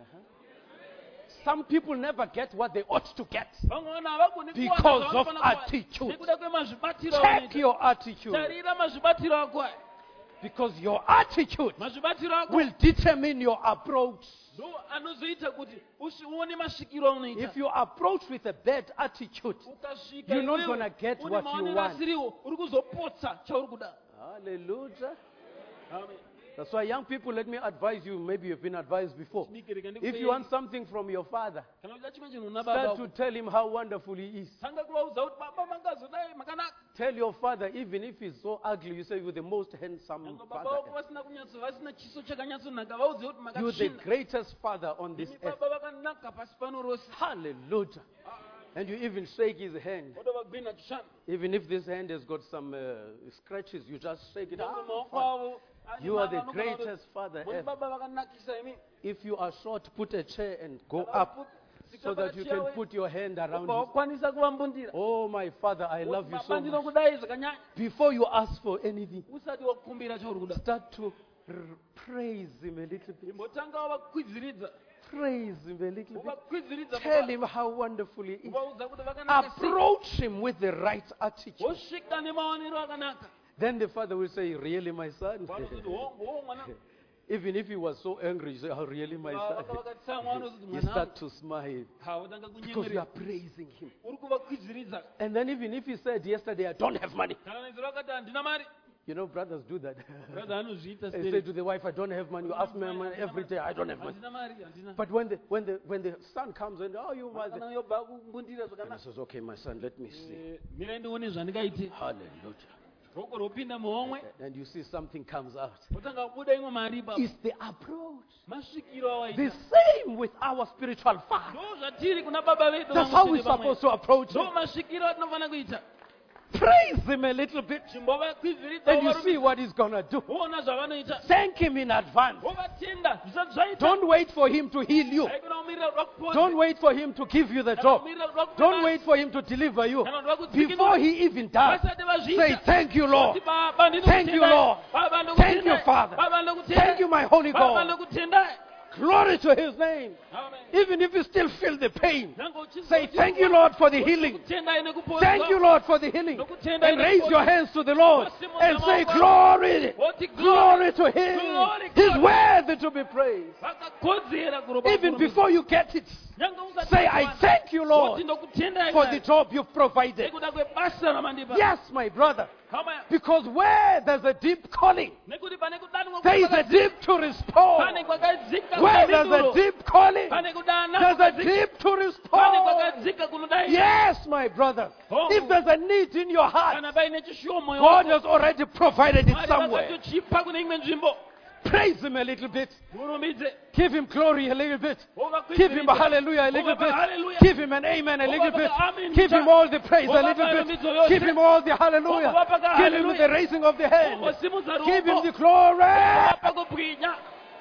B: Some people never get what they ought to get.
A: Vamwe vanhu havagoni kuwana
B: Because of
A: zvavanofanira kuwana
B: attitude.
A: nekuda kwemazvibatiro
B: Check
A: avanoita.
B: your attitude.
A: Tarira mazvibatiro ako aya.
B: Because your attitude
A: Mazvibatiro ako
B: will determine your approach.
A: ndo anozoita kuti usi- uone masvikiro aunoita.
B: If you approach with a bad attitude,
A: Ukasvika
B: you're not
A: iwewe
B: gonna get
A: une
B: what you
A: maonero
B: want.
A: asiriwo, uri kuzopotsa chauri kuda.
B: hallelujah.
A: Amen.
B: That's why young people, let me advise you, maybe you've been advised before.
A: Chidikirike ndikupe-
B: If you want something from your father,
A: kana uchida chimwe chinhu una
B: start
A: baba
B: to
A: ako,
B: tell him how wonderful he is.
A: tanga kuvaudza kuti baba makazodai makanaka.
B: Tell your father, even if he's so ugly, you say you're the most handsome
A: Nyangwe baba
B: father.
A: vako vasina kunyatso vasina chiso chakanyatsonaka vaudze kuti
B: You're the
A: makachina.
B: greatest father on this
A: Imi
B: earth.
A: baba vakanaka pasi pano rose.
B: Hallelujah. And you even shake his hand.
A: Vodovagwina chishanu.
B: Even if this hand has got some uh, scratches, you just shake it.
A: Nyangwe
B: Ah,
A: maoko
B: Father,
A: avo, ane
B: you are
A: baba
B: the
A: anogona kuti,
B: greatest father
A: "Muri
B: ever.
A: baba vakanakisa imi."
B: If you are short, put a chair and go
A: Kana
B: up
A: pu-
B: so that you can
A: sikapachia
B: put your hand
A: we-
B: around
A: ubva
B: his.
A: wakwanisa kuvambundira.
B: Oh, my father, I love you so
A: Baba
B: much.
A: ndinokudai zvakanyanya.
B: Before you ask for anything,
A: Usati wakumbira chauri kuda.
B: start to r- praise him a little bit.
A: Imbotanga wavakwidziridza.
B: Praise him a little bit.
A: Uvakwidziridza.
B: Tell him how wonderful he is.
A: Uvaudza kuti vakanaka sei.
B: Approach him with the right attitude.
A: Wosvika nemaonero akanaka.
B: Then the father will say, really, my son?
A: Vanoti, "Oh, oh, mwana."
B: Even if he was so angry, you say, oh, really, my
A: Vaka-
B: son?
A: vakatsamwa vanoti,
B: You
A: "Mwana
B: start
A: wangu."
B: to smile
A: Ha, votanga
B: because you
A: kunyemwerera.
B: are praising him.
A: Uri kuvakwidziridza.
B: And then even if he said yesterday, I don't have money.
A: Kana nezuro akati handina mari.
B: You know, brothers do that.
A: Brother anozviita
B: They say
A: seri.
B: to the wife, I don't have money. You ask me money every day, I don't have money.
A: Handina mari, handina.
B: But when the, when the, when the son comes and, oh, you mother.
A: Kana yobva kumbundira
B: And he
A: zvakanaka.
B: says, okay, my son, let me see.
A: Eh, mirai ndione zvandingaite.
B: Hallelujah.
A: Roko ropinda muhomwe.
B: And you see something comes out.
A: Wotanga kubuda imwe mari ipapo.
B: It's the approach.
A: Masvikiro
B: The
A: awaita.
B: same with our spiritual father.
A: Ndo zvatiri kuna baba vedu.
B: That's how we're
A: vamusiri vamwe.
B: supposed to approach
A: Ndo
B: him.
A: masvikiro atinofana kuita.
B: Praise him a little bit.
A: Chimbovakwidziridza.
B: And you see what he's going to do.
A: Woona zvavanoita.
B: Thank him in advance.
A: Wovatenda zvisati zvaita.
B: Don't wait for him to heal you.
A: Haikona kumirira kuda kuponza.
B: Don't wait for him to give you the
A: Kana
B: job.
A: kumirira kuda kupa
B: Don't
A: basa.
B: wait for him to deliver you.
A: Kana kuda kudzikinura.
B: Before he even does,
A: Vasati vazviita.
B: say, thank you, Lord.
A: Kuti baba ndinokutendai.
B: Thank you, Lord.
A: Baba ndokutendai.
B: Thank you, Father.
A: Baba ndokutendai.
B: Thank you, my Holy
A: Baba
B: God.
A: ndokutendai.
B: Glory to his name.
A: Amen.
B: Even if you still feel the pain,
A: Nyange uchizwa
B: say,
A: kuti
B: thank you, Lord, for the healing.
A: ndokutendai nekuponzwa.
B: Thank you, Lord, for the healing. And raise your hands to the Lord and say, glory, glory to him. He's worthy to be praised.
A: Vakakodzera kuropa
B: Even
A: kurumbidza.
B: before you get it,
A: Nyange usati
B: say, I
A: wawana.
B: thank you, Lord,
A: Woti ndokutendai
B: for
A: Mwari.
B: the job you've provided.
A: Nekuda kwebasa ramandipa.
B: Yes, my brother.
A: Hama ya-
B: Because where there's a deep calling,
A: nekuti pane kudanwa
B: there is a
A: kwakadzika.
B: deep to respond.
A: Pane kwakadzika
B: Where there's
A: kunodiro.
B: a deep calling,
A: Pane kudana
B: there's a
A: kwakadzika.
B: deep to
A: Pane
B: respond.
A: kwakadzika kunodai.
B: Yes, my brother.
A: Oh.
B: If there's a need in your heart,
A: Kana paine chishuwo moyo
B: God
A: wako.
B: has already provided it
A: Mwari
B: somewhere.
A: vakatochipa kune imwe nzvimbo.
B: Praise him a little bit.
A: Murumbidze.
B: Give him glory a little bit.
A: Wovakwidziridza.
B: Give him a hallelujah a little
A: Wovapa
B: bit.
A: hallelujah.
B: Give him an amen a little bit.
A: Amen.
B: Give him all the praise a
A: Wovapa
B: little
A: rumbidzo
B: bit.
A: yose.
B: Give him all the hallelujah.
A: Wovapa ka
B: Give him
A: hallelujah.
B: the raising of the hand.
A: Wosimudza
B: Give him
A: ruoko.
B: the glory.
A: Wovapa kubwinya.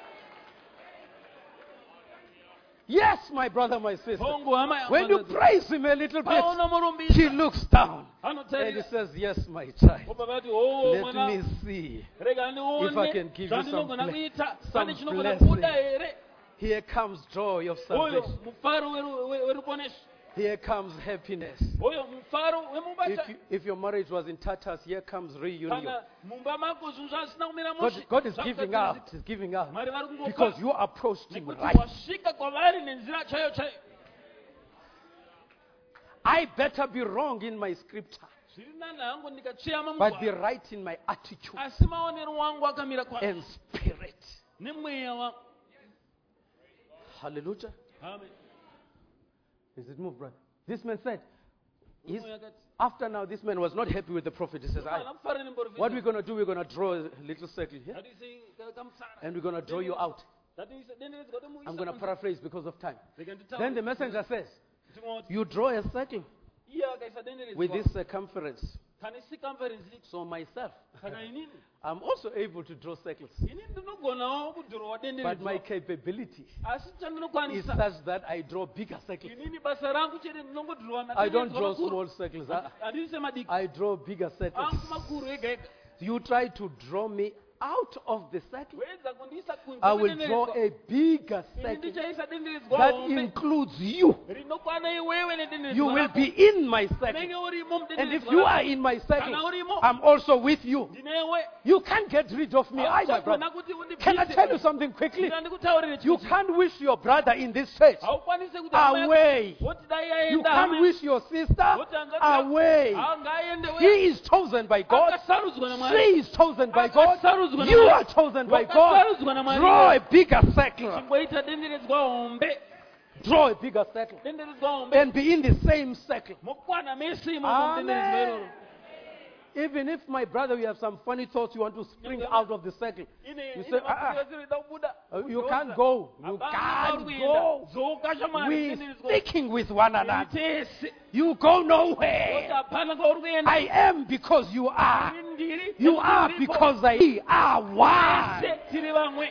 B: Yes, my brother, my sister.
A: Hongu hama ya
B: When you
A: mwanadamu.
B: praise him a little bit,
A: Paona murumbidza.
B: he looks down and he
A: Anotarira.
B: says, yes, my child.
A: Wobva vati, "Oh,
B: Let
A: mwana
B: me
A: wangu.
B: see.
A: Rega
B: If I can
A: ndione
B: give you some
A: zvandinogona
B: ble-
A: kuita.
B: some
A: Pane chinogona
B: blessing.
A: kubuda here.
B: Here comes joy of
A: Uyo
B: salvation.
A: mufaro weru- we- weruponeso.
B: Here comes happiness.
A: Oyo mufaro
B: If,
A: wemubata.
B: you, if your marriage was in tatters, here comes reunion.
A: Kana mumba mako zvinhu zvisina kumira
B: God,
A: mushe.
B: God is giving out. He's giving out.
A: Mwari vari kungopa.
B: Because you approached Him
A: Nekuti
B: right.
A: wasvika kwavari nenzira chayo chayo.
B: I better be wrong in my scripture,
A: Zviri nani hangu ndikachema
B: but be
A: mugwaro.
B: right in my attitude
A: Asi maonero wangu akamira kwa.
B: and spirit.
A: Nemweya wangu.
B: Hallelujah.
A: Amen.
B: Is it moved, brother? This man said, he's,
A: Mweya akati,
B: after now, this man was not happy with the prophet. He says, I,
A: "Mwana mufare nemprofita."
B: what we're going to do, we're going to draw a little circle here,
A: Ngatise ka- kamutsara.
B: and we're going to draw you out.
A: Ngatise denderedzwa kuti muisa
B: I'm going to
A: kunze.
B: paraphrase because of time.
A: Rega nditaure.
B: Then the messenger says,
A: Ndimoti,
B: you draw a circle
A: iye akaisa denderedzwa.
B: with this circumference.
A: Kana circumference iri.
B: So myself,
A: Saka inini.
B: I'm also able to draw circles.
A: Inini ndinogonawo kudhirowa
B: But my
A: denderedzwa.
B: capability
A: Asi
B: is
A: chandinokwanisa.
B: such that I draw bigger circles.
A: Inini basa rangu chete ndinongodhirowa
B: I don't
A: madenderedzwa
B: draw
A: makuru.
B: small circles. I,
A: Handisi madiki.
B: I draw bigger circles.
A: Angu makuru ega ega.
B: You try to draw me out of the circle.
A: Wedza kundiisa kunze
B: I will draw
A: kwedenderedzwa.
B: a bigger
A: Ini
B: circle
A: ndichaisa denderedzwa
B: that
A: hombe.
B: includes you.
A: Rinokwana iwewe nedenderedzwa
B: You will
A: rako.
B: be in my circle.
A: Unenge urimo
B: And if
A: mudenderedzwa
B: you
A: rako.
B: are in my
A: Kana
B: circle,
A: urimo.
B: I'm also with you.
A: Ndinewe.
B: You can't get rid of me either, brother.
A: Hauchagona kuti undibvise.
B: Can I tell you something quickly?
A: Ndira ndikutaurire
B: You
A: chimwe
B: can't wish your brother in this church
A: haukwanisi kuti hama yako-
B: away.
A: woti dai
B: You
A: aenda
B: can't
A: hama-
B: wish your sister
A: woti angati-
B: away.
A: Ah, ngaaende we-
B: He is chosen by God.
A: Akasarudzwa naMwari.
B: She is chosen by God.
A: Akasarudzwa
B: You
A: naMwari.
B: are chosen by God.
A: Wakasarudzwa naMwari.
B: Draw a bigger circle.
A: Chingoita denderedzwa hombe.
B: Draw a bigger circle.
A: Denderedzwa hombe.
B: And be in the same circle.
A: Mokwana mese imo
B: Amen.
A: mudenderedzwa iroro.
B: Even if, my brother, you have some funny thoughts you want to spring out of the circle,
A: Ine-
B: you
A: ine
B: say, ah,
A: mafikiro
B: ah,
A: asiri da kubuda.
B: uh, you
A: Kutoza.
B: can't go. You
A: Hapana,
B: can't
A: uri
B: go.
A: kuenda. Dzoka shamwari,
B: We're
A: denderedzwa.
B: sticking with one another.
A: Tese.
B: You go
A: Woti
B: nowhere.
A: hapana kwauri kuenda.
B: I am because you are.
A: Ini ndiri,
B: You
A: ini
B: are
A: ndiripo.
B: because I are one.
A: Tese tiri vamwe.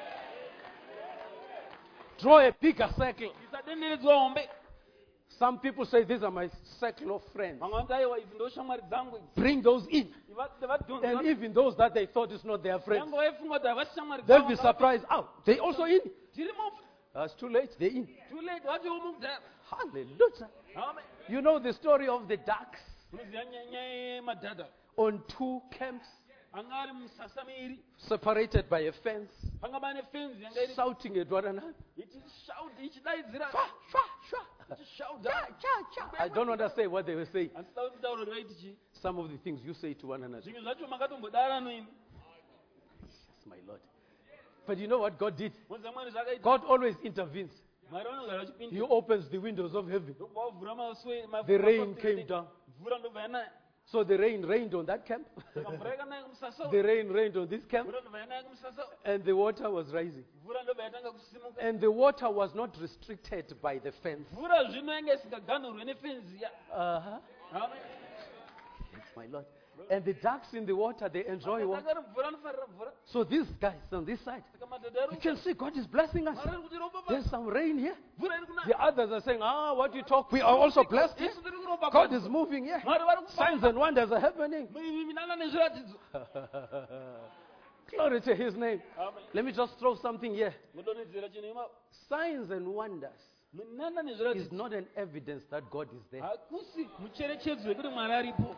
B: Draw a bigger circle.
A: Isadenderedzwa hombe.
B: Some people say, these are my circle of friends.
A: Vamwe vanoti aiwa idzi ndo shamwari dzangu idzi.
B: Bring those in.
A: Iva- vadhonza-
B: And even those that they thought is not their friends,
A: Yango vaifunga kuti havasi shamwari
B: they'll
A: dzangu.
B: be surprised. Oh, they also in.
A: Tirimo.
B: Uh, it's too late. They're in.
A: Too late, vatiwo mukudhara.
B: Hallelujah.
A: Amen.
B: You know the story of the ducks
A: Unoziva nya- nyaya yemadhadha.
B: on two camps
A: Anga ari musasa meiri.
B: separated by a fence,
A: Panga pane fenzi yanga iri
B: shouting at one another.
A: ichishauta ichidaidzira.
B: Shwa, shwa, shwa.
A: Ichishauta.
B: Cha, cha, cha. I don't understand what they were saying.
A: Handisi kuti tauro raiti chii.
B: Some of the things you say to one another.
A: Zvimwe zvacho makatombodara noimi.
B: Yes, my Lord. But you know what God did?
A: Moziva Mwari zvakaita.
B: God always intervenes.
A: Mwari vanogara
B: He
A: vachipinda.
B: opens the windows of heaven.
A: Ndokubva vavhura maswe- ma-
B: The rain
A: mafafitera
B: came
A: denga.
B: down.
A: Mvura ndobva yanaya.
B: So the rain rained on that camp.
A: Saka mvura yakanaya kumusasa.
B: The rain rained on this camp.
A: Mvura ndobva yanaya kumusasa.
B: And the water was rising.
A: Mvura ndobva yatanga kusimuka.
B: And the water was not restricted by the fence.
A: Mvura zvino yanga isingaganhurwe nefenzi ya.
B: Uh-huh.
A: Amen.
B: Yes, my Lord. And the ducks in the water, they enjoy water.
A: Vakagara mvura anofarira mvura.
B: So these guys on this side,
A: Saka madhodha
B: you
A: ari
B: can see God is blessing us.
A: Mwari ari kuti ropa
B: There's
A: basa.
B: some rain here.
A: Mvura iri kunaya.
B: The others are saying, ah, what you talk, we are also blessed here.
A: Isu tiri kuropa
B: God
A: basa.
B: is moving here.
A: Mwari vari
B: Signs
A: kufamba.
B: and wonders are happening.
A: Mi- minana nezviratidzo.
B: Glory to his name.
A: Amen.
B: Let me just throw something here.
A: Mudonhedzera chinhu imapo.
B: Signs and wonders
A: Minana
B: is
A: nezviratidzo.
B: not an evidence that God is there.
A: Hakusi mucherechedzo wekuti Mwari aripo.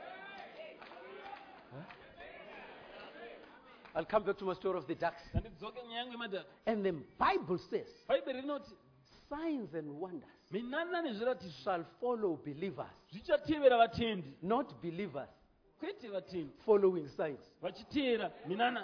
B: I'll come back to my story of the ducks.
A: Ndidzoke nyaya yangu yemadhadha.
B: And the Bible says,
A: Bhaibheri rinoti
B: signs and wonders
A: minana nezviratidzo
B: shall follow believers,
A: zvichatevera vatendi,
B: not believers
A: kwete vatendi
B: following signs.
A: vachiteera minana.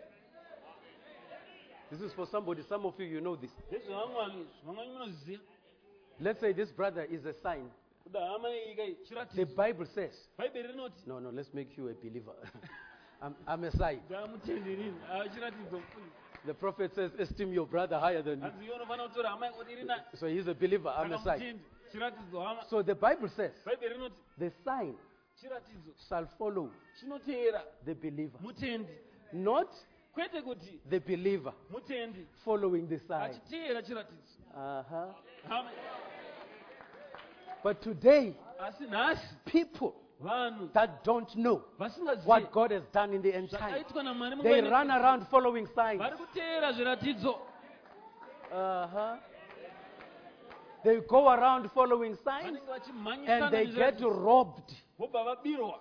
B: This is for somebody. Some of you, you know this.
A: Ndezvavamwani vamwani munozviziva.
B: Let's say this brother is a sign.
A: Kuda hama ikai
B: The
A: chiratidzo.
B: Bible says,
A: Bhaibheri rinoti
B: no, no, let's make you a believer. I'm, I'm a sign.
A: ndamutendi rini chiratidzo mukuru.
B: The prophet says, esteem your brother higher than you.
A: Hanzi iwe unofanira kutora hama yako kuti iri nayo.
B: So he's a believer. I'm a
A: Saka
B: sign.
A: mutendi chiratidzo hama.
B: So the Bible says,
A: Bhaibheri rinoti
B: the sign
A: chiratidzo
B: shall follow
A: chinoteera
B: the believer,
A: mutendi,
B: not
A: kwete kuti
B: the believer
A: mutendi
B: following the sign.
A: achiteera chiratidzo.
B: Uh-huh.
A: Amen.
B: But today,
A: Asi nhasi
B: people
A: vanhu
B: that don't know what
A: vasingazivi
B: God has done in the end time,
A: zvakaitwa naMwari
B: they
A: munguva
B: run
A: ino.
B: around following signs.
A: Vari kuteera zviratidzo.
B: Uh-huh. They go around following signs
A: vanenge vachimhanyisana
B: and they get
A: nezviratidzo,
B: robbed.
A: vobva vabirwa.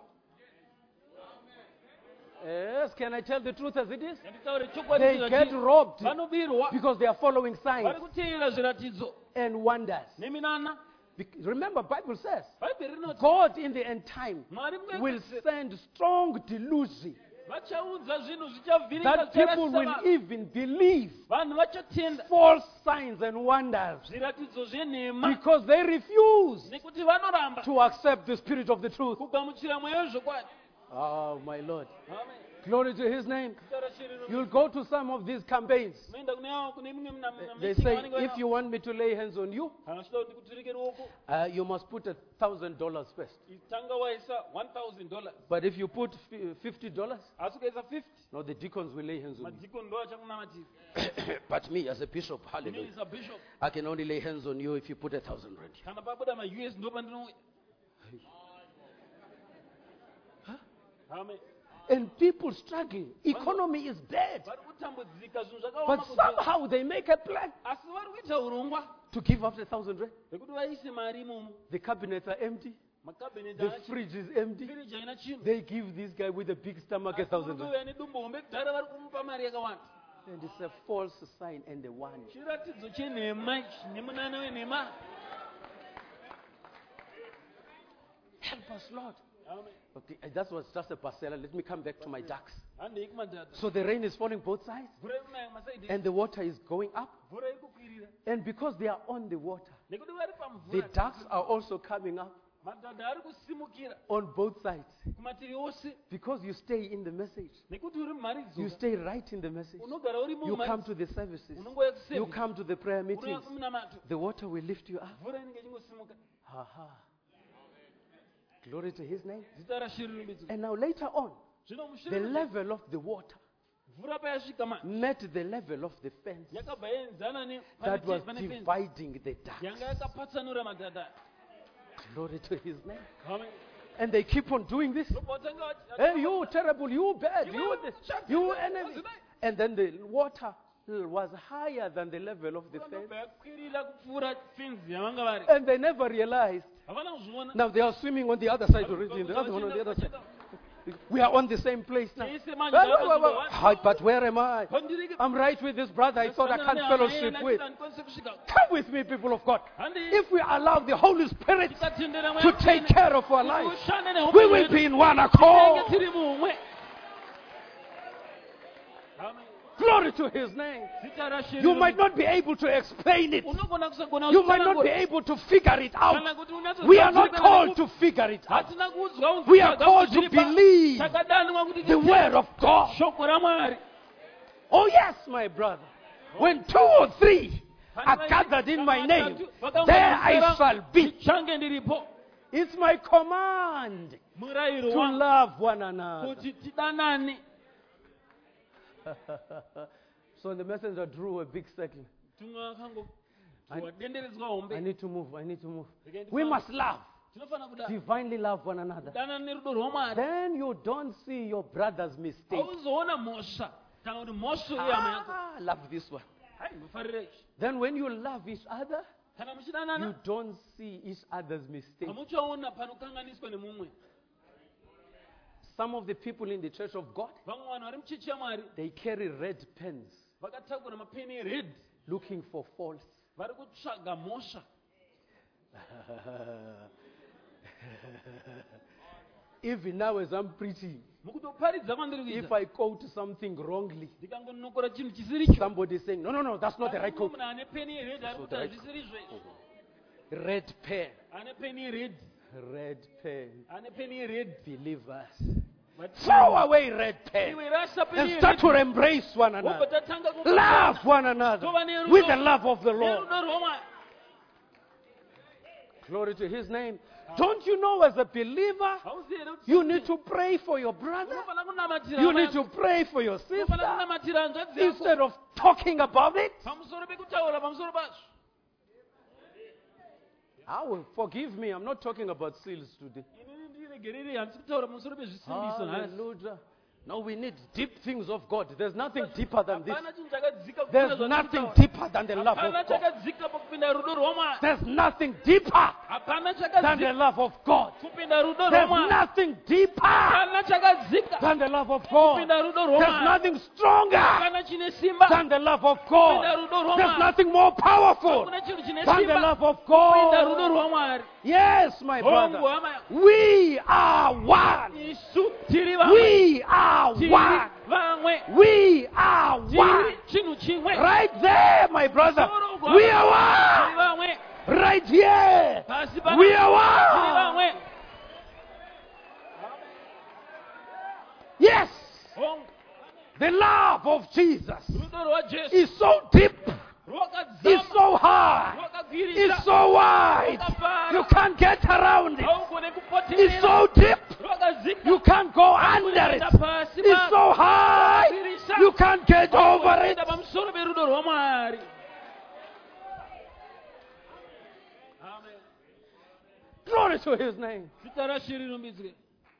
B: Yes, can I tell the truth as it is?
A: Nganditaure chokwadi
B: They
A: chakati,
B: get robbed
A: vanobirwa
B: because they are following signs
A: vari kuteerera zviratidzo
B: and wonders.
A: neminana.
B: Bec- Remember, Bible says
A: Bhaibheri rinoti
B: God in the end time
A: Mwari
B: will
A: mukuyedzesa-
B: send strong delusion
A: vachaudza zvinhu zvichavhiringa
B: that people will
A: zvicharaisa
B: even believe
A: vanhu vachatenda
B: false signs and wonders
A: zviratidzo zvenhema
B: because they refuse
A: nekuti vanoramba
B: to accept the spirit of the truth.
A: kugamuchira mweya wezvokwadi.
B: Oh, my Lord.
A: Amen.
B: Glory to his name.
A: Taura shiri rino-
B: You'll go to some of these campaigns.
A: unoenda kune avo- kune mimwe mina- mina-
B: They
A: meeting
B: say,
A: yavanenge
B: if
A: vaina-
B: you want me to lay hands on you,
A: kana uchida kuti ndikuturike ruoko,
B: uh, you must put a thousand dollars first.
A: tanga waisa one thousand dollars.
B: But if you put fi- fifty dollars,
A: Asi ukaisa fifty,
B: no, the deacons will lay hands on
A: madhikoni ndo achakunamatira.
B: you. But me, as a bishop,
A: Inini
B: hallelujah,
A: sabishop,
B: I can only lay hands on you if you put a thousand rand.
A: kana pabuda ma-U S ndo pandinouya. Amen.
B: And people struggling. Economy is bad.
A: Vari kutambudzika, zvinhu
B: But
A: zvakaoma kuzora.
B: somehow they make a plan
A: Asi vari kuita urongwa
B: to give up the thousand rand.
A: hwekuti vaise mari imomo.
B: The cabinets are empty.
A: Makabheneti
B: The
A: haana chinhu,
B: fridge is empty.
A: firiji haina chinhu.
B: They give this guy with a big stomach a
A: Asi
B: thousand rand.
A: urikuuya nedumbu hombe kudhara vari kumupa mari yakawanda.
B: And it's a false sign and a warning.
A: Chiratidzo chenhema ichi nemunana wenhema.
B: Help us, Lord.
A: Amen.
B: Okay, uh, that was just a parcella. Let me come back to my ducks.
A: Handei kumadhadha.
B: So the rain is falling both sides,
A: Mvura iri kunaya kumasaidhi,
B: and the water is going up.
A: mvura iri kukwirira.
B: And because they are on the water,
A: Nekuti vari
B: the
A: pamvura,
B: ducks are also coming up
A: madhadha ari kusimukira
B: on both sides.
A: kumativi ose.
B: Because you stay in the message,
A: Nekuti uri mumharidzo,
B: you stay right in the message.
A: unogara uri
B: You come
A: mumharidzo,
B: to the services,
A: unongouya
B: you
A: kuservice,
B: come to the prayer
A: unouya
B: meetings.
A: kumunamato,
B: The water will lift you up.
A: mvura inenge ichingosimuka.
B: Aha. Glory to his name.
A: Zita raShe rirumbidzwe.
B: And now later on,
A: Zvino
B: the
A: mushure
B: level of the water
A: mvura payasvika ma
B: met the level of the fence
A: yakabva enzana ne
B: that was
A: pane fence
B: dividing the ducks.
A: yanga yakapatsanura madhadha.
B: Glory to his name.
A: Amen.
B: And they keep on doing this.
A: Ndobva
B: Hey, you terrible, you bad,
A: You
B: you this, you enemy.
A: What's
B: And then the water was higher than the level of the fence.
A: ndobva yakwirira kupfuura fence yavanga vari.
B: And they never realized.
A: Havana kuzviona.
B: Now they are swimming on the other side already, and the other one on the other side. We are on the same place now.
A: Tese
B: Wait,
A: manje
B: wait, wait, wait.
A: vakazviona.
B: Hi, but where am I?
A: Kondirike-
B: I'm right with this brother I thought I can't fellowship with.
A: Handikwanisi kusvika.
B: Come with me, people of God.
A: Handi-
B: If we allow the Holy Spirit
A: tikatendera
B: to
A: Mweya
B: take
A: Mutsvene,
B: care of our
A: kuti
B: lives,
A: ushande
B: we
A: neupenyu
B: will
A: hwedu,
B: be in one
A: tinenge
B: accord.
A: tiri mumwe. Amen.
B: Glory to his name.
A: Zita raShe
B: You might
A: rirumbidzwe.
B: not be able to explain it.
A: Unogona kusagona
B: You might not be
A: kutsanangura.
B: able to figure it out.
A: Kana kuti unatso-
B: We are not called to figure it out.
A: Hatina kuudzwa unzi
B: We are
A: tsvaga
B: called to
A: kuti zviripa.
B: believe
A: Takadanwa kuti
B: the
A: titende
B: word of God.
A: shoko raMwari.
B: Oh, yes, my brother. When two or three are gathered in my name, there I shall be.
A: Change ndiripo.
B: It's my command
A: Murayiro
B: to
A: wangu
B: love one another.
A: kuti tidanane.
B: So the messenger drew a big circle.
A: Tumwe akango-
B: I-
A: wadenderedzwa
B: I
A: hombe.
B: need to move. I need to move.
A: Rege
B: We
A: ndifana-
B: must love,
A: Tinofana kuda-
B: divinely love one another.
A: kudanana nerudo rwaMwari.
B: Then you don't see your brother's mistake.
A: Hauzoona mhosva kana kuti mhosvo yehama yako.
B: Ah, love this one.
A: Hai, mufarire ichi.
B: Then when you love each other,
A: Kana
B: you
A: muchidanana
B: don't see each other's mistake.
A: hamuchaona panokanganiswa nemumwe.
B: Some of the people in the church of God,
A: Vamwe vanhu vari muchechi yaMwari
B: they carry red pens
A: vakatakura mapeni ered
B: looking for faults.
A: vari kutsvaga mhosva.
B: Even now as I'm preaching,
A: Mukutoparidza kwandiri
B: if
A: kuita,
B: I quote something wrongly,
A: ndikangonokora chinhu chisiricho.
B: somebody is saying, no, no, no, that's not the right
A: Munhu
B: quote.
A: ane peni ered ari kuti hazvisirizvo izvi.
B: Red pen.
A: Ane peni ered,
B: Red pen.
A: ane peni ered.
B: Believers. Throw away red pen
A: Iwe rasa peni
B: and start
A: ered.
B: to embrace one
A: Wobva
B: another.
A: tatanga kupatana.
B: Love one another with the love of the Lord.
A: Nerudo rwaMwari.
B: Glory to his name. Don't you know, as a believer,
A: Hauzivi here kuti
B: you need to pray for your brother?
A: unofana kunamatira
B: You
A: hama
B: need to
A: yako.
B: pray for your
A: Unofana
B: sister
A: kunamatira hanzvadzi yako.
B: instead of talking about it.
A: Pamusoro pekutaura pamusoro pazvo.
B: I will forgive me. I'm not talking about seals today.
A: Inini ndiregerere handisi kutaura pamusoro pezvisimbiso nhasi.
B: Hallelujah. No, we need deep things of God. There's nothing deeper than this.
A: Hapana chinhu chakadzika kupinda
B: There's
A: zvatiri
B: nothing
A: kutaura.
B: deeper than the love
A: Hapana
B: of God.
A: chakadzika pakupinda rudo rwaMwari.
B: There's nothing deeper
A: Hapana
B: than the
A: chakadzika
B: love of God.
A: kupinda rudo
B: There's
A: rwaMwari.
B: nothing deeper
A: Hapana chakadzika
B: than the love of God.
A: kupinda rudo
B: There's
A: rwaMwari.
B: nothing stronger
A: Hapana chine simba
B: than the love of God. There's nothing more powerful
A: hakuna chinhu chine
B: than the
A: simba
B: love of
A: kupinda rudo
B: God.
A: rwaMwari.
B: Yes, my brother.
A: Hongu hama yangu.
B: We are one.
A: Isu tiri vamwe.
B: We are
A: Tiri
B: one.
A: vamwe.
B: We are one.
A: Tiri chinhu chimwe.
B: Right there, my brother. We are
A: Tiri
B: one.
A: vamwe.
B: Right here.
A: Pasi pana.
B: We
A: Tiri
B: are one.
A: vamwe.
B: Yes.
A: Hongu.
B: The love of Jesus
A: Rudo rwaJesu.
B: is so deep.
A: Rwakadzama.
B: It's so high.
A: Rwakagwirizira.
B: It's so wide. You can't get around it.
A: Haugone kupoterera.
B: It's so deep.
A: Rwakazika.
B: You can't go under it. It's so high. You can't get over it.
A: Kuenda pamusoro perudo rwaMwari. Amen.
B: Glory to his name.
A: Zita raShe rirumbidzwe.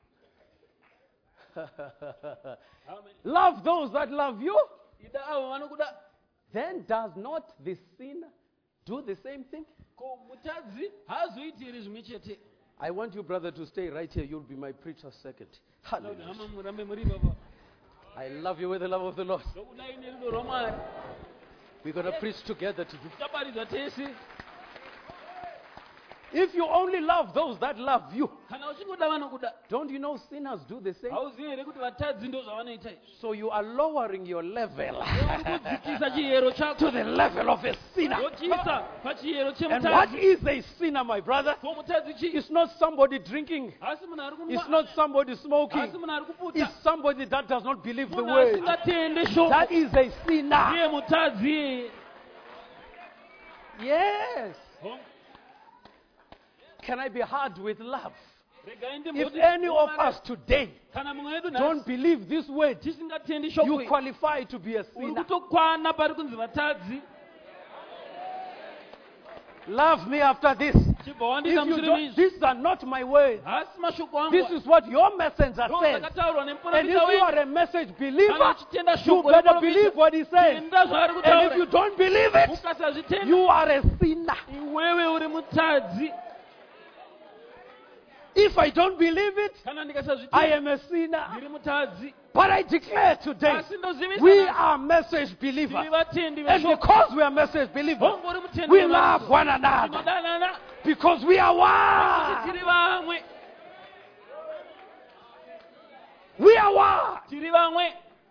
A: Amen.
B: Love those that love you.
A: Ida avo vanokuda.
B: Then does not the sinner do the same thing?
A: Ko mutadzi haazoitiri zvimwe chete.
B: I want you, brother, to stay right here. You'll be my preacher second. Hallelujah.
A: Hama murambe muri baba.
B: I love you with the love of the Lord.
A: Ndokudai nerudo rwaMwari.
B: We're going to preach together today.
A: Tabaridzwa tese.
B: If you only love those that love you,
A: Kana uchingoda vanokuda.
B: don't you know sinners do the same?
A: Hauzivi here kuti vatadzi ndo zvavanoita izvi.
B: So you are lowering your level
A: Uri kudzikisa chiyero
B: to
A: chako.
B: the level of a sinner.
A: Wochiisa pachiyero
B: And what
A: chemutadzi.
B: is a sinner, my brother?
A: Ko mutadzi chii?
B: It's not somebody drinking.
A: Asi munhu ari kunwa.
B: It's not somebody
A: Asi
B: smoking.
A: munhu ari kuputa.
B: It's somebody that does not believe the
A: Munhu
B: word.
A: asingatende shoko.
B: That is a sinner.
A: Iye mutadzi.
B: Yes.
A: Hongu.
B: Can I be hard with love?
A: Regai
B: If
A: ndimboti.
B: any of us today
A: Kana mumwe wedu
B: don't believe this word,
A: tisingatendi
B: you
A: shoko.
B: qualify to be a
A: Uri
B: sinner.
A: kutokwana pari kunzi vatadzi.
B: Love me after this.
A: Chibva wandika
B: If you
A: mushure
B: don't,
A: meizvi.
B: these are not my words.
A: Hasi mashoko angu.
B: This is what your messenger
A: Ndo
B: says.
A: zvakataurwa
B: And if
A: nemuprofita
B: you
A: wenyu.
B: are a message believer,
A: Kana uchitenda
B: you
A: shoko
B: better
A: reprofita.
B: believe what he says.
A: Tenda zvaari
B: And if
A: kutaura.
B: you don't believe it,
A: Ukasazvitenda.
B: you are a sinner.
A: Iwewe uri mutadzi.
B: If I don't believe it,
A: Kana
B: I
A: ndikasazvitenda.
B: am a sinner.
A: Ndiri mutadzi.
B: But I declare today,
A: Asi ndozivisa
B: we
A: nhasi.
B: are message
A: Tiri
B: believers.
A: vatendi
B: And
A: veshoko.
B: because we are message believers,
A: Hongu uri mutendi
B: we
A: wevanhu.
B: love one another.
A: Tinodanana.
B: Because we are one.
A: Tiri vamwe.
B: We are one.
A: Tiri vamwe.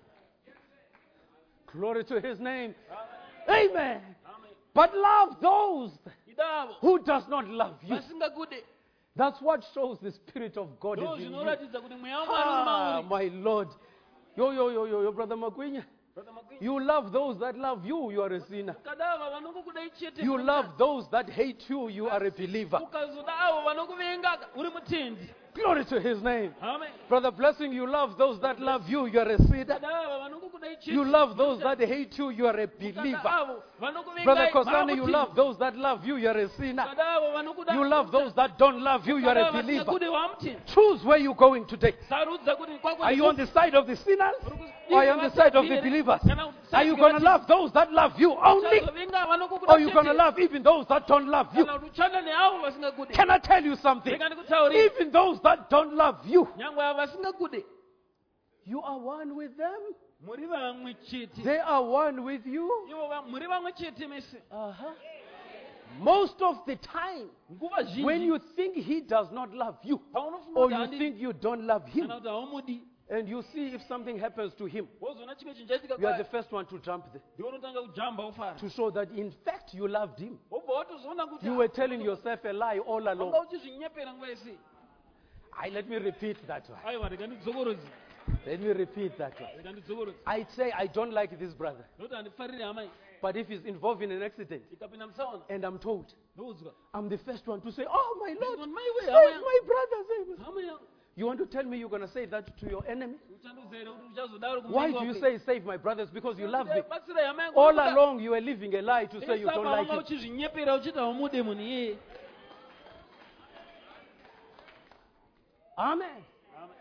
B: Glory to his name. Amen.
A: Amen.
B: But love those
A: Idavo.
B: who does not love you.
A: Vasingakude.
B: That's what shows the Spirit of God
A: Ndo
B: is in you.
A: zvinoratidza kuti mweya waMwari uri
B: Ah,
A: mauri.
B: my Lord. Yo, yo, yo, yo, yo, Brother Magwinya.
A: Brother Magwinya.
B: You love those that love you, you are a sinner.
A: Ukadava vanokukudai chete.
B: You love those that hate you, you are a believer.
A: Ukazoda avo vanokuvenga uri mutendi.
B: Glory to his name.
A: Amen.
B: Brother Blessing, you love those that love you, you are a sinner.
A: Ukadava vanokukudai chete.
B: You love those that hate you, you are a
A: Ukada
B: believer.
A: avo vanokuvengai
B: Brother Kosani, you
A: mamutendi.
B: love those that love you, you are a sinner.
A: Ukada avo vanokuda.
B: You love those that don't love you, you are a
A: Ukada
B: believer.
A: vasingakude wamutendi.
B: Choose where you're going today.
A: Sarudza kuti kwako
B: Are you on the side of the sinners? Or are you on the
A: Kana
B: side of the believers? Are you going to love those that love you only?
A: Uchazovenga vanokukuda
B: Or are you going to
A: chete.
B: love even those that don't love you?
A: Kana kuti uchanda neavo vasingakude.
B: Can I tell you something?
A: Rega ndikutaurire.
B: Even those that don't love you,
A: Nyangwe avo vasingakude.
B: you are one with them.
A: Muri vamwe chete.
B: They are one with you.
A: Ivo va- muri vamwe chete mese.
B: Uh-huh. Most of the time,
A: Nguva zhinji.
B: when you think he does not love you,
A: paunofunga
B: or
A: kuti
B: you
A: handi-
B: think you don't love him,
A: kana kuti haumudi.
B: and you see if something happens to him,
A: Wozoona chimwe chinhu chaitika
B: you are
A: kwaye.
B: the first one to jump there
A: Ndiwe unotanga kujamba ufara.
B: to show that in fact you loved him.
A: Wobva watozoona kuti
B: You were telling yourself a lie all
A: wanga
B: along.
A: uchizvinyepera nguva yese.
B: I, let me repeat that one.
A: Aiwa rega ndidzokorodze.
B: Let me repeat that one.
A: Rega ndidzokorodze.
B: I say I don't like this brother,
A: Nokuti handifariri hama iyi.
B: but if he's involved in an accident
A: Ikapinda musaona.
B: and I'm told,
A: Ndoudzwa.
B: I'm the first one to say, "Oh my Lord,
A: Ndinoti, "Mai we,
B: save
A: hama yangu."
B: my brother, save him."
A: Hama yangu.
B: You want to tell me you're going to say that to your enemy?
A: Uchandiudza here kuti uchazodaro
B: Why
A: kumuvengi
B: do you
A: wake.
B: say save my brothers? Because you love me.
A: Batsirai hama yangu.
B: All
A: Nokuda-
B: along you were living a lie to say you don't
A: Saka
B: like
A: wanga
B: him.
A: uchizvinyepera uchiti haumude munhu iyeye.
B: Amen.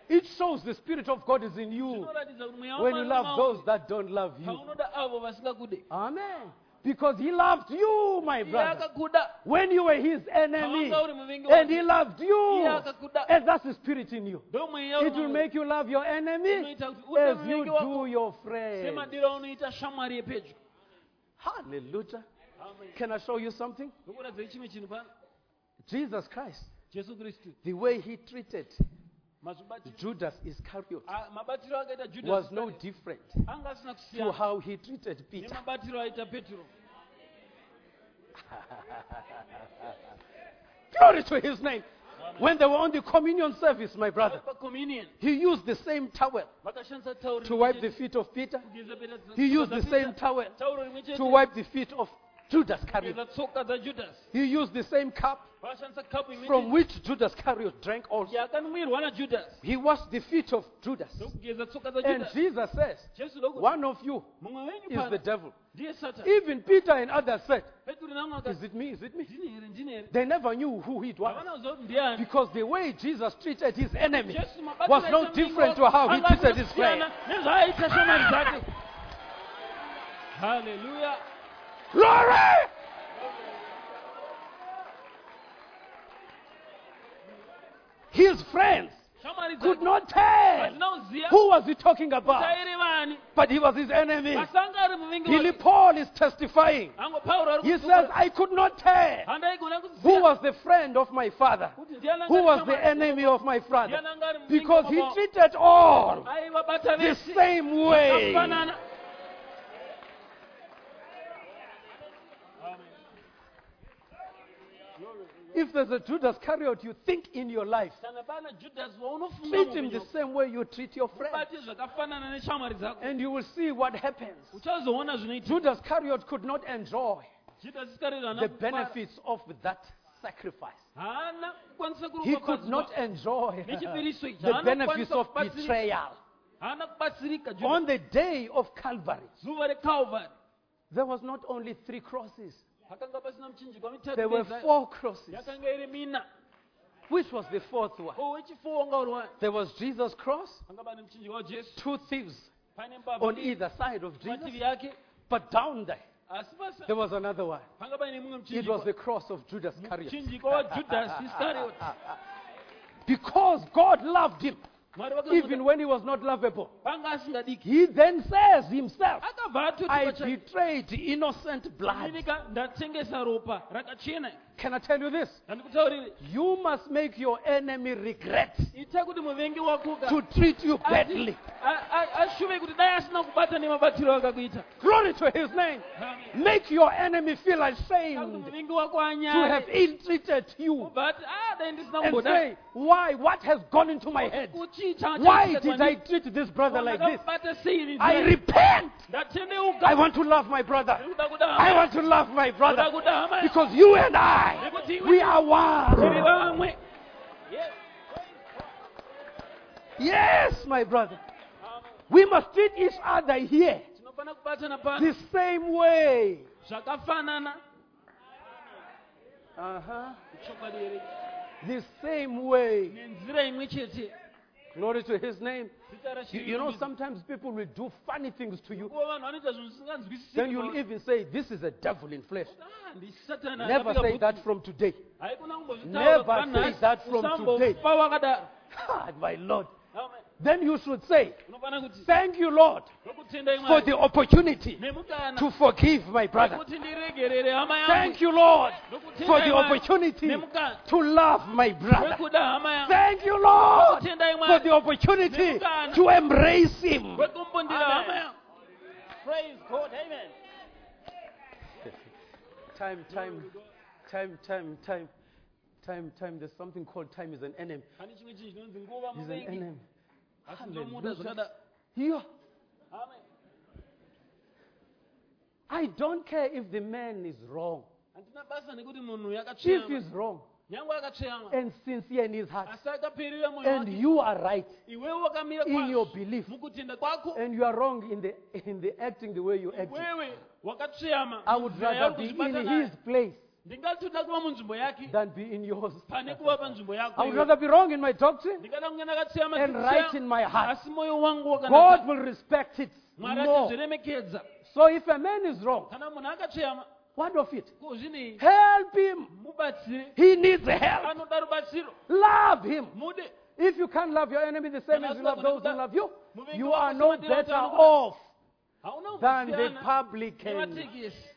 B: It shows the Spirit of God is in you
A: Zvinoratidza kuti mweya
B: when you
A: waMwari
B: love
A: mauri.
B: those that don't love you.
A: Paunoda avo vasingakude.
B: Amen. Because he loved you, my
A: Iye
B: brother,
A: akakuda.
B: when you were his enemy.
A: Pawanga uri muvengi
B: And
A: wake.
B: he loved you.
A: Iye akakuda.
B: And that's the Spirit in you.
A: Ndo mweya
B: It
A: uri
B: will
A: mauri.
B: make you love your enemy
A: Unoita kuti ude
B: as you
A: muvengi wako.
B: do your friend.
A: Semadiro unoita shamwari yepedyo.
B: Hallelujah.
A: Amen.
B: Can I show you something?
A: Ndokuratidza chimwe chinhu pano.
B: Jesus Christ,
A: Jesu Kristu.
B: the way he treated
A: Mazvibatiro.
B: Judas Iscariot
A: Ah, mabatiro akaita Judas
B: was no
A: Iscariot.
B: different
A: Anga asina
B: to
A: kusiyana
B: how he treated Peter.
A: nemabatiro aita Petro.
B: Glory to his name. When they were on the communion service, my brother,
A: Pa communion.
B: he used the same towel
A: Vakashandisa tauro
B: to wipe the feet of Peter.
A: kugeza peta tsoka
B: He used
A: dza
B: the
A: Peter.
B: same towel
A: Tauro rimwe chete
B: to wipe the feet of Judas Iscariot.
A: kugeza tsoka dza Judas.
B: He used the same cup
A: Vakashandisa kapu imwe
B: from
A: chete
B: which Judas Iscariot drank also.
A: yakanwirwa naJudas.
B: He washed the feet of Judas.
A: Ndokugeza tsoka dza
B: And
A: Judas.
B: Jesus says,
A: Jesu ndokuti
B: one of you
A: mumwe wenyu
B: is the
A: pana
B: devil.
A: ndiye Satan.
B: Even Peter and others said,
A: Petro namwe
B: is
A: akati
B: it me? Is it me?
A: ndine here ndine here.
B: They never knew who it was.
A: Havana kuziva kuti ndiani.
B: Because the way Jesus treated his enemy
A: Jesu mabatiro
B: was no
A: aita
B: different
A: mvingo
B: to how he
A: anga
B: treated
A: asina
B: his friend.
A: kusiyana nezvaaita shamwari dzake. Hallelujah.
B: Glory! His friends
A: Shamwari
B: could
A: dzake
B: not tell
A: hazina kuziya
B: who was he talking
A: kuti
B: about,
A: airi vani.
B: but he was his enemy.
A: Asanga ari muvingi
B: Billy
A: wake.
B: Paul is testifying.
A: Ango Pauro ari
B: He
A: kutuka.
B: says, I could not tell
A: Handaigona
B: who
A: kuziya
B: was the friend of my father,
A: kuti ndiani anga
B: who
A: ari
B: was
A: shamwari
B: the enemy of my father,
A: Ndiani anga ari muvingi
B: because he
A: wavo.
B: treated all
A: Aivabata
B: the
A: vese
B: same way.
A: zvakafanana.
B: If there's a Judas Iscariot you think in your life,
A: Kana pana Judas waunofunga
B: treat him
A: muvingi
B: the same way you treat your friend.
A: ubate zvakafanana neshamwari dzako.
B: And you will see what happens.
A: Uchazoona zvinoitika.
B: Judas Iscariot could not enjoy
A: Judas Iscariot haana
B: the
A: kufara.
B: benefits of that sacrifice.
A: Haana kukwanisa
B: He could
A: kuropafadzwa
B: not enjoy
A: nechipiriso ichi.
B: the
A: Haana
B: benefits
A: kukwanisa
B: of
A: kubatsirika.
B: betrayal.
A: Haana kubatsirika Judas.
B: On the day of Calvary,
A: Zuva reCalvary
B: there was not only three crosses,
A: pakanga pasina muchinjikwa mitatu
B: there were
A: bedza.
B: four crosses.
A: Yakanga iri mina.
B: Which was the fourth one?
A: Ko wechifour wanga uri wani.
B: There was Jesus' cross,
A: Panga pane muchinjikwa waJesu.
B: two thieves
A: Pane mbavha
B: on
A: mbiri
B: either side of Jesus,
A: pamativi yake.
B: but down there,
A: Asi pasi
B: there was another one.
A: panga pane mumwe
B: It was
A: muchinjikwa.
B: the cross of Judas Iscariot.
A: Muchinjikwa waJudas Iscariot.
B: Because God loved him,
A: Mwari vakamuda.
B: even when he was not lovable.
A: Panga asingadiki.
B: He then says himself,
A: Akabva atoti
B: I
A: pachake.
B: betrayed innocent blood.
A: Inika ndatengesa ropa rakachena.
B: Can I tell you this?
A: Handikutaurire.
B: You must make your enemy regret
A: Ita kuti muvengi wako
B: to treat you badly.
A: ashuve kuti dai asina kubata nemabatiro akakuita.
B: Glory to his name.
A: Amen.
B: Make your enemy feel
A: Kuti
B: ashamed
A: muvengi wako
B: to have
A: anyare.
B: ill-treated you
A: But ah dai ndisina
B: and
A: kumboda.
B: say, why? What has gone into my head?
A: Kuchi changa
B: Why
A: chaita
B: did I
A: kwandiri.
B: treat this brother like this?
A: Ndakabata sei
B: I
A: ini.
B: repent.
A: Ndatendeuka.
B: I want to love my brother.
A: Ndikuda kuda
B: I
A: hama.
B: want to love my brother.
A: Ndikuda kuda hama.
B: Because you and I,
A: Nekuti
B: we are
A: tiri
B: one.
A: vamwe. Yes.
B: Yes, my brother. We must treat each other here
A: Tinofana kubatana pano.
B: the same way.
A: Zvakafanana.
B: Uh-huh.
A: Chokwadi here.
B: The same way.
A: Nenzira imwe chete.
B: Glory to his name.
A: Zita
B: You,
A: raShe.
B: you know, sometimes people will do funny things to you.
A: Kuva vanhu vanoita zvinhu zvisinganzwisisiki.
B: Then you'll even say, this is a devil in flesh.
A: Ah, ndisatana
B: Never
A: akapfeka
B: say
A: bhutsu.
B: that from today.
A: Haikuna kumbozvitaura
B: Never
A: kubva
B: say
A: nhasi.
B: that from today.
A: Usambofa wakadaro.
B: God, my Lord.
A: Amen.
B: Then you should say,
A: Unofana kuti
B: thank you, Lord,
A: ndokutendai
B: for
A: Mwari
B: the opportunity
A: nemukana
B: to forgive my brother.
A: kuti ndiregerere hama yangu.
B: Thank you, Lord,
A: Ndokutendai
B: for the
A: Mwari
B: opportunity
A: nemukana
B: to love my brother.
A: wekuda hama yangu.
B: Thank you, Lord,
A: Ndokutendai
B: for
A: Mwari
B: the opportunity to embrace him.
A: wekumbundira hama
B: Amen.
A: yangu. Praise God. Amen.
B: Time, time, time, time, time, time, time. There's something called time is an enemy.
A: Pane chimwe chinhu chinonzi nguva
B: Is an
A: muvengi.
B: enemy.
A: Asi ndomuda zvakadaro.
B: Yeah.
A: Amen.
B: I don't care if the man is wrong.
A: Handina basa nekuti munhu
B: If
A: yakatsveyama.
B: he's wrong
A: Nyange akatsveyama.
B: and sincere in his heart,
A: Asi akaperera mwoyo
B: and
A: wake.
B: you are right
A: Iwewe wakamira
B: in your
A: kwazvo
B: belief,
A: mukutenda kwako.
B: and you are wrong in the in the acting the way you act,
A: Wewe wakatsveyama.
B: I would
A: Nzira
B: rather
A: yako
B: be in
A: kuzvibata
B: his
A: naye.
B: place
A: ndingati uda kuva munzvimbo yake
B: than be in yours.
A: pane kuva panzvimbo
B: I
A: yako
B: would
A: iwe.
B: rather be wrong in my doctrine
A: ndingada kunge ndakatsiya
B: and
A: madzidzisi
B: right
A: angu,
B: in my heart.
A: asi mwoyo wangu
B: God
A: wakanaka
B: will respect it
A: mwari
B: more.
A: achizviremekedza.
B: So if a man is wrong,
A: Kana munhu akatsveyama
B: what of it?
A: kuzvinei
B: Help him.
A: mubatsire,
B: He needs help.
A: anoda rubatsiro,
B: Love him.
A: mude.
B: If you can't love your enemy the same
A: Kana
B: as you love
A: asingagoni
B: those who
A: kuda-
B: love you,
A: muvengi
B: you
A: wako
B: are no
A: semadiro
B: better
A: atanokuda.
B: off
A: Hauna
B: than the
A: kumbosiyana
B: publican.
A: nematekesi.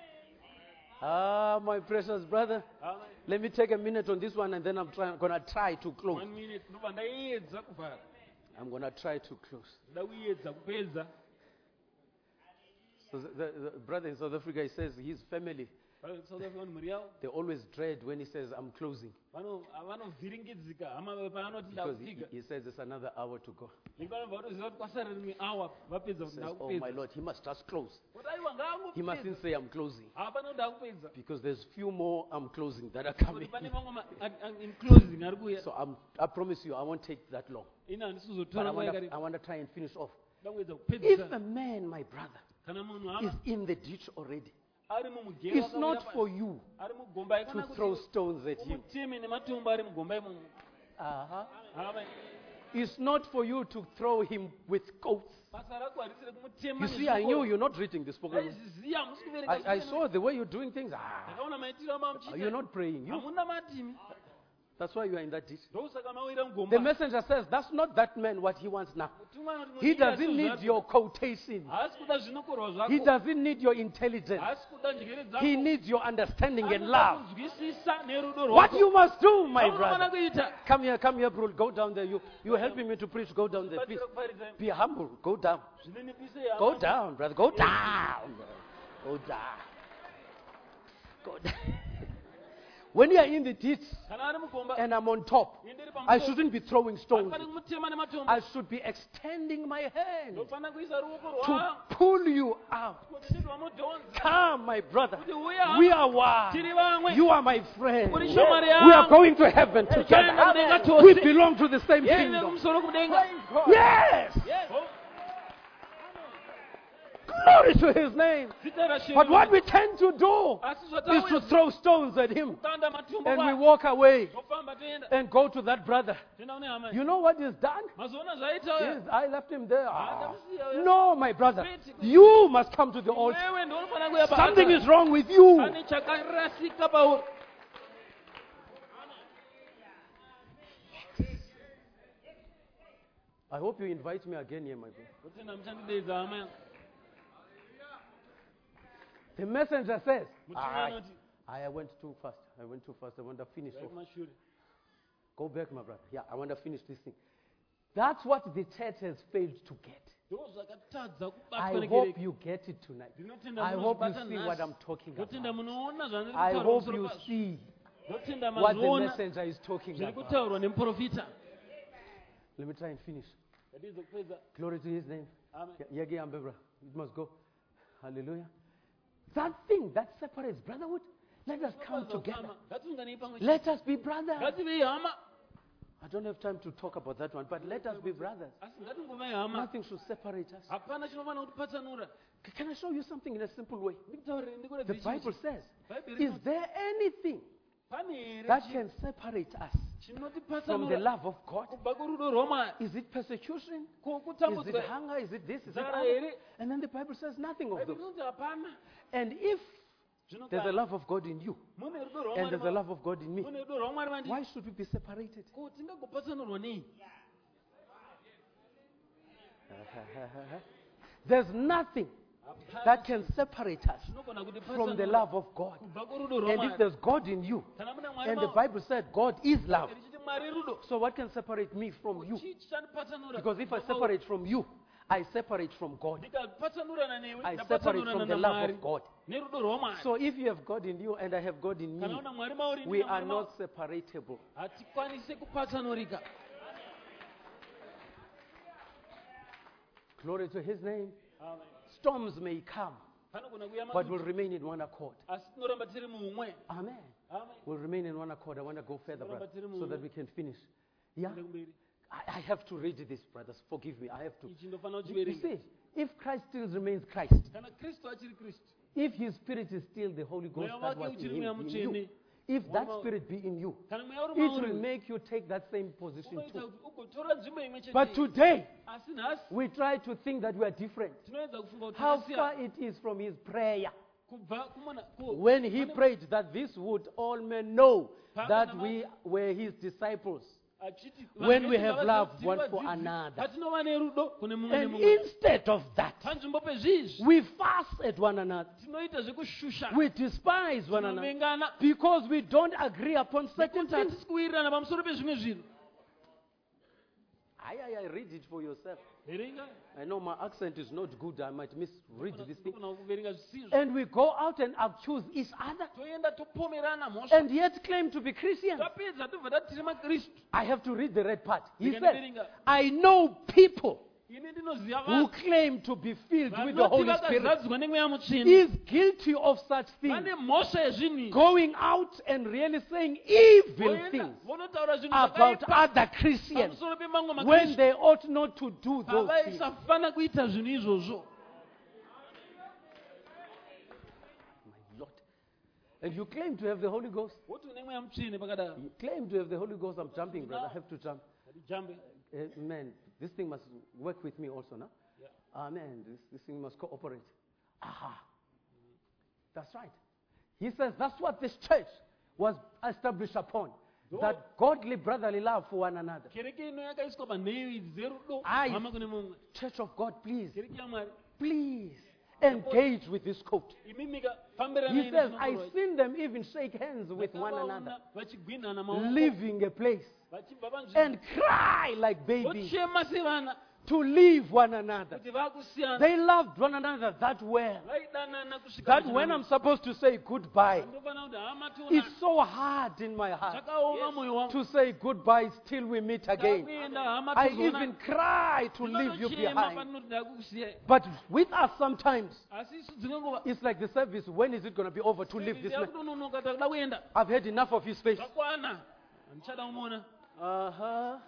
B: Ah, my precious brother.
A: Amen.
B: Let me take a minute on this one and then I'm trying, gonna try to close.
A: One minute, ndobva ndaedza kuvhara,
B: I'm gonna try to close.
A: nda kuedza kupedza.
B: So the, the, the brother in South Africa, he says his family,
A: South African mhuri yavo
B: they always dread when he says, I'm closing.
A: vano- vanovhiringidzika hama paanoti
B: Because he,
A: ndakupika.
B: he says it's another hour to go.
A: Ndinganomva kutoziva kuti kwasara rimwe awa vapedza
B: He
A: kuti
B: says, oh
A: ndakupedza.
B: my Lord, he must just close.
A: Kuti aiwa
B: He mustn't
A: ngaangopedza.
B: say I'm closing.
A: Hapana kuti ndakupedza.
B: Because there's few more I'm closing that are
A: Kuti
B: coming.
A: pane mamwe ma- a- a- in closing ari kuuya.
B: So I'm, I promise you, I won't take that long.
A: Ini
B: But
A: handisi
B: I
A: kuzotora nguva
B: want to
A: yakareba.
B: I want to try and finish off.
A: Ndakuedza
B: If a
A: kupedzisa.
B: man, my brother,
A: Kana munhu
B: is
A: hama
B: in the ditch already,
A: ari mumugero
B: it's not
A: wakawira
B: for
A: pasi.
B: you
A: Ari mugomba
B: to
A: ikana
B: throw
A: kuti
B: stones at him.
A: umuteme nematombo ari mugomba imomo.
B: Uh-huh.
A: Amen.
B: It's not for you to throw him with coats.
A: Basa rako harisiri kumutema
B: You see, I knew
A: nezvikoro.
B: you're not reading this program.
A: Ndaiziziva hamusi kuverenga
B: I, I
A: zvikoro.
B: saw the way you're doing things. Ah,
A: Ndakaona maitiro amamuchita.
B: you're not praying. You,
A: Hamuna matimi.
B: that's why you are in that ditch.
A: Ndosaka mawira
B: The
A: mugomba.
B: messenger says that's not that man what he wants now.
A: Mutumwa anoti
B: He
A: munyika
B: doesn't need
A: sezvazvo.
B: your quotation.
A: Haasi kuda zvinokorwa
B: He
A: zvako.
B: doesn't need your intelligence.
A: Haasi kuda njere dzako.
B: He needs your understanding and
A: Anoda
B: love.
A: kunzwisisa nerudo
B: What
A: rwako.
B: you must do, my
A: Zvaunofana
B: brother.
A: kuita.
B: Come here, come here, bro. Go down there. You, you're helping me to preach. Go down there, please.
A: Batsira kuparidza.
B: Be humble. Go down.
A: Zvinonipisa hama.
B: Go down, brother. Go down. Go down. Go down. When you are in the ditch
A: Kana ari mugomba.
B: and I'm on top,
A: Ndiri
B: I
A: pamusoro.
B: shouldn't be throwing stones.
A: Handifani kumutema nematombo.
B: I should be extending my hand
A: Ndofana kuisa ruoko
B: to
A: rwangu.
B: pull you out.
A: Kuti ndidwamudhonza.
B: Come, my brother.
A: Kuti uya.
B: We are one.
A: Tiri vamwe.
B: You are my friend.
A: Uri
B: We
A: shamwari
B: are
A: yangu.
B: going to heaven
A: Tichaenda kudenga
B: together.
A: tose.
B: We belong to the same
A: Yeye
B: kingdom.
A: kumusoro kudenga.
B: Yes.
A: Oh,
B: Glory to his name.
A: zita ra She.
B: But what we tend to do
A: Asi
B: is to
A: zvatauyisa.
B: throw stones at him
A: Kukanda matumbo
B: and we
A: kwake.
B: walk away
A: Tofamba toenda.
B: and go to that brother.
A: Tenda kune hama.
B: You know what is done?
A: Mazoona zvaita
B: Yes,
A: uya.
B: I left him there. Ah.
A: Ndamusiya uya.
B: No, my brother. You must come to the altar.
A: Wewe ndio unofana kuya pa
B: Something
A: altar.
B: is wrong with you.
A: Pane chakarasika pauri.
B: I hope you invite me again here, my brother.
A: Kutenda muchandideedza hama yangu.
B: The messenger says,
A: Mutumwa
B: "Ah,
A: anoti.
B: I went too fast. I went too fast. I want to finish off.
A: Kumashure.
B: Go back, my brother. Yeah, I want to finish this thing. That's what the church has failed to get.
A: Ndo zvakatadza
B: I
A: kubatwa
B: hope
A: nekereke.
B: you get it tonight.
A: Ndinotenda
B: I hope you
A: munozvibata
B: see
A: nhasi.
B: what I'm talking
A: Ndotenda
B: about.
A: munoona zvandiri
B: I
A: kutaura
B: hope
A: pamusoro
B: you
A: pazvo.
B: see
A: Ndotenda
B: what the
A: mazoona
B: messenger is talking
A: zviri
B: about.
A: kutaurwa nemuprofita.
B: Let me try and finish.
A: Ndatizo kupedza.
B: Glory to his name.
A: Amen.
B: Yeah, yeah, yeah, brother. It must go. Hallelujah. That thing that separates brotherhood, let us come together.
A: Ngatiunganei pamwe chete.
B: Let us be brothers.
A: Ngativei hama.
B: I don't have time to talk about that one, but let us be brothers.
A: Asi ngatingomai hama.
B: Nothing should separate us.
A: Hapana chinofana kutipatsanura.
B: C- Can I show you something in a simple way?
A: Ndikutaurire
B: The
A: ndikuratidze
B: Bible
A: chimwe.
B: says,
A: Bhaibheri
B: is
A: rinoti,
B: there anything
A: pane here
B: that
A: chi-
B: can separate us from the
A: chinotipatsanura
B: love of God?
A: kubva kurudo rwamwari.
B: Is it persecution?
A: Ko
B: Is it
A: kutambudzwa.
B: hunger? Is it this? Is it
A: Zara
B: that?
A: here.
B: And then the Bible says nothing of
A: Bhaibheri
B: those.
A: rinoti hapana.
B: And if there's a
A: Zvinogara.
B: love of God in you
A: Mune rudo
B: and there's a
A: rwamwari.
B: love of God in me,
A: Mune rudo rwamwari mandiri.
B: why should we be separated?
A: Ko tingagopatsanurwa nei?
B: There's nothing that can separate us
A: Zvinogona
B: from the
A: kutipatsanura
B: love of God.
A: kubva kurudo
B: And if
A: rwamwari.
B: there's God in you,
A: Kana mune Mwari
B: and the
A: mauri,
B: Bible said God is love,
A: richiti Mwari rudo.
B: so what can separate me from you?
A: Chii chichandipatsanura?
B: Because if I
A: Kubva kwauri.
B: separate from you, I separate from God.
A: Ndikapatsanurana newe,
B: I separate
A: ndapatsanurana
B: from the love
A: naMwari.
B: of God.
A: Nerudo rwamwari.
B: So if you have God in you and I have God in me,
A: Kana una Mwari mauri,
B: we
A: ndina
B: are
A: Mwari
B: not
A: mauri.
B: separatable.
A: Hatikwanisi kupatsanurika.
B: Glory to his name.
A: Amen.
B: Storms may come,
A: Panogona kuuya
B: but we'll
A: madutu,
B: remain in one accord.
A: asi tinoramba tiri muumwe.
B: Amen.
A: Amen.
B: We'll remain in one accord. I want to go further, brother, so that we can finish. Yeah?
A: Tiende kumberi.
B: I, I have to read this, brothers. Forgive me. I have to.
A: Ichi ndofana
B: You, you
A: kuchiverenga.
B: see, if Christ still remains Christ,
A: Kana Kristu achiri Kristu,
B: If his spirit is still the Holy Ghost
A: Mweya
B: that
A: wake
B: was in,
A: uchiri
B: him,
A: mweya
B: in
A: mutsvene.
B: you, if that
A: Mweya-
B: spirit be in you,
A: Kana mweya uri
B: it
A: mauri,
B: will make you take that same position
A: unoita
B: too.
A: kuti ugotora nzvimbo imwe chete.
B: But today,
A: Asi nhasi
B: we try to think that we are different.
A: tinoedza kufunga kuti
B: How
A: takasiyana.
B: far it is from his prayer.
A: Kubva kumona- ku-
B: When he
A: pane-
B: prayed that this would all men know
A: Paka
B: that
A: nama-
B: we were his disciples.
A: achiti,
B: When
A: vanhu
B: we
A: vese
B: have
A: ngavazive
B: love
A: kuti
B: one
A: tiri
B: for
A: vadzidzi,
B: another.
A: patinova nerudo kune mumwe
B: And
A: nemumwe.
B: instead of that,
A: Panzvimbo pezvizvi
B: we fuss at one another.
A: tinoita zvekushusha,
B: We despise one another
A: tinovengana
B: because we don't agree upon certain
A: nekuti
B: things.
A: hatisi kuwirirana pamusoro pezvimwe zvinhu.
B: I, I, I read it for yourself.
A: Verenga,
B: I know my accent is not good. I might misread this thing.
A: unogona kuverenga zvisizvo.
B: And we go out and accuse each other
A: Toenda topomerana mhosva.
B: and yet claim to be Christians.
A: Tapedza tobva tati tiri makristu.
B: I have to read the red part. He
A: Ndika
B: said,
A: ndiveringa.
B: I know people
A: Ini ndinoziva
B: who
A: vanhu
B: claim to be filled with the Holy
A: vanoti
B: Spirit
A: vakazadzwa nemweya mutsvene.
B: is guilty of such things.
A: Vane mhosva yezvinhu izvi.
B: Going out and really saying evil
A: Voenda,
B: things
A: vonotaura zvinhu
B: about
A: zvakaipa
B: other Christians
A: pamusoro pemamwe
B: when
A: makristu.
B: they ought not to do those things.
A: Pavaisafana kuita zvinhu izvozvo.
B: My Lord. And you claim to have the Holy Ghost.
A: Woti une mweya mutsvene pakadaro.
B: You claim to have the Holy Ghost. I'm jumping, brother. I have to jump.
A: Jambe.
B: Amen. This thing must work with me also now.
A: Yeah.
B: Amen. This, this thing must cooperate. Aha. That's right. He says that's what this church was established upon. That godly brotherly love for one another.
A: Kereke ino yakaiswa panheyo idzi dzerudo
B: Aye.
A: hama kune mumwe.
B: Church of God, please,
A: Kereke yaMwari
B: please engage with this coat.
A: imimika fambirana
B: He
A: ine
B: says,
A: zvinokorwa
B: I've
A: idzi.
B: seen them even shake hands with one
A: Ndakavaona
B: another,
A: vachigwinhana maoko
B: leaving a place
A: vachibva panzvimbo
B: and cry like babies
A: vochema sevana
B: to leave one another.
A: kuti vakusiyana
B: They loved one another that well
A: vaidanana kusvika
B: that when I'm supposed to say goodbye,
A: ndofana kuti hama
B: it's
A: tiona
B: so hard in my heart
A: zvakaoma mwoyo wangu
B: to say goodbye till we meet again.
A: takuenda hama
B: I
A: tozoonana.
B: even cry to leave you
A: Ndinochema
B: behind.
A: panoti ndakukusiyai.
B: But with us sometimes,
A: Asi isu dzinongova
B: it's like the service. When is it going to be over to leave this man?
A: yakutononoka takuda kuenda
B: I've had enough of his face.
A: zvakwana handichada kumuona.
B: Uh-huh.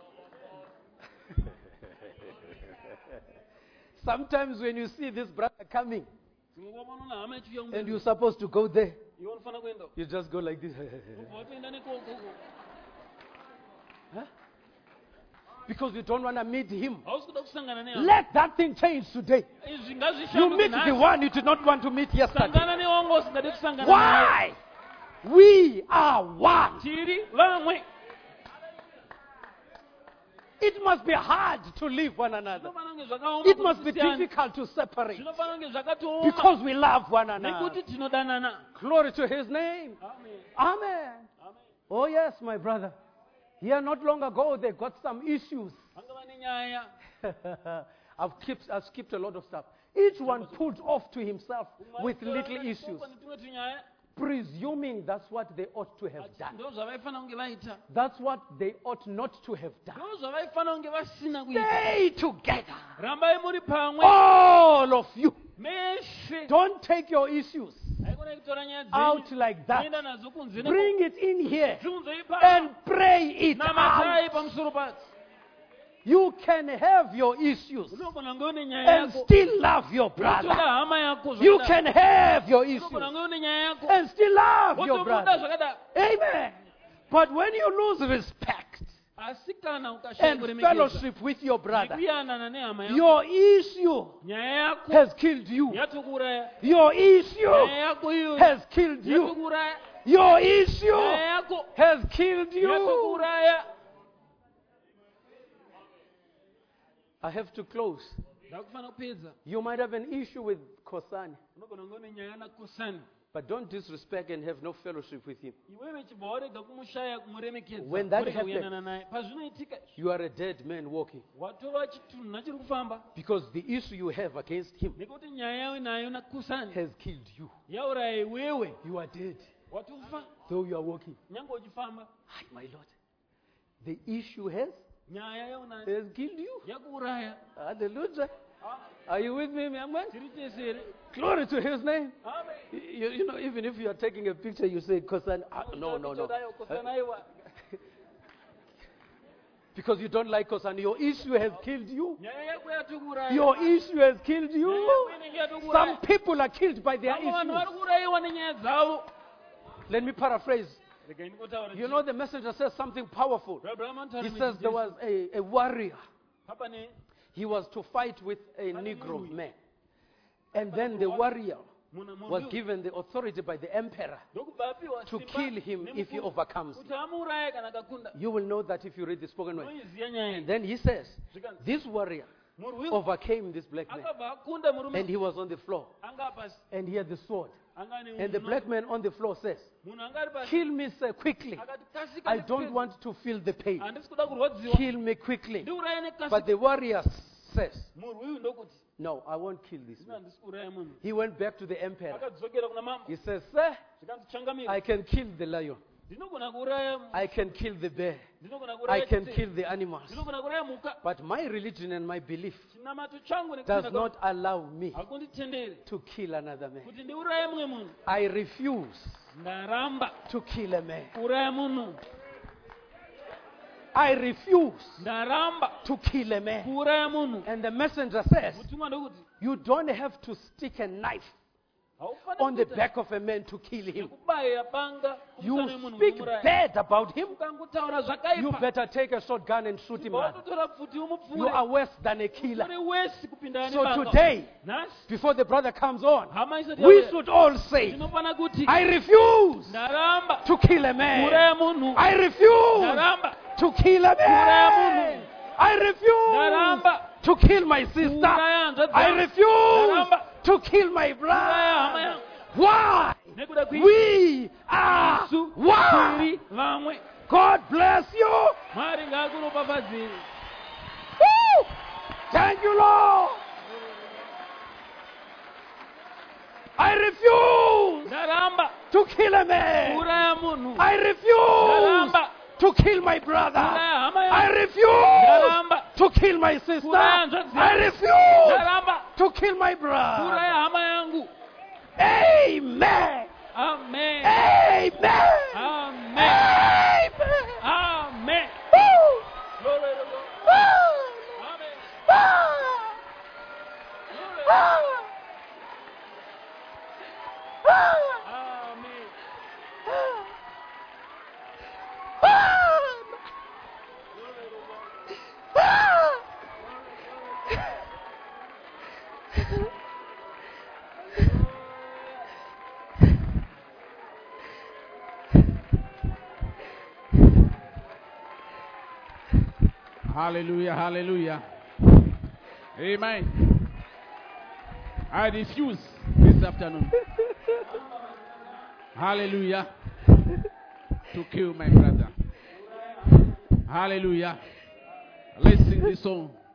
B: Sometimes when you see this brother coming
A: Dzimwe nguva unoona hama ichiuya
B: and
A: kumberi.
B: you're supposed to go there,
A: Iwe unofana kuenda
B: you just go like this.
A: ubva watoenda nekoko.
B: Huh? Because you don't want to meet him.
A: Hausi kuda kusangana nehama.
B: Let that thing change today.
A: Izvi
B: You
A: ngazvishambe
B: meet the
A: kunhasi.
B: one you did not want to meet yesterday.
A: Sangana newanga usingade kusangana naye.
B: Why? We are one.
A: Tiri vamwe.
B: It must be hard to leave one another.
A: Zvinofana kunge zvakaoma
B: It must be
A: kuti tisiyane.
B: difficult to separate
A: Zvinofana kunge zvakatioma
B: because we love one another.
A: nekuti tinodanana.
B: Glory to his name.
A: Amen.
B: Amen.
A: Amen.
B: Oh, yes, my brother. Here not long ago, they got some issues.
A: Vanga vane nyaya.
B: I've, skipped, I've skipped a lot of stuff. Each one pulled off to himself with little issues,
A: Netumwe tunyaya.
B: presuming that's what they ought to have done.
A: Ndo zvavaifana kunge vaita.
B: That's what they ought not to have done.
A: Ndo zvavaifana kunge vasina kuita.
B: Stay together.
A: Rambai muri pamwe.
B: All of you.
A: Meshe.
B: Don't take your issues
A: Haikona kutora nyaya
B: out
A: dzenyu.
B: like that.
A: Kuenda nadzo kunze.
B: Bring it in here
A: Bvunzei pano.
B: and pray it
A: Namatai
B: out.
A: pamusoro padzo.
B: You can have your issues
A: Unogona kunge une nyaya
B: and
A: yako.
B: still love your
A: Wotoda
B: brother.
A: hama yako
B: You
A: zvakadaro.
B: can have your issues
A: Unogona kunge une nyaya yako.
B: and still love your
A: Wotomuda
B: brother.
A: zvakadaro.
B: Amen. But when you lose respect
A: Asi kana ukashaya
B: and
A: kuremekedza
B: fellowship with your brother,
A: nekuyanana nehama yako,
B: your issue
A: nyaya yako
B: has killed you.
A: yatokuuraya.
B: Your issue
A: Nyaya yako iyo
B: has killed you.
A: yatokuuraya.
B: Your issue
A: Nyaya yako
B: has killed you.
A: yatokuuraya.
B: I have to close.
A: Ndakufana kupedza.
B: You might have an issue with Kosani,
A: Unogona kunge une nyaya naKosani.
B: but don't disrespect and have no fellowship with him.
A: Iwewe chibva warega kumushaya kumuremekedza.
B: When that
A: warega
B: happens,
A: kuyanana naye. Pazvinoitika izvi,
B: You are a dead man walking
A: watova chitunha chiri kufamba.
B: because the issue you have against him
A: Nekuti nyaya yawe nayo naKosani
B: has killed you.
A: yauraya iwewe.
B: You are dead,
A: Watofa
B: though you are walking.
A: nyange uchifamba.
B: Ay, my Lord. The issue has,
A: Nyaya yaunayo
B: has killed you.
A: yakuuraya.
B: Hallelujah. Are you with me, my man?
A: Tiri tese here.
B: Glory to his name.
A: Amen.
B: You, you know, even if you are taking a picture, you say, Kosani. Ah, no, no, no.
A: Kosani aiwa.
B: Because you don't like us and your issue has killed you.
A: nyaya yako yatukuraya
B: Your issue has killed
A: nyaya
B: you.
A: yako inenge yatukuraya
B: Some people are killed by their
A: vamwe vanhu vari
B: issues.
A: kurayiwa nenyaya dzavo.
B: Let me paraphrase.
A: Rega ndingotaura
B: You know, the messenger says something powerful.
A: Abraham anotaura
B: He
A: nezvi
B: says there
A: Jesu.
B: was a, a warrior.
A: Papa ne
B: He was to fight with a Negro man. And then the warrior
A: munhu- munhu
B: was
A: uyu
B: given the authority by the emperor
A: ndokubva apiwa
B: to
A: simba
B: kill him if he
A: nemukuru
B: overcomes him.
A: kuti amuuraye kana akakunda.
B: You will know that if you read the spoken word.
A: Unoiziva nyaya iyi.
B: And then he says,
A: Zvikanzi,
B: this warrior
A: munhu uyu
B: overcame this black man.
A: akabva akunda
B: And
A: murume
B: he was on the floor.
A: anga pasi
B: And he had the sword.
A: anga ne
B: And the black man on the floor says,
A: munhu anga ari pasi
B: kill me, sir, quickly.
A: akati kasika
B: I
A: ndipedze.
B: don't want to feel the pain.
A: handisi kuda kurwadziwa
B: Kill me quickly.
A: ndiuraye nekasika.
B: But the warrior says,
A: munhu uyu ndokuti
B: no, I won't kill this
A: ina
B: man.
A: handisi kuuraya munhu.
B: He went back to the emperor.
A: akadzokera kuna mambo
B: He says, sir,
A: zvikanzi changamira
B: I can kill the lion.
A: ndinogona kuuraya
B: I can kill the bear.
A: ndinogona
B: I
A: kuuraya
B: can
A: chitse.
B: kill the animals.
A: ndinogona kuuraya mhuka.
B: But my religion and my belief
A: chinamato changu
B: does
A: nekutenda
B: not allow me
A: kwangu hakunditendere
B: to kill another man.
A: kuti ndiuraye mumwe munhu.
B: I refuse
A: ndaramba
B: to kill a man.
A: kuuraya munhu.
B: I refuse
A: ndaramba
B: to kill a man.
A: kuuraya munhu.
B: And the messenger says,
A: mutumwa ndokuti
B: you don't have to stick a knife
A: haufani
B: on the
A: kuita
B: back of a man to kill him.
A: nekubayira banga
B: You
A: kumusana wemunhu
B: speak
A: unomuraya.
B: bad about him.
A: ukangotaura
B: You
A: zvakaipa
B: better take a shotgun and shoot him. man.
A: watotora pfuti
B: You
A: umupfure.
B: are worse than a killer.
A: uri wesi kupinda
B: So
A: nebanga.
B: today,
A: nhasi
B: before the brother comes on,
A: hama isati
B: we
A: yauya,
B: should all say,
A: tinofana kuti
B: I refuse
A: ndaramba
B: to kill a man.
A: kuuraya munhu.
B: I refuse
A: ndaramba
B: to kill a man. I refuse
A: ndaramba
B: to kill my sister.
A: kuuraya hanzva
B: I
A: dzangu.
B: refuse
A: Ndaramba
B: to kill my
A: kuuraya hama
B: brother.
A: yangu.
B: Why?
A: nekuda kui
B: We are
A: isu
B: one.
A: tiri vamwe.
B: God bless you.
A: mwari ngaakuropafadzire.
B: Woo! Thank you, Lord. I refuse
A: ndaramba
B: to kill a man.
A: kuuraya munhu.
B: I refuse
A: ndaramba
B: to kill my brother.
A: kuuraya hama
B: I
A: yangu.
B: refuse
A: ndaramba
B: to kill my sister.
A: kuuraya hanzva dzangu.
B: I refuse
A: ndaramba
B: to kill my brother.
A: kuuraya hama yangu.
B: Amen.
A: amen.
B: Amen.
A: amen.
B: Amen.
A: amen.
B: Woo!
A: Glory to God.
B: Woo!
A: amen.
B: Ah! Ah! Ah!
A: amen.
C: Hallelujah, hallelujah. Amen. I refuse this afternoon. Hallelujah. To kill my brother. Hallelujah. Let's sing this song.